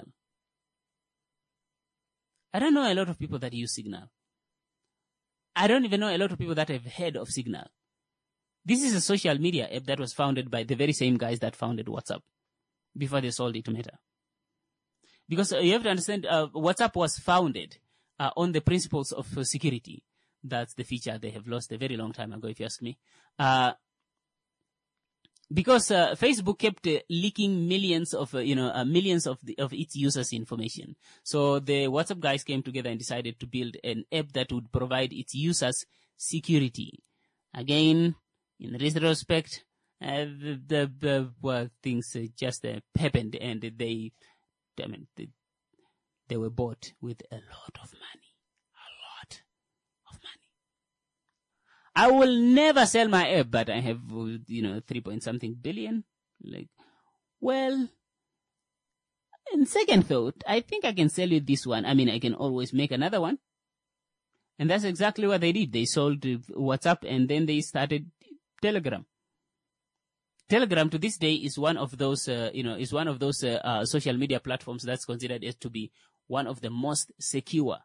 I don't know a lot of people that use Signal. I don't even know a lot of people that have heard of Signal. This is a social media app that was founded by the very same guys that founded WhatsApp before they sold it to Meta. Because uh, you have to understand, uh, WhatsApp was founded uh, on the principles of uh, security. That's the feature they have lost a very long time ago, if you ask me. Uh, because uh, Facebook kept uh, leaking millions of, uh, you know, uh, millions of the, of its users' information. So the WhatsApp guys came together and decided to build an app that would provide its users security. Again, in retrospect, uh, the, the, the well, things uh, just uh, happened, and they, I mean, they, they were bought with a lot of money. A lot of money. I will never sell my app, but I have, you know, three point something billion. Like, well, in second thought, I think I can sell you this one. I mean, I can always make another one. And that's exactly what they did. They sold WhatsApp and then they started Telegram. Telegram to this day is one of those, uh, you know, is one of those uh, uh, social media platforms that's considered as to be one of the most secure.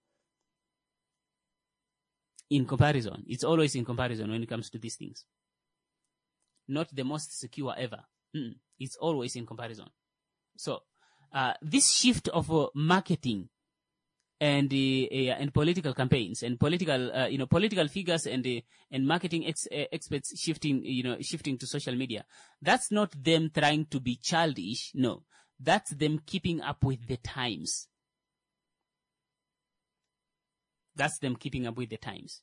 In comparison, it's always in comparison when it comes to these things. Not the most secure ever. Mm-mm. It's always in comparison. So, uh, this shift of uh, marketing and uh, and political campaigns and political uh, you know political figures and uh, and marketing ex- uh, experts shifting you know shifting to social media. That's not them trying to be childish. No, that's them keeping up with the times. That's them keeping up with the times.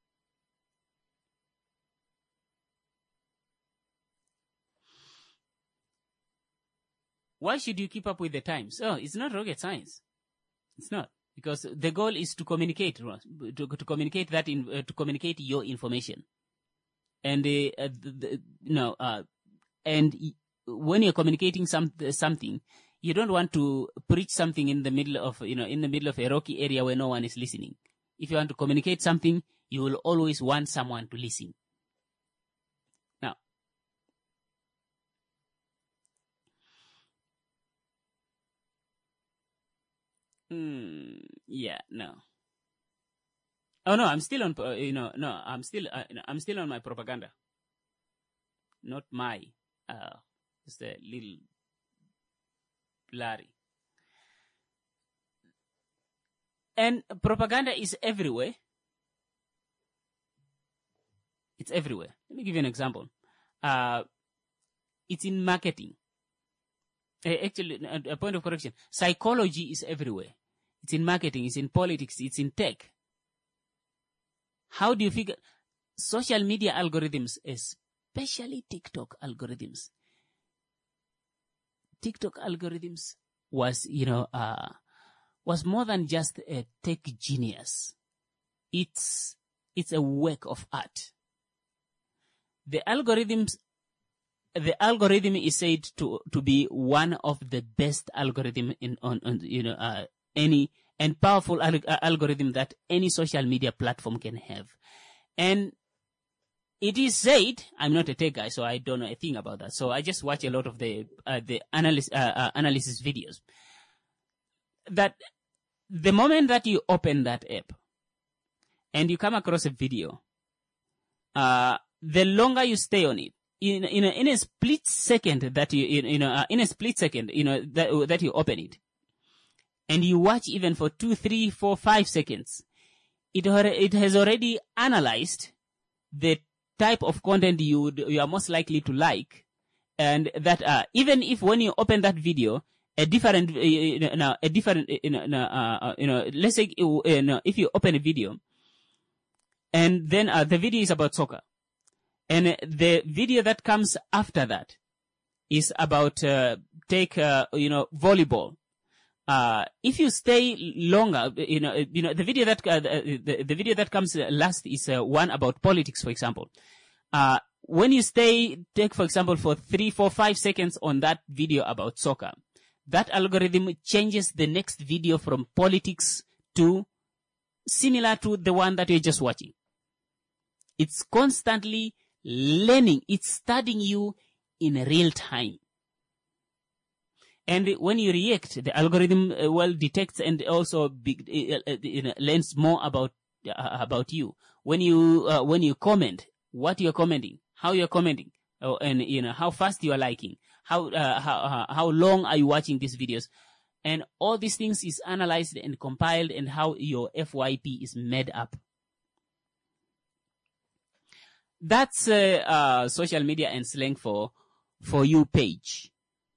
Why should you keep up with the times? Oh, it's not rocket science. It's not. Because the goal is to communicate, to, to communicate that, in, uh, to communicate your information. And, uh, uh, the, the, you know, uh, and when you're communicating some, something, you don't want to preach something in the middle of, you know, in the middle of a rocky area where no one is listening. If you want to communicate something, you will always want someone to listen. Now, mm, yeah, no. Oh no, I'm still on, uh, you know, no, I'm still, uh, you know, I'm still on my propaganda. Not my, uh, just a little blurry. And propaganda is everywhere. It's everywhere. Let me give you an example. Uh, it's in marketing. Uh, actually, a point of correction. Psychology is everywhere. It's in marketing. It's in politics. It's in tech. How do you figure? Social media algorithms, especially TikTok algorithms. TikTok algorithms was, you know, uh, was more than just a tech genius. It's, it's a work of art. The algorithms, the algorithm is said to, to be one of the best algorithm in, on, on you know, uh, any, and powerful al- algorithm that any social media platform can have. And it is said, I'm not a tech guy, so I don't know a thing about that. So I just watch a lot of the, uh, the analysis, uh, uh, analysis videos. That the moment that you open that app and you come across a video, uh, the longer you stay on it, in, in, a, in a split second that you, you know, uh, in a split second, you know, that, that you open it and you watch even for two, three, four, five seconds, it, it has already analyzed the type of content you would, you are most likely to like. And that, uh, even if when you open that video, a different, uh, you know, a different, you know, uh, you know, let's say, uh, you know, if you open a video and then, uh, the video is about soccer and the video that comes after that is about, uh, take, uh, you know, volleyball. Uh, if you stay longer, you know, you know, the video that, uh, the, the video that comes last is uh, one about politics, for example. Uh, when you stay, take, for example, for three, four, five seconds on that video about soccer, that algorithm changes the next video from politics to similar to the one that you're just watching. It's constantly learning. It's studying you in real time. And when you react, the algorithm uh, well detects and also be, uh, uh, you know, learns more about uh, about you. When you uh, when you comment, what you're commenting, how you're commenting, oh, and you know how fast you are liking, how uh, how uh, how long are you watching these videos, and all these things is analyzed and compiled, and how your F Y P is made up. That's uh, uh, social media and slang for for you page.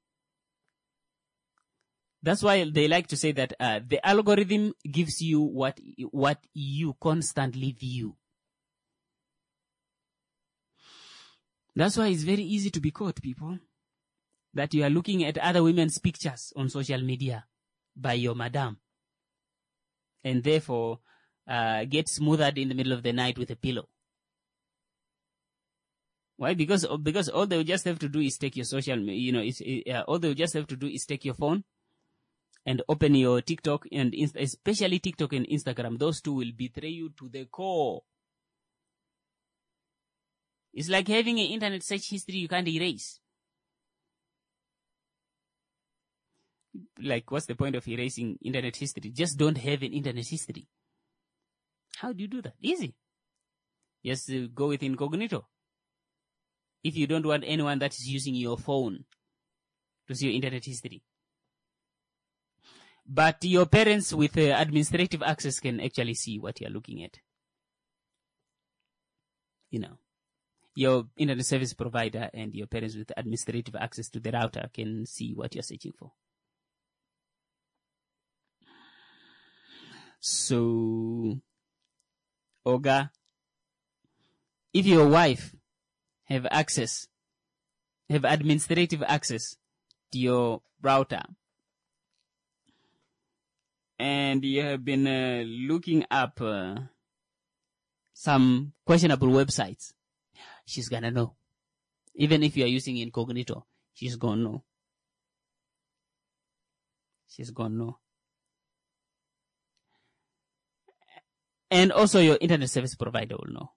That's why they like to say that uh, the algorithm gives you what what you constantly view. That's why it's very easy to be caught, people. That you are looking at other women's pictures on social media by your madam. And therefore, uh, get smothered in the middle of the night with a pillow. Why? Because, because all they just have to do is take your social, you know, it's, uh, all they just have to do is take your phone and open your TikTok, and inst- especially TikTok and Instagram. Those two will betray you to the core. It's like having an internet search history you can't erase. Like, what's the point of erasing internet history? Just don't have an internet history. How do you do that? Easy. Just uh, go with incognito. If you don't want anyone that is using your phone to see your internet history. But your parents with uh, administrative access can actually see what you're looking at. You know, your internet service provider and your parents with administrative access to the router can see what you're searching for. So, Oga, if your wife have access, have administrative access to your router, and you have been uh, looking up uh, some questionable websites, she's gonna know. Even if you are using incognito, she's gonna know. She's gonna know. And also your internet service provider will know.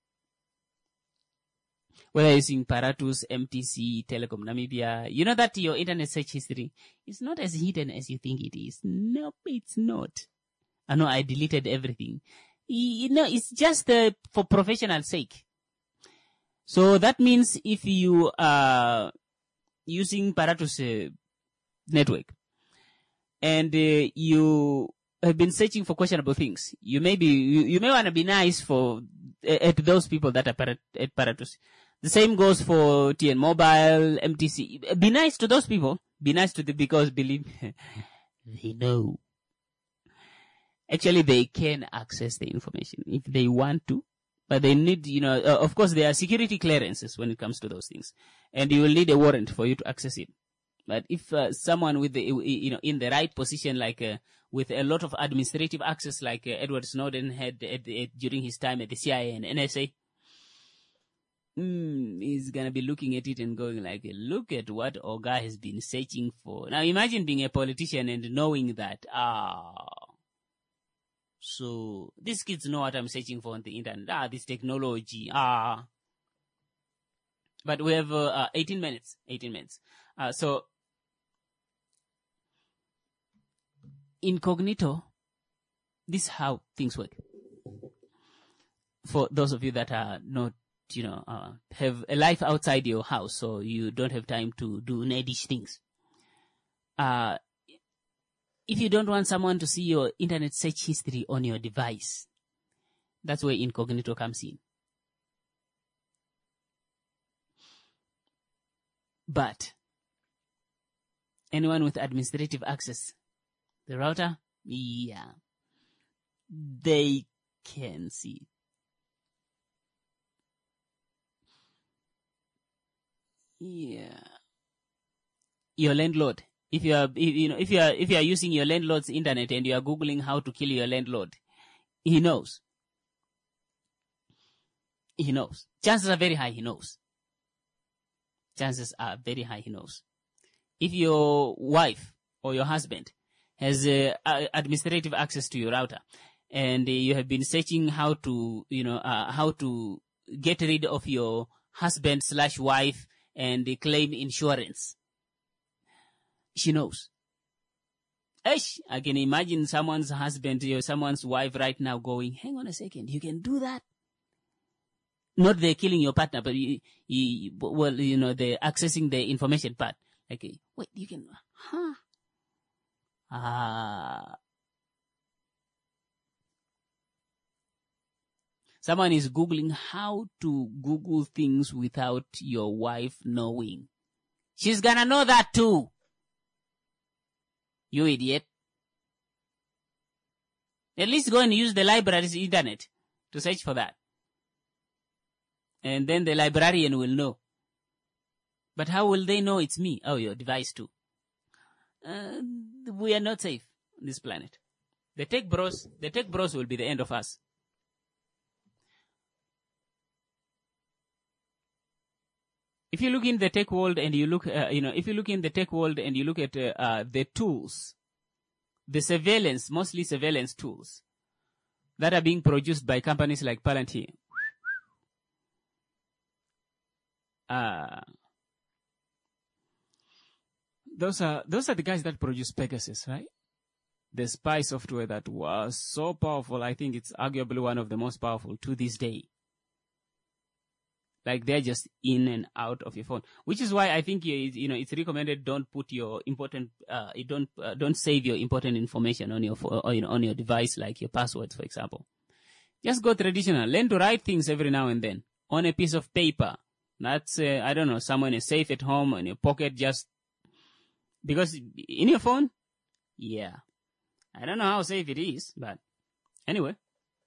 Whether you're using Paratus, M T C, Telecom Namibia, you know that your internet search history is not as hidden as you think it is. Nope, it's not. I know I deleted everything. You know, it's just uh, for professional sake. So that means if you are using Paratus uh, network and uh, you have been searching for questionable things, you may be, you, you may want to be nice for uh, at those people that are parat, at Paratus. The same goes for T N Mobile, M T C. Be nice to those people. Be nice to them because believe they know. Actually, they can access the information if they want to, but they need, you know, uh, of course, there are security clearances when it comes to those things, and you will need a warrant for you to access it. But if uh, someone with the, you know, in the right position, like uh, with a lot of administrative access, like uh, Edward Snowden had at, at, during his time at the C I A and N S A, mm, he's gonna be looking at it and going like, look at what Oga has been searching for. Now imagine being a politician and knowing that, ah, so these kids know what I'm searching for on the internet. Ah, this technology, ah. But we have uh, uh, eighteen minutes, eighteen minutes. Uh, so, incognito, this is how things work. For those of you that are not, you know, uh, have a life outside your house, so you don't have time to do nerdish things. Uh, if you don't want someone to see your internet search history on your device, that's where incognito comes in. But anyone with administrative access, the router, yeah, they can see. Yeah. Your landlord. If you are, if, you know, if you are, if you are using your landlord's internet and you are Googling how to kill your landlord, he knows. He knows. Chances are very high he knows. Chances are very high he knows. If your wife or your husband has uh, administrative access to your router and uh, you have been searching how to, you know, uh, how to get rid of your husband slash wife and uh, claim insurance, she knows. Eish, I can imagine someone's husband or someone's wife right now going, hang on a second, you can do that? Not they're killing your partner, but you, you, well, you know, they're accessing the information part. Like, wait, you can, huh? Ah. Someone is Googling how to Google things without your wife knowing. She's gonna know that too. You idiot. At least go and use the library's internet to search for that. And then the librarian will know. But how will they know it's me? Oh, your device too. Uh, we are not safe on this planet. The tech bros, the tech bros will be the end of us. If you look in the tech world and you look, uh, you know, if you look in the tech world and you look at uh, uh, the tools, the surveillance, mostly surveillance tools that are being produced by companies like Palantir, uh, those are those are the guys that produce Pegasus, right? The spy software that was so powerful. I think it's arguably one of the most powerful to this day. Like they're just in and out of your phone, which is why I think you, you know it's recommended don't put your important, uh, you don't uh, don't save your important information on your or, you know, on your device, like your passwords, for example. Just go traditional. Learn to write things every now and then on a piece of paper. That's uh, I don't know, somewhere in a safe at home, in your pocket, just because in your phone, yeah, I don't know how safe it is, but anyway,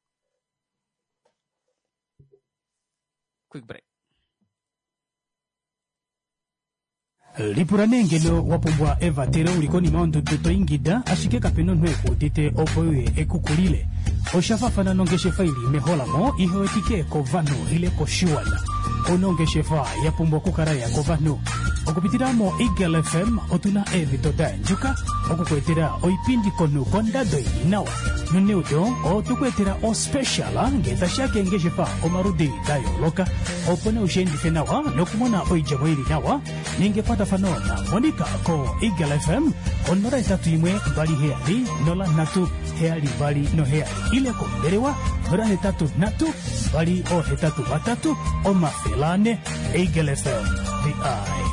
quick break. lipuranengelo wapumbwa eva tere ulikoni maondo totoingida ashike kapeno nweko dite opoye ekukulile oshafafana nongeshe faili meholamo ihoetike kovano ile koshiwana onongeshe fa yapumbwa kukaraya kovano okupitiramo Eagle F M otuna evi toda njuka okukwetera oipindi konu kondado inawa nuneudo otukwetera o special ngeta shake ngeshe fa omarudi dayo loka opone ushendi fenawa lokumona oijabo ili nawa ningepata fanona monika ko Eagle F M onora itatu imwe bali heali nola natu heali bali no heali ile konderewa nora hetatu natu bali o hetatu batatu o mafelane Eagle F M the eye.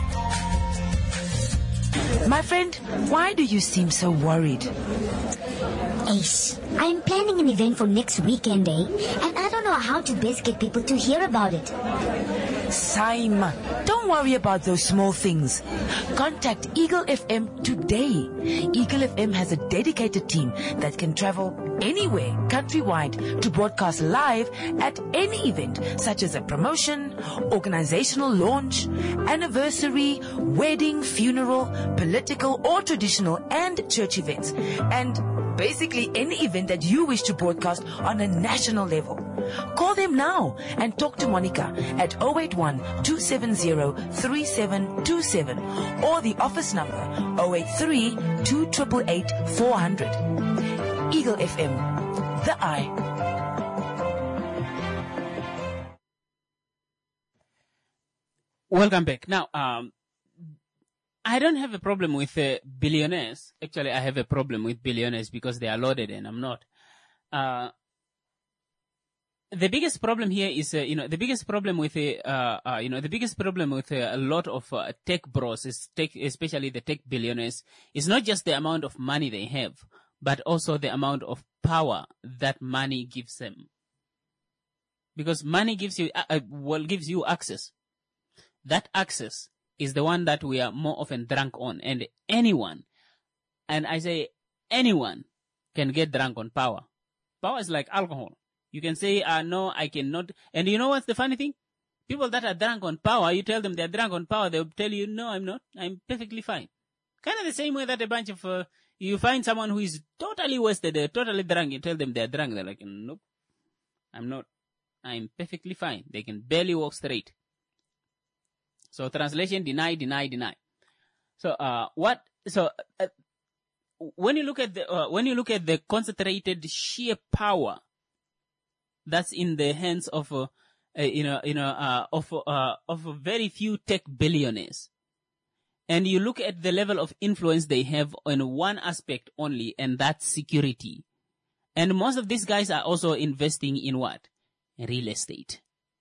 My friend, why do you seem so worried? Ace, I'm planning an event for next weekend, eh? And I don't know how to best get people to hear about it. Saima, don't worry about those small things. Contact Eagle F M today. Eagle F M has a dedicated team that can travel anywhere countrywide to broadcast live at any event, such as a promotion, organizational launch, anniversary, wedding, funeral, political or traditional and church events, and basically any event that you wish to broadcast on a national level. Call them now and talk to Monica at zero eight one, two seven zero, three seven two seven or the office number zero eight three, two eight eight, eight, four zero zero. Eagle F M, the eye. Welcome back. Now, um, I don't have a problem with uh, billionaires. Actually, I have a problem with billionaires because they are loaded and I'm not. Uh, the biggest problem here is, uh, you know, the biggest problem with, uh, uh, you know, the biggest problem with uh, a lot of uh, tech bros, is tech, especially the tech billionaires, is not just the amount of money they have, but also the amount of power that money gives them. Because money gives you, uh, well, gives you access. That access is the one that we are more often drunk on. And anyone, and I say anyone, can get drunk on power. Power is like alcohol. You can say, uh, no, I cannot. And you know what's the funny thing? People that are drunk on power, you tell them they're drunk on power, they'll tell you, no, I'm not. I'm perfectly fine. Kind of the same way that a bunch of, uh, you find someone who is totally wasted, they're totally drunk, you tell them they're drunk, they're like, nope, I'm not. I'm perfectly fine. They can barely walk straight. So translation, deny, deny, deny. So, uh, what, so, uh, when you look at the, uh, when you look at the concentrated sheer power that's in the hands of, uh, uh, you know, you know, uh, of, uh, of very few tech billionaires, and you look at the level of influence they have on one aspect only, and that's security. And most of these guys are also investing in what? Real estate.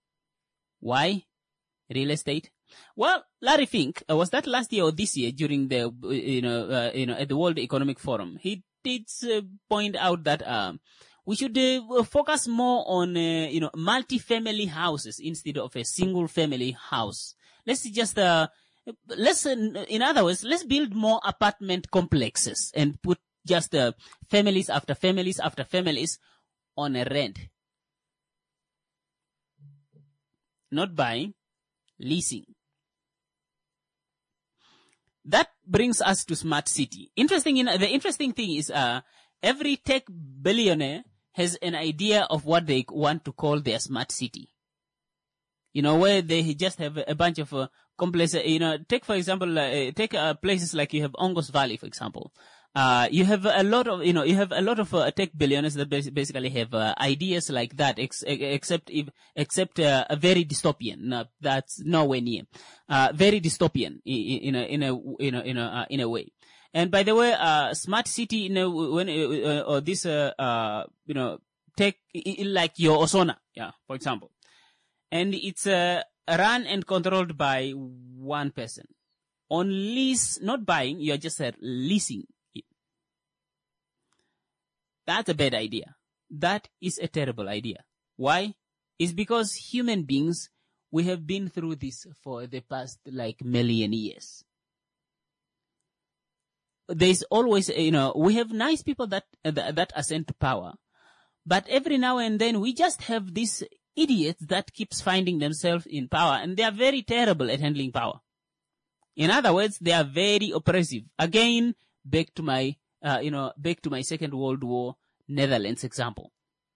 Why? Real estate? Well, Larry Fink, uh, was that last year or this year during the, uh, you know, uh, you know, at the World Economic Forum, he did uh, point out that, um, we should uh, focus more on, uh, you know, multi-family houses instead of a single family house. Let's just, uh, let's, uh, in other words, let's build more apartment complexes and put just, uh, families after families after families on a rent. Not buying, leasing. That brings us to smart city. Interesting, in, the interesting thing is, uh, every tech billionaire has an idea of what they want to call their smart city. You know, where they just have a bunch of uh, complex, uh, you know, take for example, uh, take uh, places like you have Ongos Valley, for example. Uh, you have a lot of, you know, you have a lot of uh, tech billionaires that basically have uh, ideas like that, ex- except if, except uh, a very dystopian. No, that's nowhere near. Uh, very dystopian in, in a, in a, in a, in a, uh, in a way. And by the way, uh, smart city, you know, when, uh, or this, uh, uh, you know, tech, like your Osona, yeah, for example. And it's, uh, run and controlled by one person. On lease, not buying, you are just uh, leasing it. That's a bad idea. That is a terrible idea. Why? It's because human beings, we have been through this for the past like million years. There's always, you know, we have nice people that, uh, that ascend to power. But every now and then we just have these idiots that keeps finding themselves in power, and they are very terrible at handling power. In other words, they are very oppressive. Again, back to my, uh, you know, back to my Second World War Netherlands example.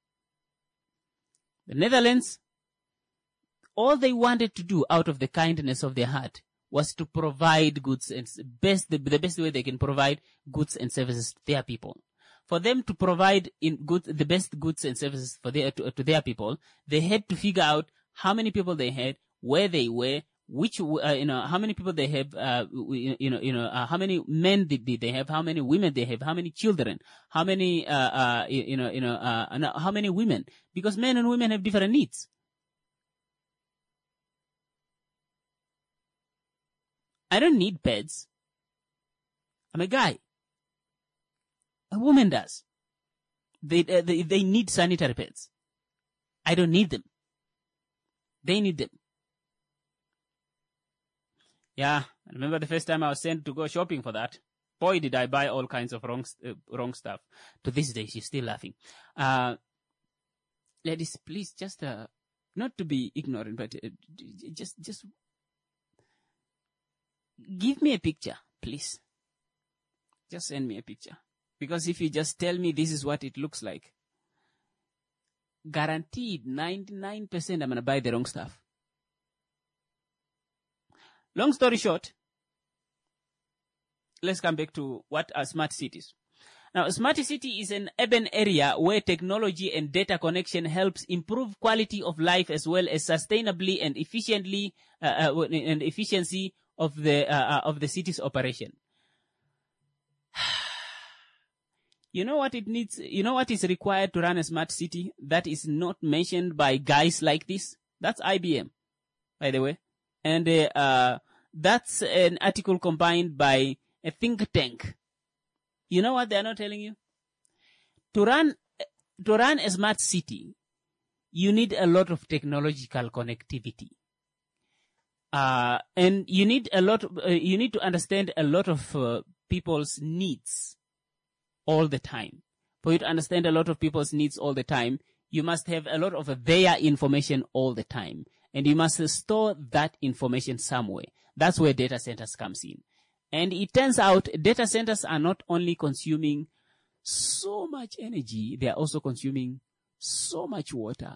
The Netherlands, all they wanted to do out of the kindness of their heart was to provide goods and best, the, the best way they can provide goods and services to their people. For them to provide in good, the best goods and services for their, to, to their people, they had to figure out how many people they had, where they were, which, uh, you know, how many people they have, uh, you know, you know, uh, how many men did they have, how many women they have, how many children, how many, uh, uh, you know, you know, uh, how many women, because men and women have different needs. I don't need beds. I'm a guy. A woman does. They, uh, they, they need sanitary pads. I don't need them. They need them. Yeah, I remember the first time I was sent to go shopping for that. Boy, did I buy all kinds of wrong, uh, wrong stuff. To this day, she's still laughing. Uh, ladies, please just, uh, not to be ignorant, but uh, just, just give me a picture, please. Just send me a picture. Because if you just tell me this is what it looks like, guaranteed ninety-nine percent I'm going to buy the wrong stuff. Long story short, let's come back to what are smart cities. Now, a smart city is an urban area where technology and data connection helps improve quality of life as well as sustainably and efficiently uh, uh, and efficiency of the uh, of the city's operation. You know what it needs? You know what is required to run a smart city that is not mentioned by guys like this? That's I B M, by the way. And uh, uh, that's an article compiled by a think tank. You know what they're not telling you? To run, to run a smart city, you need a lot of technological connectivity. Uh, and you need a lot, of, uh, you need to understand a lot of uh, people's needs all the time. For you to understand a lot of people's needs all the time, you must have a lot of their information all the time. And you must store that information somewhere. That's where data centers comes in. And it turns out data centers are not only consuming so much energy, they are also consuming so much water.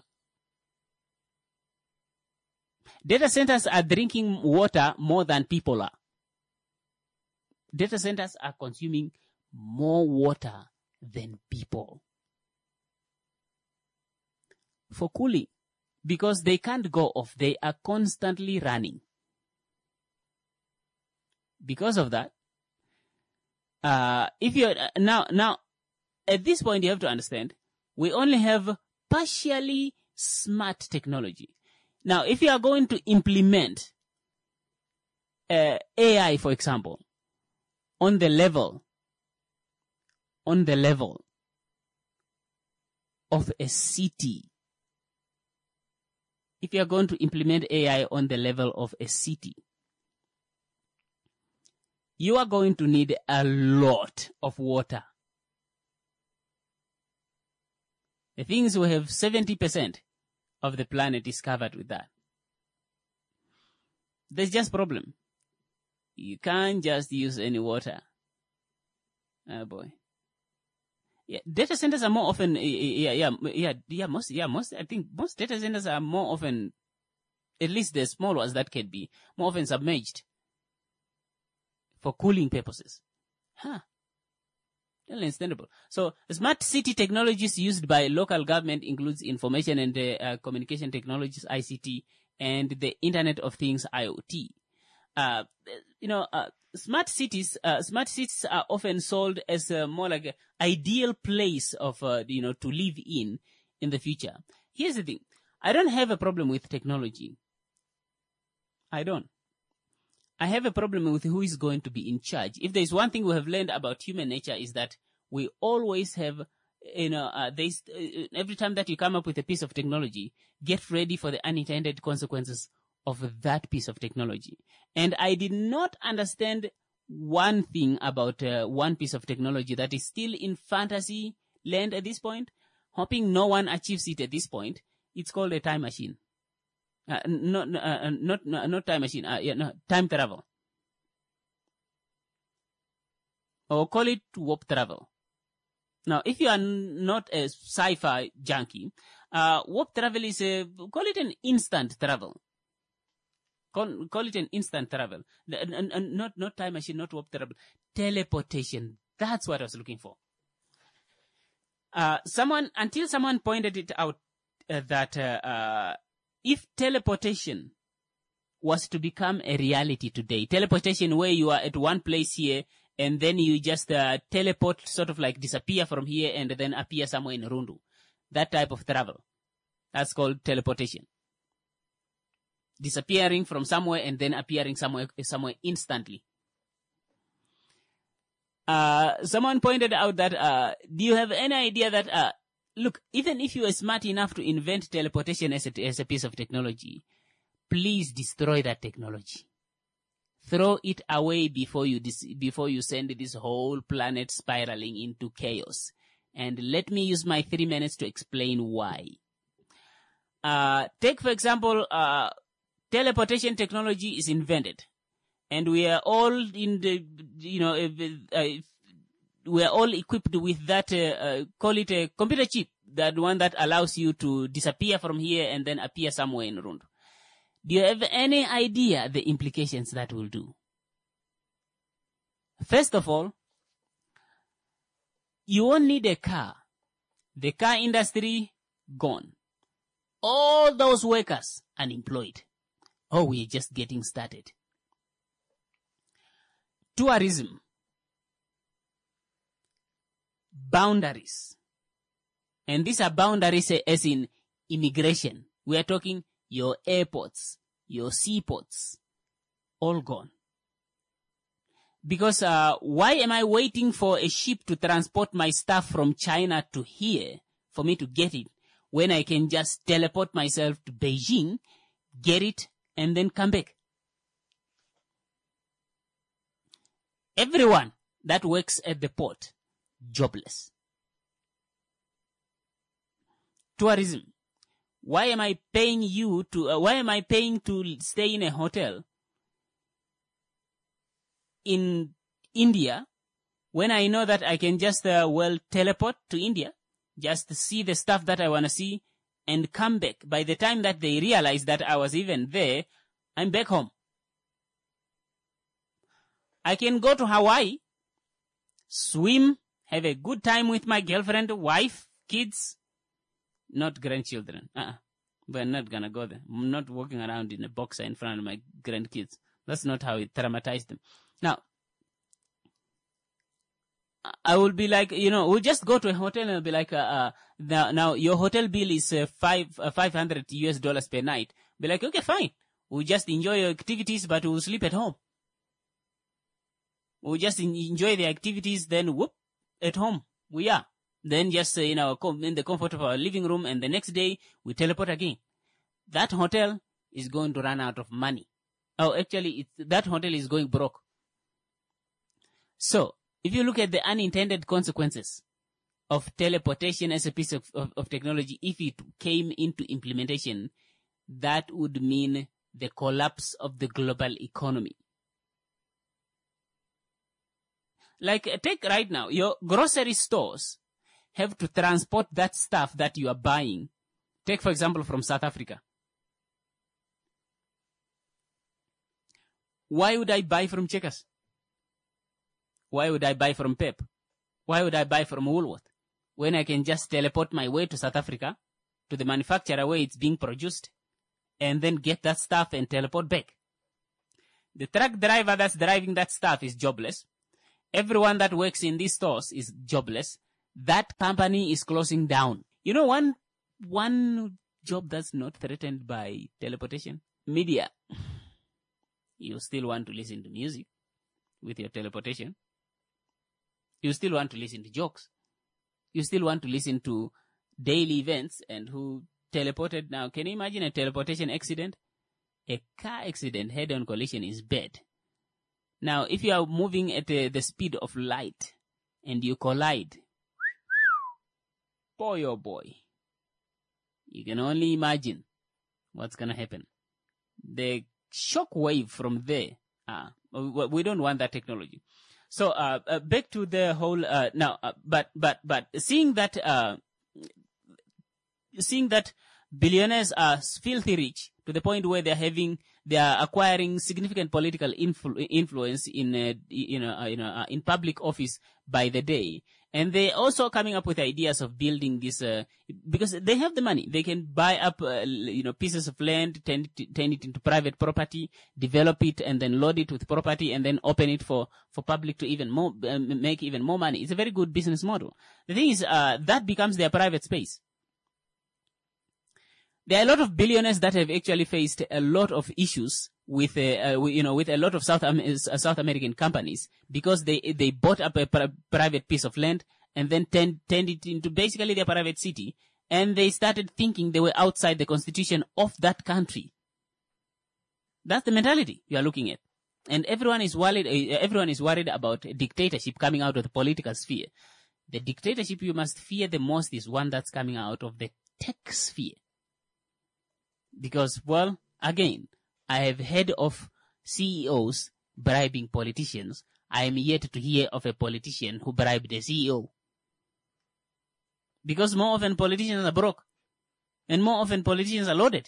Data centers are drinking water more than people are. Data centers are consuming more water than people. For cooling. Because they can't go off. They are constantly running. Because of that, uh, if you're, uh, now, now, at this point you have to understand, we only have partially smart technology. Now, if you are going to implement, uh, A I, for example, on the level, on the level of a city, if you are going to implement A I on the level of a city, you are going to need a lot of water. The thing is, we have seventy percent of the planet is covered with that. There's just a problem. You can't just use any water. Oh boy. Yeah, data centers are more often, yeah, yeah, yeah, yeah, most, yeah, most, I think most data centers are more often, at least the small ones that can be, more often submerged for cooling purposes. Huh. Understandable. So, smart city technologies used by local government includes information and uh, communication technologies, I C T, and the Internet of Things, I O T. Uh, you know, uh, smart cities, uh, smart cities are often sold as uh, more like an ideal place of, uh, you know, to live in, in the future. Here's the thing. I don't have a problem with technology. I don't. I have a problem with who is going to be in charge. If there's one thing we have learned about human nature is that we always have, you know, uh, there's, uh, every time that you come up with a piece of technology, get ready for the unintended consequences of that piece of technology. And I did not understand one thing about uh, one piece of technology that is still in fantasy land at this point, hoping no one achieves it at this point. It's called a time machine. Uh, not, uh, not, not, not time machine, uh, yeah, no, time travel. Or call it warp travel. Now, if you are not a sci-fi junkie, uh, warp travel is a, call it an instant travel. Call, call it an instant travel. And, and, and not, not time machine, not warp travel. Teleportation. That's what I was looking for. Uh, someone, until someone pointed it out, uh, that, uh, uh, if teleportation was to become a reality today, teleportation where you are at one place here and then you just uh, teleport, sort of like disappear from here and then appear somewhere in Rundu. That type of travel. That's called teleportation. Disappearing from somewhere and then appearing somewhere, somewhere instantly. Uh, someone pointed out that, uh, do you have any idea that, uh, look, even if you are smart enough to invent teleportation as a, as a piece of technology, please destroy that technology. Throw it away before you dis- before you send this whole planet spiraling into chaos. And let me use my three minutes to explain why. Uh, take, for example, uh, teleportation technology is invented. And we are all in the, you know, uh, uh, we are all equipped with that, uh, uh, call it a computer chip, that one that allows you to disappear from here and then appear somewhere in Rundu. Do you have any idea the implications that will do? First of all, you won't need a car. The car industry, gone. All those workers, unemployed. Oh, we're just getting started. Tourism. Boundaries. And these are boundaries as in immigration. We are talking your airports, your seaports, all gone. Because uh, why am I waiting for a ship to transport my stuff from China to here for me to get it when I can just teleport myself to Beijing, get it, and then come back? Everyone that works at the port, jobless. Tourism. Why am I paying you to, uh, why am I paying to stay in a hotel in India when I know that I can just, uh, well, teleport to India, just see the stuff that I want to see and come back. By the time that they realize that I was even there, I'm back home. I can go to Hawaii, swim, have a good time with my girlfriend, wife, kids, not grandchildren. Uh-uh. We're not gonna go there. I'm not walking around in a boxer in front of my grandkids. That's not how it traumatized them. Now, I will be like, you know, we'll just go to a hotel and I'll be like, uh, uh now, now your hotel bill is uh, five, uh, five hundred U S dollars per night. Be like, okay, fine. We'll just enjoy your activities, but we'll sleep at home. We'll just enjoy the activities, then whoop, at home we are. Then just uh, in our com- in the comfort of our living room, and the next day we teleport again. That hotel is going to run out of money. Oh, actually, it's, that hotel is going broke. So, if you look at the unintended consequences of teleportation as a piece of, of, of technology, if it came into implementation, that would mean the collapse of the global economy. Like, take right now, your grocery stores have to transport that stuff that you are buying. Take, for example, from South Africa. Why would I buy from Checkers? Why would I buy from Pep? Why would I buy from Woolworth? When I can just teleport my way to South Africa, to the manufacturer where it's being produced, and then get that stuff and teleport back. The truck driver that's driving that stuff is jobless. Everyone that works in these stores is jobless. That company is closing down. You know, one, one job that's not threatened by teleportation? Media. You still want to listen to music with your teleportation. You still want to listen to jokes. You still want to listen to daily events and who teleported now. Can you imagine a teleportation accident? A car accident, head-on collision is bad. Now, if you are moving at uh, the speed of light and you collide, boy oh boy, you can only imagine what's going to happen. The shock wave from there, uh, we don't want that technology. So, uh, uh back to the whole, uh, now, uh, but, but, but seeing that, uh, seeing that billionaires are filthy rich to the point where they're having, they are acquiring significant political influ- influence in, uh, you know, uh, you know, uh, in public office by the day. And they're also coming up with ideas of building this, uh, because they have the money. They can buy up, uh, you know, pieces of land, turn it, turn it into private property, develop it, and then load it with property, and then open it for, for public to even more, uh, make even more money. It's a very good business model. The thing is, uh, that becomes their private space. There are a lot of billionaires that have actually faced a lot of issues with, uh, uh, you know, with a lot of South, Am- uh, South American companies because they, they bought up a pri- private piece of land and then turned, turned it into basically their private city. And they started thinking they were outside the constitution of that country. That's the mentality you are looking at. And everyone is worried, uh, everyone is worried about dictatorship coming out of the political sphere. The dictatorship you must fear the most is one that's coming out of the tech sphere. Because, well, again, I have heard of C E Os bribing politicians. I am yet to hear of a politician who bribed a C E O. Because more often politicians are broke. And more often politicians are loaded.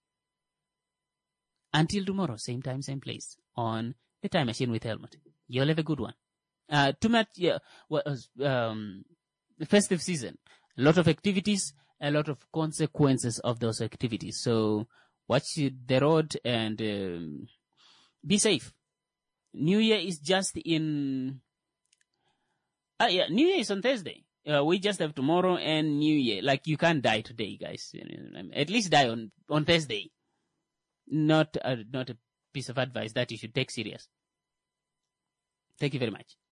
Until tomorrow, same time, same place, on The Time Machine with Helmut. You'll have a good one. Uh, too much, yeah, well, um, the festive season. A lot of activities. A lot of consequences of those activities. So watch the road and um, be safe. New Year is just in... Ah, yeah, New Year is on Thursday. Uh, we just have tomorrow and New Year. Like, you can't die today, guys. At least die on, on Thursday. Not, uh, not a piece of advice that you should take serious. Thank you very much.